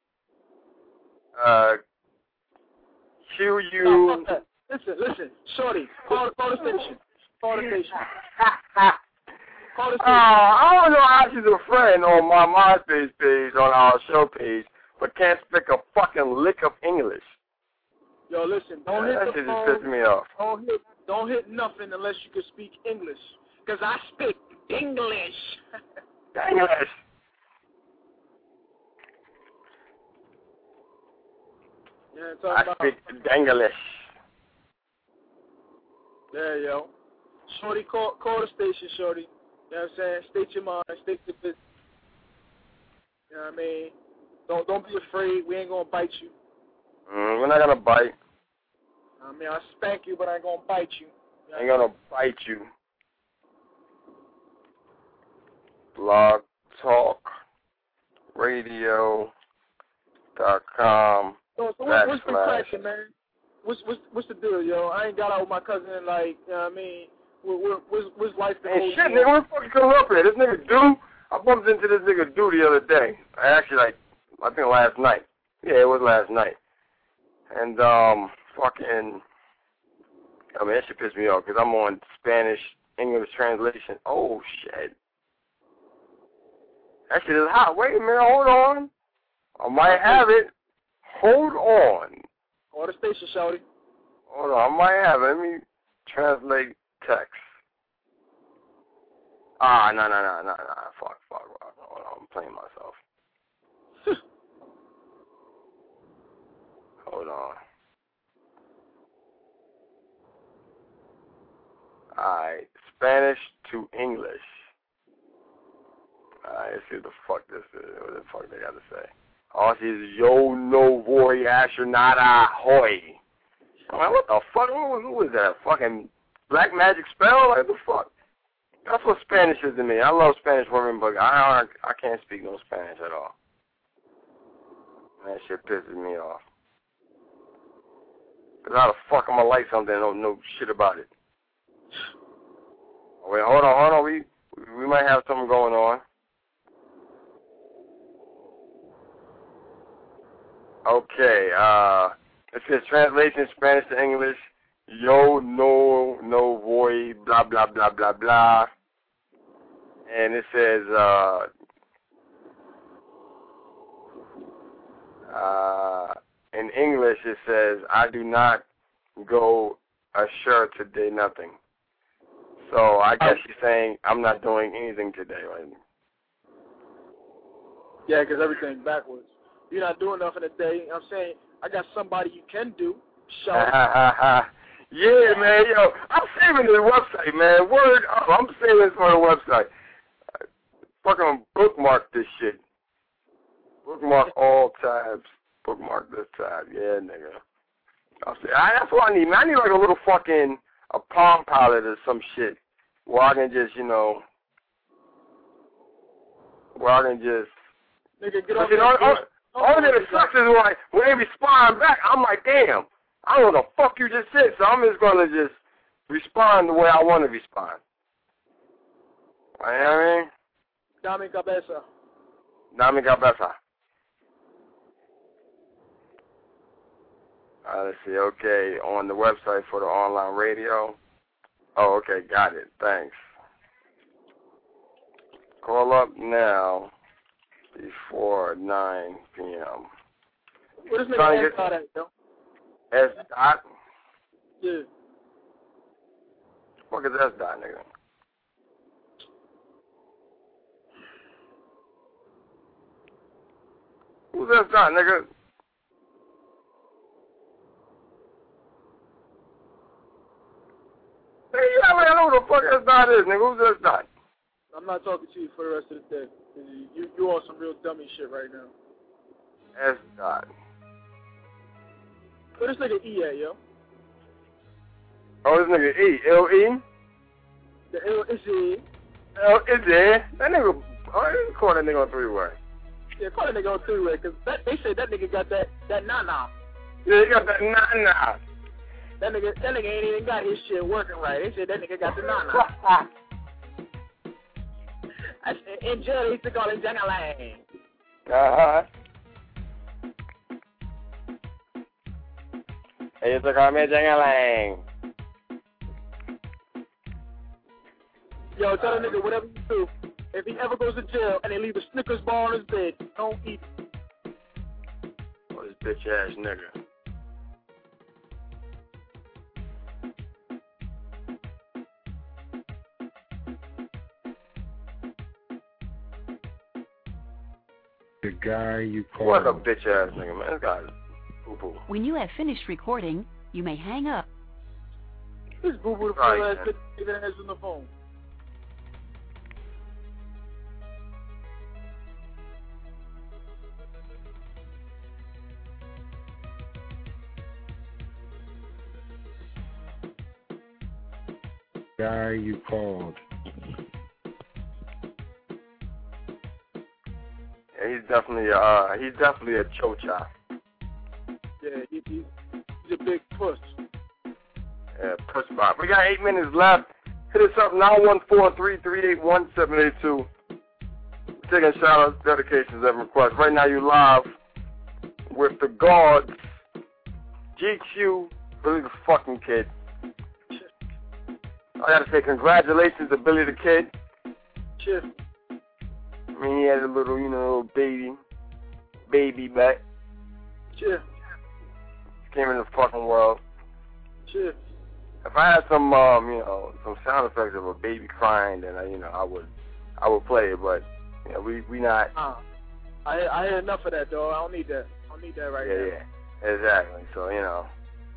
uh, Q U. No, fuck that. Listen, listen, shorty, call, call the station. Call the station. Call the station. Uh, I don't know how she's a friend on my MySpace page, on our show page, but can't speak a fucking lick of English. Yo, listen, don't Yeah, hit that the shit phone. just pissed me off. Don't hit, don't hit nothing unless you can speak English. Because I speak English. English. Yeah, I talking about. speak English. There, yo. Shorty, call, call the station, shorty. You know what I'm saying? State your mind, state your business. You know what I mean? Don't don't be afraid. We ain't gonna bite you. Mm, we're not gonna bite. I mean, I spank you, but I ain't gonna bite you. You know Ain't gonna bite you. Blog Talk Radio dot com. So, so what, what's been cracking, man? What's what's what's the deal, yo? I ain't got out with my cousin in like, you know what I mean? What, what, what's, what's life been Hey, shit, nigga, what the fuck you coming up here? This nigga Do, I bumped into this nigga Do the other day. I actually, like, I think last night. Yeah, it was last night. And, um, fucking, I mean, that shit pissed me off because I'm on Spanish English translation. Oh, shit. That shit is hot. Wait a minute, hold on. I might have it. Hold on. Call the station, shorty. Hold on, I might have it. Let me translate text. Ah, no, no, no, no, no. Fuck, fuck, fuck. Hold on, I'm playing myself. Hold on. Alright, Spanish to English. Alright, let's see what the fuck this is. What the fuck they got to say. All she is, yo no voy asher nada hoy. I'm like, what the fuck? Who, who is that? Fucking black magic spell? Like, what the fuck? That's what Spanish is to me. I love Spanish women, but I I can't speak no Spanish at all. That shit pisses me off. Cause how the fuck am I like something and don't know shit about it? Oh, wait, hold on, hold on. We we might have something going on. Okay, uh, it says translation Spanish to English. Yo no no voy blah blah blah blah blah. And it says uh uh in English it says I do not go assure today nothing. So I guess she's saying I'm not doing anything today, right? Yeah, because everything's backwards. You're not doing nothing today. I'm saying I got somebody you can do. Shout Yeah, man, yo, I'm saving the website, man. Word up, I'm saving this for the website. I fucking bookmark this shit. Bookmark all tabs. Bookmark this tab. Yeah, nigga. I'll say, I, that's what I need, man. I need like a little fucking, a Palm Pilot or some shit where I can just, you know, where I can just, Nigga, get off you know, all, all, all that sucks is like, when they respond back, I'm like, damn. I don't know what the fuck you just said, so I'm just going to just respond the way I want to respond. You know what I mean? Dame cabeza. Dame cabeza. Uh, let's see, okay, on the website for the online radio, Oh, okay, got it. Thanks. Call up now before nine p.m. What is Trying nigga to S dot at, yo? S dot? Yeah. What is S dot, nigga? Who's S dot, nigga? Hey, yeah, man, I know who the fuck S dot is, nigga. Who's S dot? I'm not talking to you for the rest of the day. You, you, you on some real dummy shit right now. S dot. Where this nigga E at, yo? Oh, this nigga E. L E? The L is E. L is E. That nigga, oh, you call that nigga on three-way. Yeah, call that nigga on three-way, because they said that nigga got that, that nah-nah. Yeah, he got that nah-nah. That nigga, that nigga ain't even got his shit working right. They said that nigga got the nah-nah. In jail, they used to call it jangalang. Uh-huh. They used to call me jangalang. Yo, tell that nigga whatever you do. If he ever goes to jail and they leave a Snickers bar on his bed, don't eat it. Oh, this bitch-ass nigga. The guy you call. What a bitch-ass nigga, man. This guy's boo-boo. When you have finished recording, you may hang up. This boo-boo the Right, full ass man. bitch that has on the phone. Guy you called. Yeah, he's definitely, uh, he's definitely a chocha. Yeah, he, he, he's a big puss. Yeah, push bop. We got eight minutes left. Hit us up, nine one four, three three eight, one seven eight two. Taking shout-outs, dedications, and requests. Right now, you live with the Guards, G Q, Billy the fucking Kid. I gotta say congratulations to Billy the Kid. Cheers. I mean, he had a little, you know, little baby, baby back. Cheers. Came in the fucking world. Cheers. If I had some, um, you know, some sound effects of a baby crying, then I, you know, I would, I would play it. But, you know, we, we not. Uh, I, I had enough of that, though. I don't need that. I don't need that right yeah, now. Yeah, exactly. So, you know.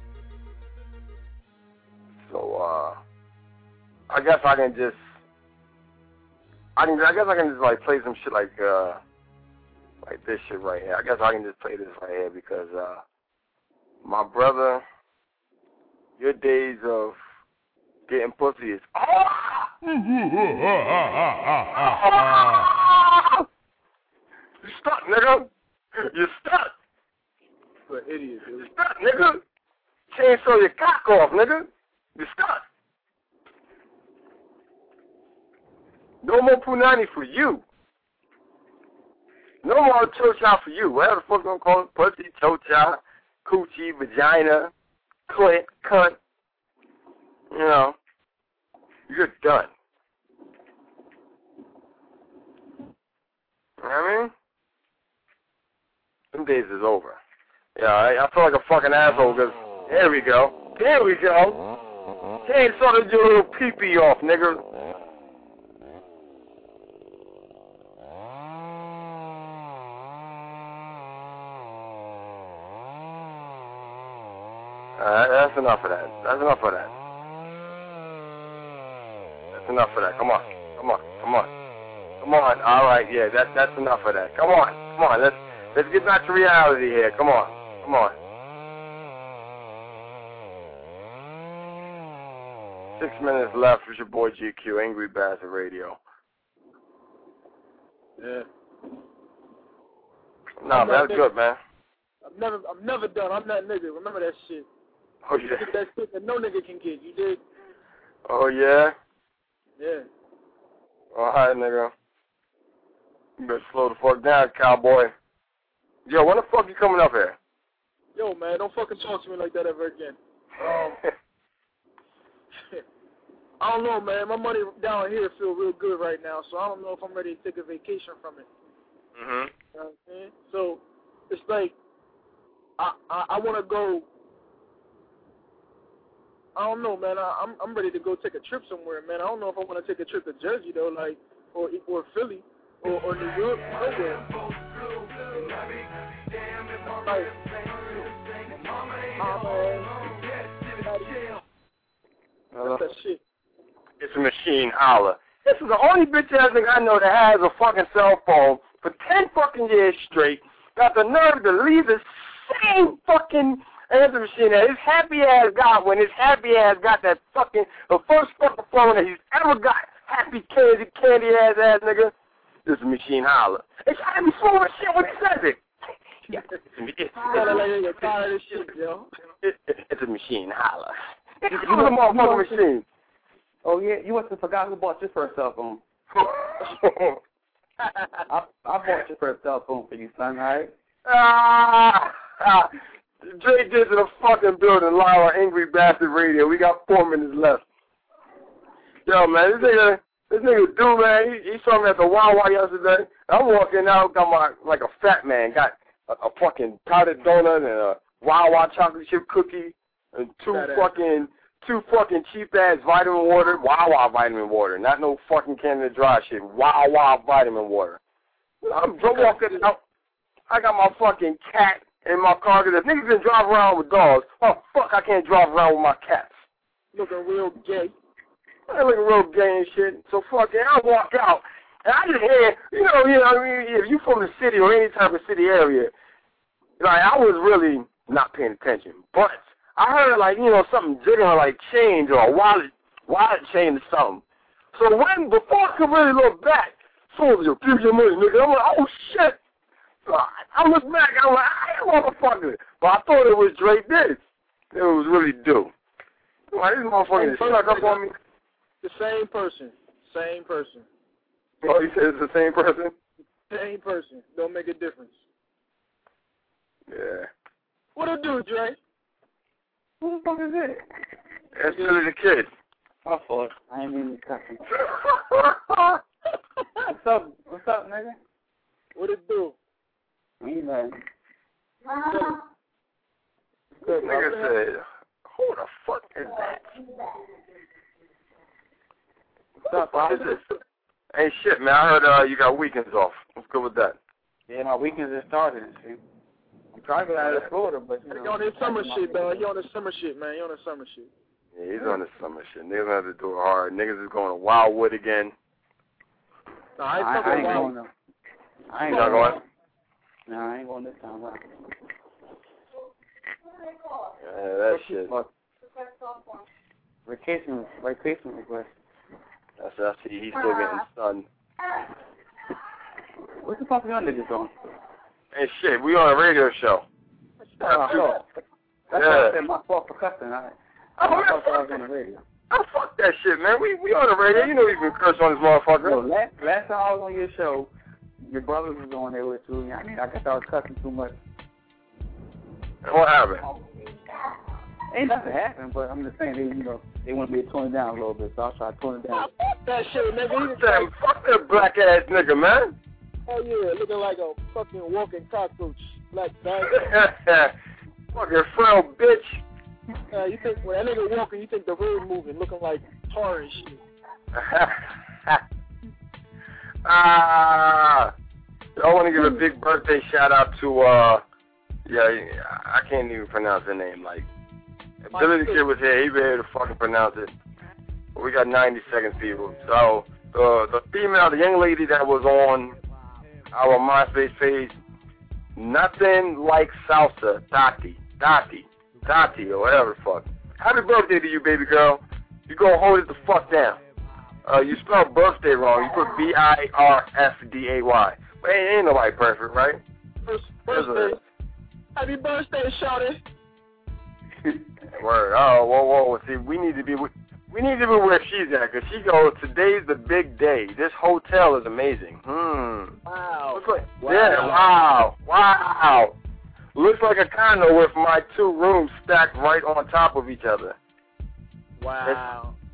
So, uh, I guess I can just, I can, I guess I can just like play some shit like, uh, like this shit right here. I guess I can just play this right here because, uh, my brother, your days of getting pussy is You stuck, nigga. You stuck. What an idiot, dude. You stuck, nigga. Chainsaw your cock off, nigga. You stuck. No more punani for you. No more chocha for you. Whatever the fuck I'm call it. Pussy, chocha, coochie, vagina, clit, cunt. You know. You're done. You know what I mean? Them days is over. Yeah, I, I feel like a fucking asshole because, there we go. There we go. Chainsaw your little pee-pee off, nigga. Alright, that's enough of that. That's enough of that. That's enough of that. Come on. Come on. Come on. Come on. Alright, yeah, that that's enough of that. Come on. Come on. Let's let's get back to reality here. Come on. Come on. Six minutes left with your boy G Q, Angry Bastard Radio. Yeah. Nah, man, that's good, man. I'm never, I'm never done. I'm that nigga. Remember that shit. Oh, yeah. Get that shit that no nigga can get. You dig? Oh, yeah? Yeah. All right, nigga. You better slow the fuck down, cowboy. Yo, when the fuck you coming up here? Yo, man, don't fucking talk to me like that ever again. Um, I don't know, man. My money down here feel real good right now, so I don't know if I'm ready to take a vacation from it. Mhm. You know what I'm saying? So it's like I I, I want to go. I don't know, man. I, I'm I'm ready to go take a trip somewhere, man. I don't know if I want to take a trip to Jersey though, like or or Philly or, or New York, nowhere. Like, oh, man. That's that shit. It's a machine holler. This is the only bitch ass nigga I know that has a fucking cell phone for ten fucking years straight. Got the nerve to leave the same fucking answer machine that his happy ass got when his happy ass got that fucking, the first fucking phone that he's ever got. Happy candy, candy ass ass nigga. This is a machine holler. It's gotta be full of shit when he says it. Yeah, it's, it's, it's, tired of shit, yo. It, it, it's a machine holler. It's a motherfucking machine. Oh yeah, you must have forgot who bought your first cell phone. I, I bought your first cell phone for you, son, alright? Ah, ah. Dre Diz in the fucking building, live on Angry Bastard Radio. We got four minutes left. Yo, man, this nigga, this nigga dude, man, he, he saw me at the Wawa yesterday. I'm walking out, got my, like a fat man, got a, a fucking powdered donut and a Wawa chocolate chip cookie and two That fucking, ass. two fucking cheap-ass vitamin water, Wawa vitamin water, not no fucking Canada Dry shit, Wawa vitamin water. I'm walking out, I got my fucking cat in my car, because if niggas can drive around with dogs, oh, fuck, I can't drive around with my cats. Looking real gay. I look real gay and shit. So fucking, I walk out, and I just hear, you know, you know, I mean, if you from the city or any type of city area, like, I was really not paying attention. But I heard, like, you know, something jiggling, like change or a wallet, wallet chain or something. So when, before I could really look back, someone was like, give your money, nigga. I'm like, oh, shit. I look back, I'm like, I ain't motherfucker. But I thought it was Dre Diz. It was really due. Like, this motherfucker snuck up on me. The same person. Same person. Oh, you said it's the same person? Same person. Don't make a difference. Yeah. What it do, Dre? Who the fuck is it? That's Billy the Kid. My fault. I ain't mean to cut him. What's up? What's up, nigga? What it do? Ain't nothing. Good, nigga said, who the fuck is that? What's up, What is this? Hey, shit, man. I heard uh, you got weekends off. What's good with that? Yeah, my weekends just started and shit. I'm trying to get out of Florida, but you know. He on his summer shit, dog. He on his summer shit, man. He on his summer shit. Yeah, he's on the summer shit. Niggas have to do it hard. Niggas is going to Wildwood again. No, I ain't, I, I ain't going though. I ain't Not going. going? No, I ain't going this time. Right? Yeah, that shit. Vacation, vacation request. That's I see. He's still getting sun. What the fuck are y'all niggas doing? Hey, shit, we on a radio show. Oh, oh. That's yeah. why I said my fault for cussing. I, Oh, I man, thought I fuck was on the radio. Oh, fuck that shit, man. We we on the radio. You know you can curse on this motherfucker. Yo, last, last time I was on your show, your brother was on there with you. I mean, I guess I was cussing too much. What happened? Ain't nothing happened, but I'm just saying, they, you know, they want me to tone it down a little bit, so I'll try to tone it down. Fuck that shit, nigga. Fuck that, fuck that black ass nigga, man. Oh, yeah, looking like a fucking walking cockroach. Black bag. Fucking frail bitch. Uh, you think when that nigga walking, you think the road moving, looking like tar and shit. Ah, I want to give a big birthday shout out to uh, yeah, I can't even pronounce her name. Like, if Billy the Kid was here, he'd be able to fucking pronounce it. But we got ninety seconds, people. So the the female, the young lady that was on our MySpace page, nothing like salsa, Dati, Dati. Dati or whatever the fuck. Happy birthday to you, baby girl. You go hold it the fuck down. Uh, you spelled birthday wrong. You put B I R F D A Y. But ain't, ain't nobody perfect, right? First birthday. Happy birthday, shawty. Word. Oh, whoa, whoa. See, we need to be we need to be where she's at, because she goes, today's the big day. This hotel is amazing. Hmm. Wow. Like, wow. Yeah, wow. Wow. Looks like a condo with my two rooms stacked right on top of each other. Wow.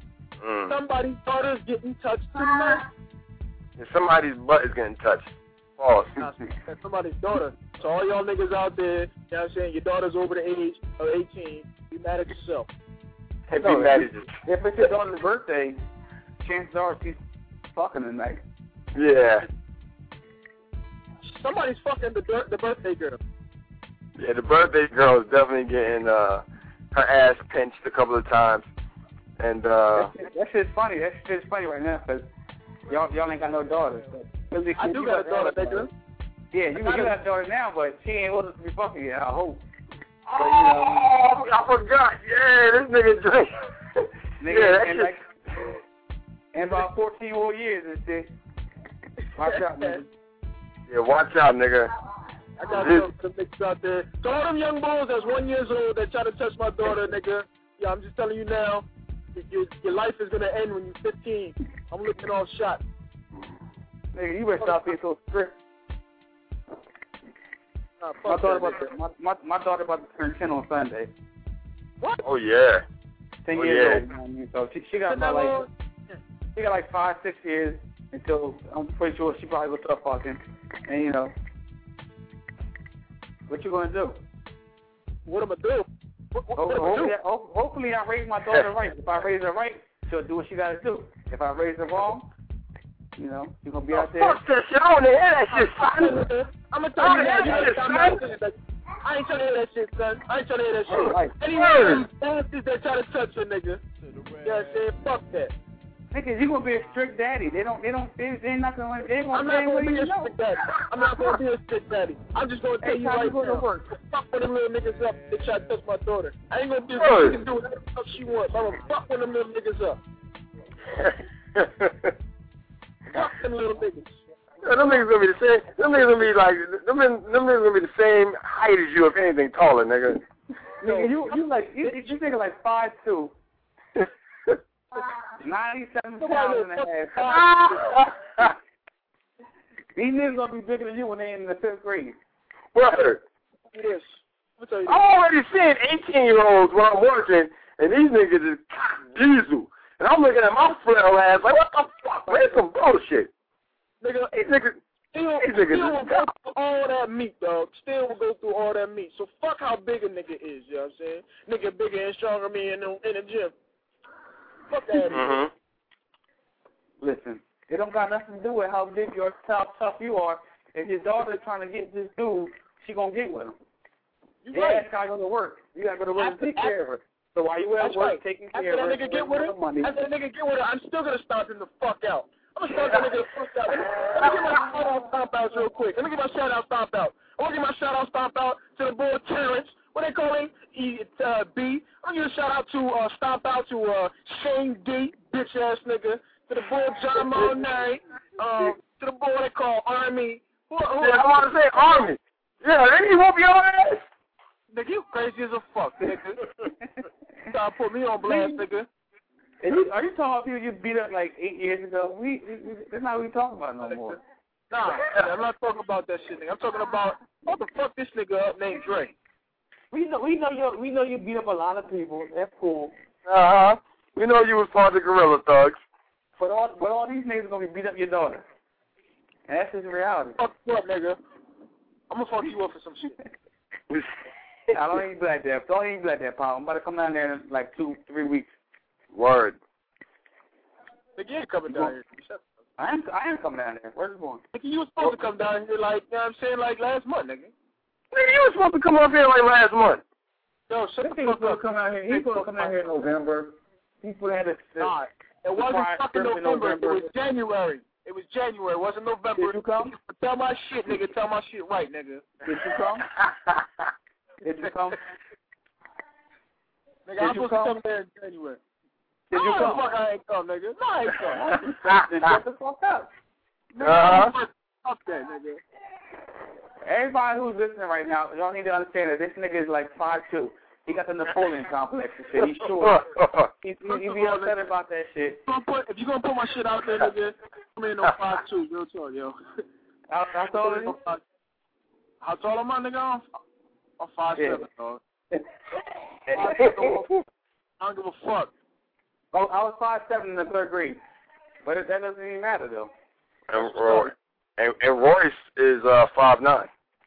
Mm. Somebody's daughter's getting touched tonight. And somebody's butt is getting touched. False. That's somebody's daughter. So all y'all niggas out there, you know what I'm saying, your daughter's over the age of eighteen, be mad at yourself. Hey, be No, mad if, at you. if it's your daughter's birthday, chances are she's fucking tonight. Yeah. Somebody's fucking the bir- the birthday girl. Yeah, the birthday girl is definitely getting uh, her ass pinched a couple of times. And, uh... That, shit, that shit's funny. That shit's funny right now, because y'all, y'all ain't got no daughters. Really, I do got a daughter, nigga. Yeah, you, you got a daughter now, but she ain't old enough to be fucking yet, I hope. But, oh, you know, I forgot. Yeah, this nigga drink. nigga, yeah, that and, shit. like, in about fourteen more years and shit. Watch out, nigga. Yeah, watch out, nigga. I got some some niggas out there. So all them young boys that's one years old that try to touch my daughter, nigga. Yeah, I'm just telling you now, your, your life is gonna end when you're fifteen. I'm looking all shot. Nigga, you better stop being so strict. Nah, My fuck daughter, that, about to, my, my, my daughter about to turn ten on Sunday. What? Oh, yeah. Ten Oh, years yeah. old. You know what I mean? So she, she got about like, she got like five, six years until I'm pretty sure she probably will start fucking. And you know, what you gonna do? What am I do? What, what, Ho- what am I hopefully, do? ho- hopefully I raise my daughter right. If I raise her right, she'll do what she gotta do. If I raise her wrong, you know, she's gonna be Oh, out there. fuck that shit. I want to hear that shit, son. I'm gonna I tell you wanna that. hear You that shit, gotta son. stop that. I ain't trying to hear that shit, son. I ain't trying to hear that shit. Right. Any Word. of these bastards that try to touch a nigga, yeah, say fuck that. Nigga, you gonna be a strict daddy. They don't, they don't, they, they're not gonna, they ain't I'm gonna not say what gonna be you a know. strict daddy. I'm not gonna be a strict daddy. I'm just gonna tell Hey, you time right you go to now. work. Fuck one of them little niggas up that try to touch my daughter. I ain't gonna do Good. she can do whatever the fuck she wants. I'm gonna fuck one of them little niggas up. Fuck them little niggas. Yeah, them niggas gonna be the same. Them niggas gonna be like, them, them niggas gonna be the same height as you, if anything taller, nigga. Nigga, you, you like, you, you nigga like five two. ninety-seven pounds and a half. These niggas gonna be bigger than you when they in the fifth grade. Brother, Yes. I'll tell you I'm already seeing eighteen-year-olds when I'm working, and these niggas is cock diesel. And I'm looking at my frail ass like, what the fuck, man? It's some bullshit. Nigga, These niggas, still, these niggas still will is go through all that meat, dog. Still will go through all that meat. So fuck how big a nigga is, you know what I'm saying? Nigga bigger and stronger than me in the, in the gym. Fuck that. Mm-hmm. Listen, it don't got nothing to do with how big or how tough you are. If your daughter's trying to get this dude, she gonna get with him. You Yeah, right. that's how you go to work. You gotta go to work After- and take care of her. So while you at That's work right. taking After care of that her, nigga get with her, money. after that nigga get with her, I'm still gonna stomp him the fuck out. I'm gonna stomp that nigga the fuck out. Let me, let me get my shout out stomp outs real quick. Let me get my shout out stomp out. I wanna get my shout out stomp out to the boy Terrence. What they call him? E uh, B. I'm gonna give a shout out to uh, stomp out to uh, Shane D, bitch ass nigga. To the boy John Monet. Um, to the boy they call Army. Who, who, Yeah, I want to say Army. Yeah, then he won't be on ass. Nigga, you crazy as a fuck, nigga. Try to put me on blast, nigga. Are you, are you talking about people you beat up like eight years ago? We, we that's not what we talking about no more. Nah, I'm not talking about that shit, nigga. I'm talking about what the fuck this nigga up named Dre. We know we know you we know you beat up a lot of people. That's cool. Uh-huh. We know you was part of the Gorilla Thugs. But all but all these niggas gonna be beat up your daughter. And that's just reality. Fuck you up, nigga. I'm gonna fuck you up for some shit. I don't even be like that. Don't even be like that, pal. I'm about to come down there in like two, three weeks. Word. Nigga, you ain't coming down here. I am I am coming down there. Where's it going? Nigga, you was supposed to come down here like, you know what I'm saying, like last month, nigga. Nigga, you was supposed to come up here like last month. Yo, shut This the nigga fuck supposed up. to come out here. He's supposed to come out here in November. He's supposed to have this. Nah, it wasn't fucking November. It was January. It was January. It wasn't November. Did you come? Tell my shit, nigga. Tell my shit right, nigga. Did you come? Did you come? Nigga, Did I'm you supposed come? to come there in January. Did no, you come? the fuck I ain't come, nigga. No, I ain't come. Then shut the fuck up. Nigga, Uh-huh. fuck that, nigga. Everybody who's listening right now, y'all need to understand that this nigga is like five two. He got the Napoleon complex and shit. He's short. He, he, he be upset about that shit. If you gonna put, if you gonna put my shit out there, nigga, I'm in no five two. Real talk, yo. How, how tall is he? How tall am I, nigga? I'm, I'm five Yeah. seven, dog. I don't give a fuck. Oh, I was five seven in the third grade, but it, that doesn't even matter though. And, Roy, and, and Royce is uh five nine.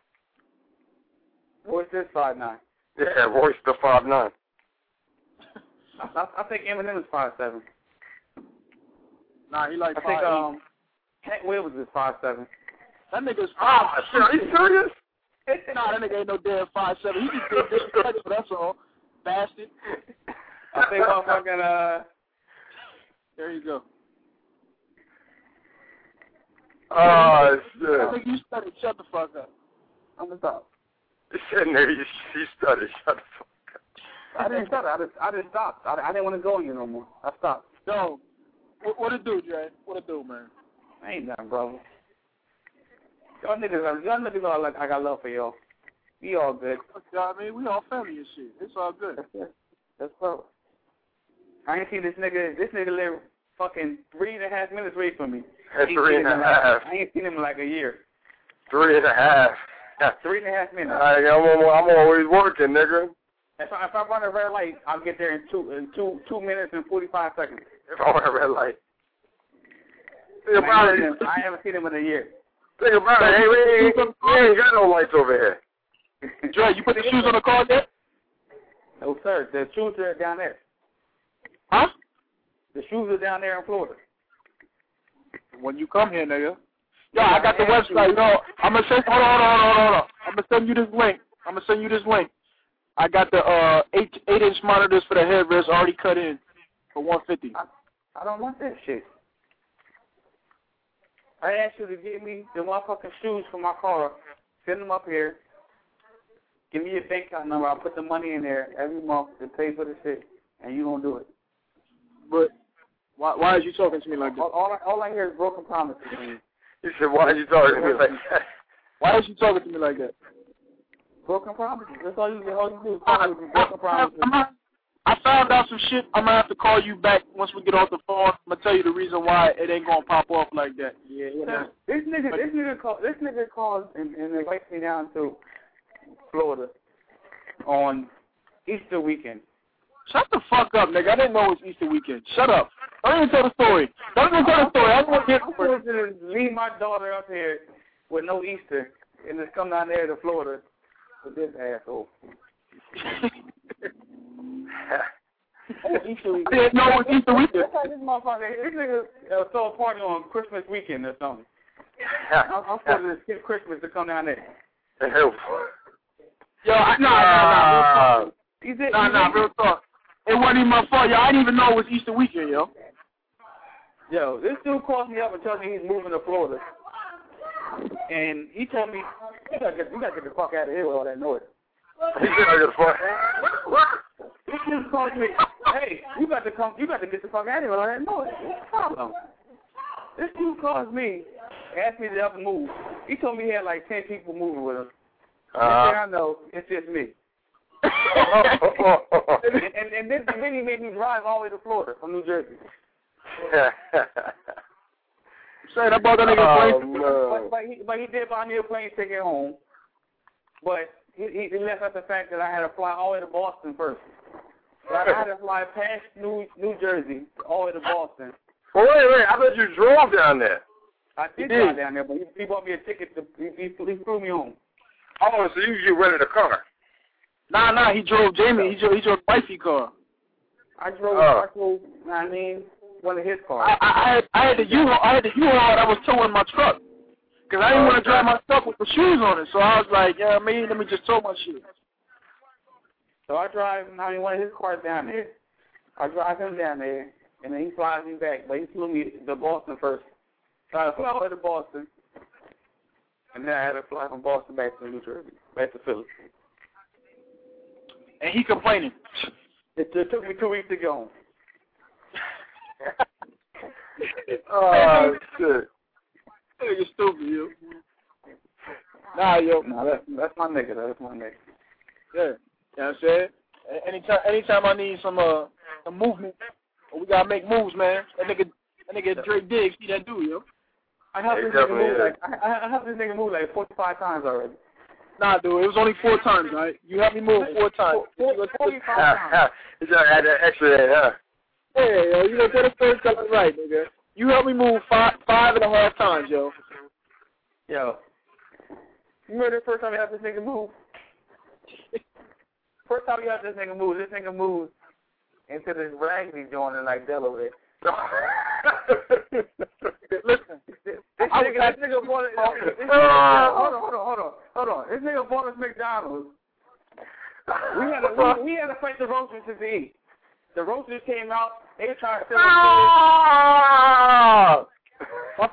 Royce is five nine. Yeah, Royce the five nine. I, I, I think Eminem is five seven. Nah, he like I five think eight. um, Hank Williams is five seven. That nigga's Ah, shit, are you serious? Nah, that nigga ain't no damn five seven. He just did disrespectful, that's all. Bastard. I think motherfucking uh. There you go. Oh shit. I think you studied. Shut the fuck up. I'm the top. He said, "Nigga, you, you studied. Shut the fuck up." I didn't stop. I just, I just stopped. I, I didn't want to go in no more. I stopped. Yo, what, what it do, Dre? What it do, man? Ain't nothing, brother. Y'all niggas, are, y'all niggas are like, I got love for y'all. We all good. You know what I mean? We all family and shit. It's all good. That's it. That's bro. I ain't seen this nigga. This nigga live fucking three and a half minutes away from me. That's three and a half. Like, I ain't seen him in like a year. Three and a half. Three and a half minutes. I, I'm, I'm always working, nigga. If I, if I run a red light, I'll get there in two in two two minutes and forty five seconds. If I run a red light. Think I about ain't, it. him, I haven't seen him in a year. Think about it. Hey, we ain't, we ain't got no lights over here. Dre, you put the shoes on the car yet? No, sir. The shoes are down there. Huh? The shoes are down there in Florida. When you come here, nigga. Yo, I got the website. Yo, I'm gonna send. Hold on, hold on, hold on, hold on. I'm gonna send you this link. I'm gonna send you this link. I got the uh eight eight inch monitors for the headrest already cut in for one fifty. I, I don't want that shit. I asked you to give me the motherfucking shoes for my car. Send them up here. Give me your bank account number. I'll put the money in there every month to pay for the shit, and you don't do it. But why why are you talking to me like that? All, all, I, all I hear is broken promises. You said, why are you talking to me like that? Why is you talking to me like that? Broken promises. That's all you, all you do is talk with broken promises. I found out some shit. I'm gonna have to call you back once we get off the phone. I'm gonna tell you the reason why it ain't gonna pop off like that. Yeah, yeah. This nigga, this nigga called, this nigga called and, and invites me down to Florida on Easter weekend. Shut the fuck up, nigga. I didn't know it was Easter weekend. Shut up. Don't even tell the story. Don't even tell the story. I don't want to hear I'm supposed to leave my daughter up here with no Easter and just come down there to Florida with this asshole. Oh, Easter weekend. I didn't know it was Easter weekend. That's like this motherfucker. This nigga uh, throw a party on Christmas weekend or something. I'm, I'm supposed to skip Christmas to come down there. Yo, I, nah, nah, nah, real talk. He's it, Nah, he's nah, it. real talk. It wasn't even my fault, yo. I didn't even know it was Easter weekend, yo. Yo, this dude calls me up and tells me he's moving to Florida. And he told me, you gotta get, you gotta get the fuck out of here with all that noise. He said, I got the fuck. This dude calls me, hey, you got to come, you got to get the fuck out of here with all that noise. What's the problem? This dude calls me, asked me to help him move. He told me he had like ten people moving with him. Uh-huh. Next thing I know, it's just me. and, and, and then, and then he made me drive all the way to Florida from New Jersey. Say that about that nigga Oh, plane. no. But, but, he, but he did buy me a plane ticket home. But he, he, he left out the fact that I had to fly all the way to Boston first. So I had to fly past New New Jersey all the way to Boston. Well, wait, wait. I bet you drove down there. I did You fly did? down there, but he, he bought me a ticket. To, he, he, he flew me home. Oh, so you, you rented a car. Nah, nah, he drove Jamie. He drove, he drove wifey car. I drove, Oh. I drove, I mean, one of his cars. I, I, I had, I had the U, I had the U-Haul that was towing my truck. Cause I didn't want to drive my truck with the shoes on it, so I was like, yeah, me, let me just tow my shit. So I drive, I mean, one of his cars down there. I drive him down there, and then he flies me back. But he flew me to Boston first. So I flew all the way to Boston, and then I had to fly from Boston back to New Jersey, back to Philly. And he complaining. It, it took me two weeks to get home. Oh, shit. You're stupid, you. Nah, yo. Nah, that's, that's my nigga, though. That's my nigga. Yeah. You know what I'm saying? A- Anytime, anytime I need some uh, some movement, or we gotta make moves, man. That nigga, that nigga Drake Diggs, he that dude, yo. I helped It this nigga definitely move is. like I, I helped this nigga move like forty-five times already. Nah, dude, it was only four times, right? You helped me move four times. Four, forty-five times. You just had that extra there, huh? Hey, yo, you know, tell the storyteller right, nigga. You helped me move five, five and a half times, yo. Yo. You remember the first time you had this nigga move? First time you had this nigga move, this nigga moved into this raggedy joint in like Delaware. Listen, this, this nigga, this nigga bought it. This nigga, hold on, hold on, hold on, hold on. This nigga bought us McDonald's. We had to, we, we had to fight the roasters to eat. The roasters came out. They were trying to sell us. My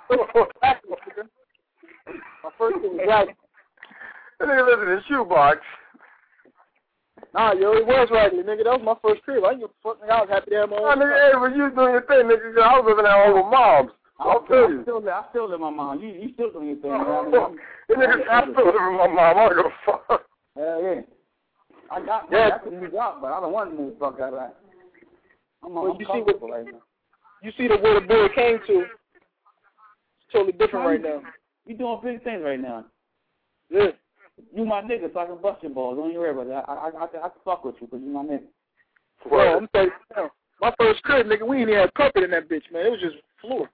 first thing was right. That nigga lives in his shoebox. Nah, yo, it was raggedy, nigga. That was my first crib. I didn't give a fuck, nigga. I was happy to have my own. Nah, nigga, hey, when you was doing your thing, nigga, I was living at home with moms. I'll tell you. I still, I still live with my mom. You, you still doing your thing, man. Man. That nigga, I still live with my mom. I don't give a fuck. Hell yeah. I got yeah. I can move out, but I don't want to move the fuck out of that. I'm, well, I'm you see what, right now. You see the where the boy came to. It's totally different right now. You doing big things right now. Yeah. You my nigga, so I can bust your balls. Don't you worry about that. I I I, I can fuck with you because you my nigga. Well, I'm telling you now. My first crib, nigga, we ain't even had carpet in that bitch, man. It was just floor.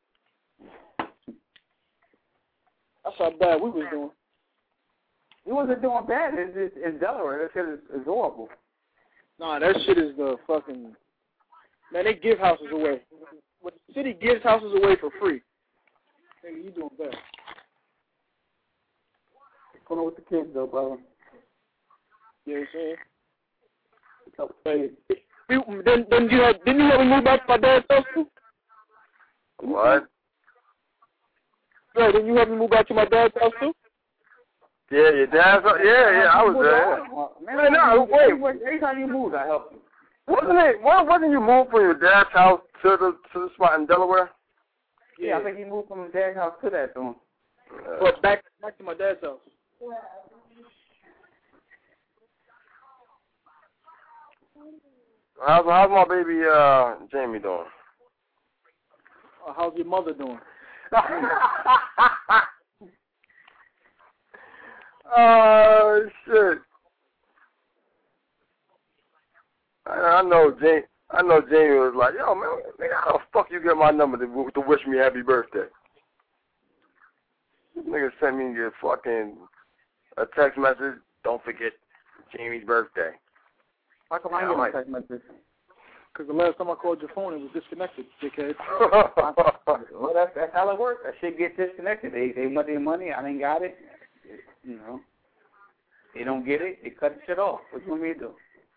That's how bad we was doing. We wasn't doing bad. It's just in Delaware. That shit is, is horrible. Nah, that shit is the fucking... Man, they give houses away. When the city gives houses away for free. Nigga, you doing bad. What's going on with the kids, though, brother? You know what I'm saying? Hey. You, then, then you had, didn't you have me move back to my dad's house, too? What? Yeah, didn't you have me move back to my dad's house, too? Yeah, your dad's house? Yeah, yeah, I was there. Man, no, wait. Every time you moved, I helped you. Wasn't it? Wasn't you moved from your dad's house to the to the spot in Delaware? Yeah, yeah, I think he moved from his dad's house to that soon. Uh, but back back to my dad's house. How's how's my baby uh Jamie doing? Uh, how's your mother doing? Oh shit! I, I know Jamie. I know Jamie was like, "Yo, man, nigga, how the fuck you get my number to, to wish me happy birthday?" Nigga sent me your fucking a text message. Don't forget Jamie's birthday. How come I get a text message? Because the last time I called your phone, it was disconnected, dickhead. Well, that's, that's how it works. That shit gets disconnected. They they want their money. I ain't got it. You know. They don't get it. They cut the shit off. What you want me to do?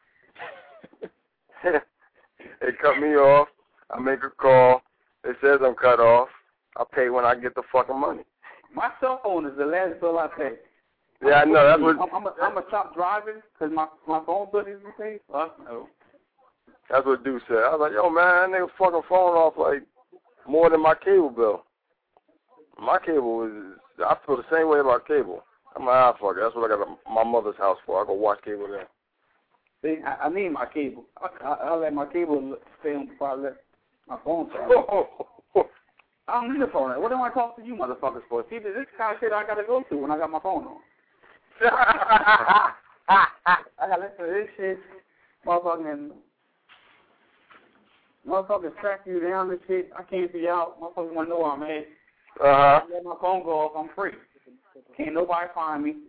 They cut me off. I make a call. It says I'm cut off. I pay when I get the fucking money. My cell phone is the last bill I pay. Yeah, I know. That's what. I'm I'm gonna stop driving because my my phone bill isn't paid. Fuck no. That's what Dude said. I was like, yo, man, that nigga fucking phone off like more than my cable bill. My cable is. I feel the same way about cable. I'm like, ah, fuck it. That's what I got my mother's house for. I go watch cable there. See, I, I need my cable. I, I, I let my cable stay on before I let my phone stay. I don't need a phone. What do I talk to you motherfuckers for? See, this kind of shit I gotta go through when I got my phone on. I gotta listen to this shit. Motherfucking, motherfuckers track you down and shit. I can't see out. Motherfuckers wanna know where I'm at. Uh-huh. I let my phone go off. I'm free. Can't nobody find me.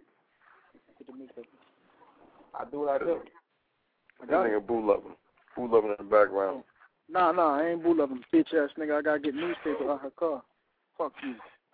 I do what I do. That nigga boo loving. Boo loving in the background. Nah, nah, I ain't boo loving. Bitch ass nigga, I gotta get newspaper out her car. Fuck you.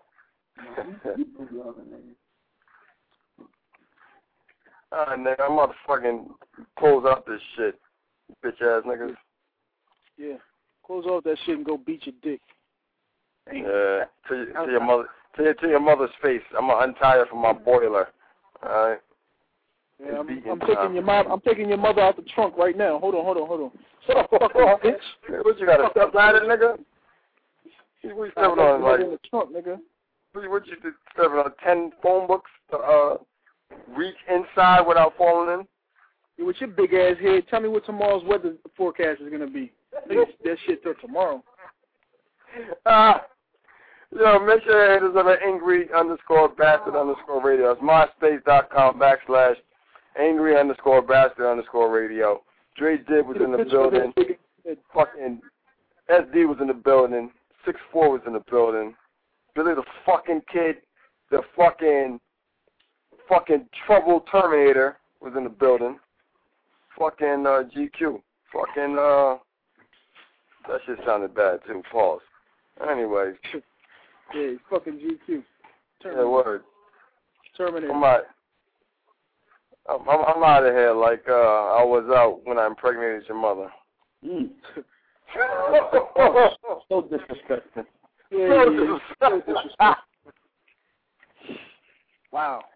Alright, nigga, I'm about to fucking close out this shit. Bitch ass niggas. Yeah. Close off that shit and go beat your dick. Yeah. To, to your mother to your, to your mother's face. I'm gonna untie her from my boiler. Alright. Yeah, I'm, I'm taking your mom. I'm taking your mother out the trunk right now. Hold on, hold on, hold on. Shut up, fucking bitch. What you got a step ladder, nigga? What you stepping on, like? In the trunk, nigga. What, what you stepping on? Ten phone books to uh reach inside without falling in? Yeah, with your big ass head, tell me what tomorrow's weather forecast is gonna be. That shit till tomorrow. Ah. Uh, Yo, make sure your head is on the angry underscore bastard underscore radio. It's myspace.com backslash angry underscore bastard underscore radio. Dre Dib was in the building. Fucking S D was in the building. six four was in the building. Billy the fucking Kid, the fucking fucking Trouble Terminator was in the building. Fucking uh, G Q. Fucking uh, that shit sounded bad too. Pause. Anyways. Yeah, he's fucking G Q. Yeah, word. Terminator. I'm out. I'm, I'm, I'm out of here like uh, I was out when I impregnated your mother. Mm. oh, so disrespectful. Yeah, yeah, yeah. So disrespectful. Wow.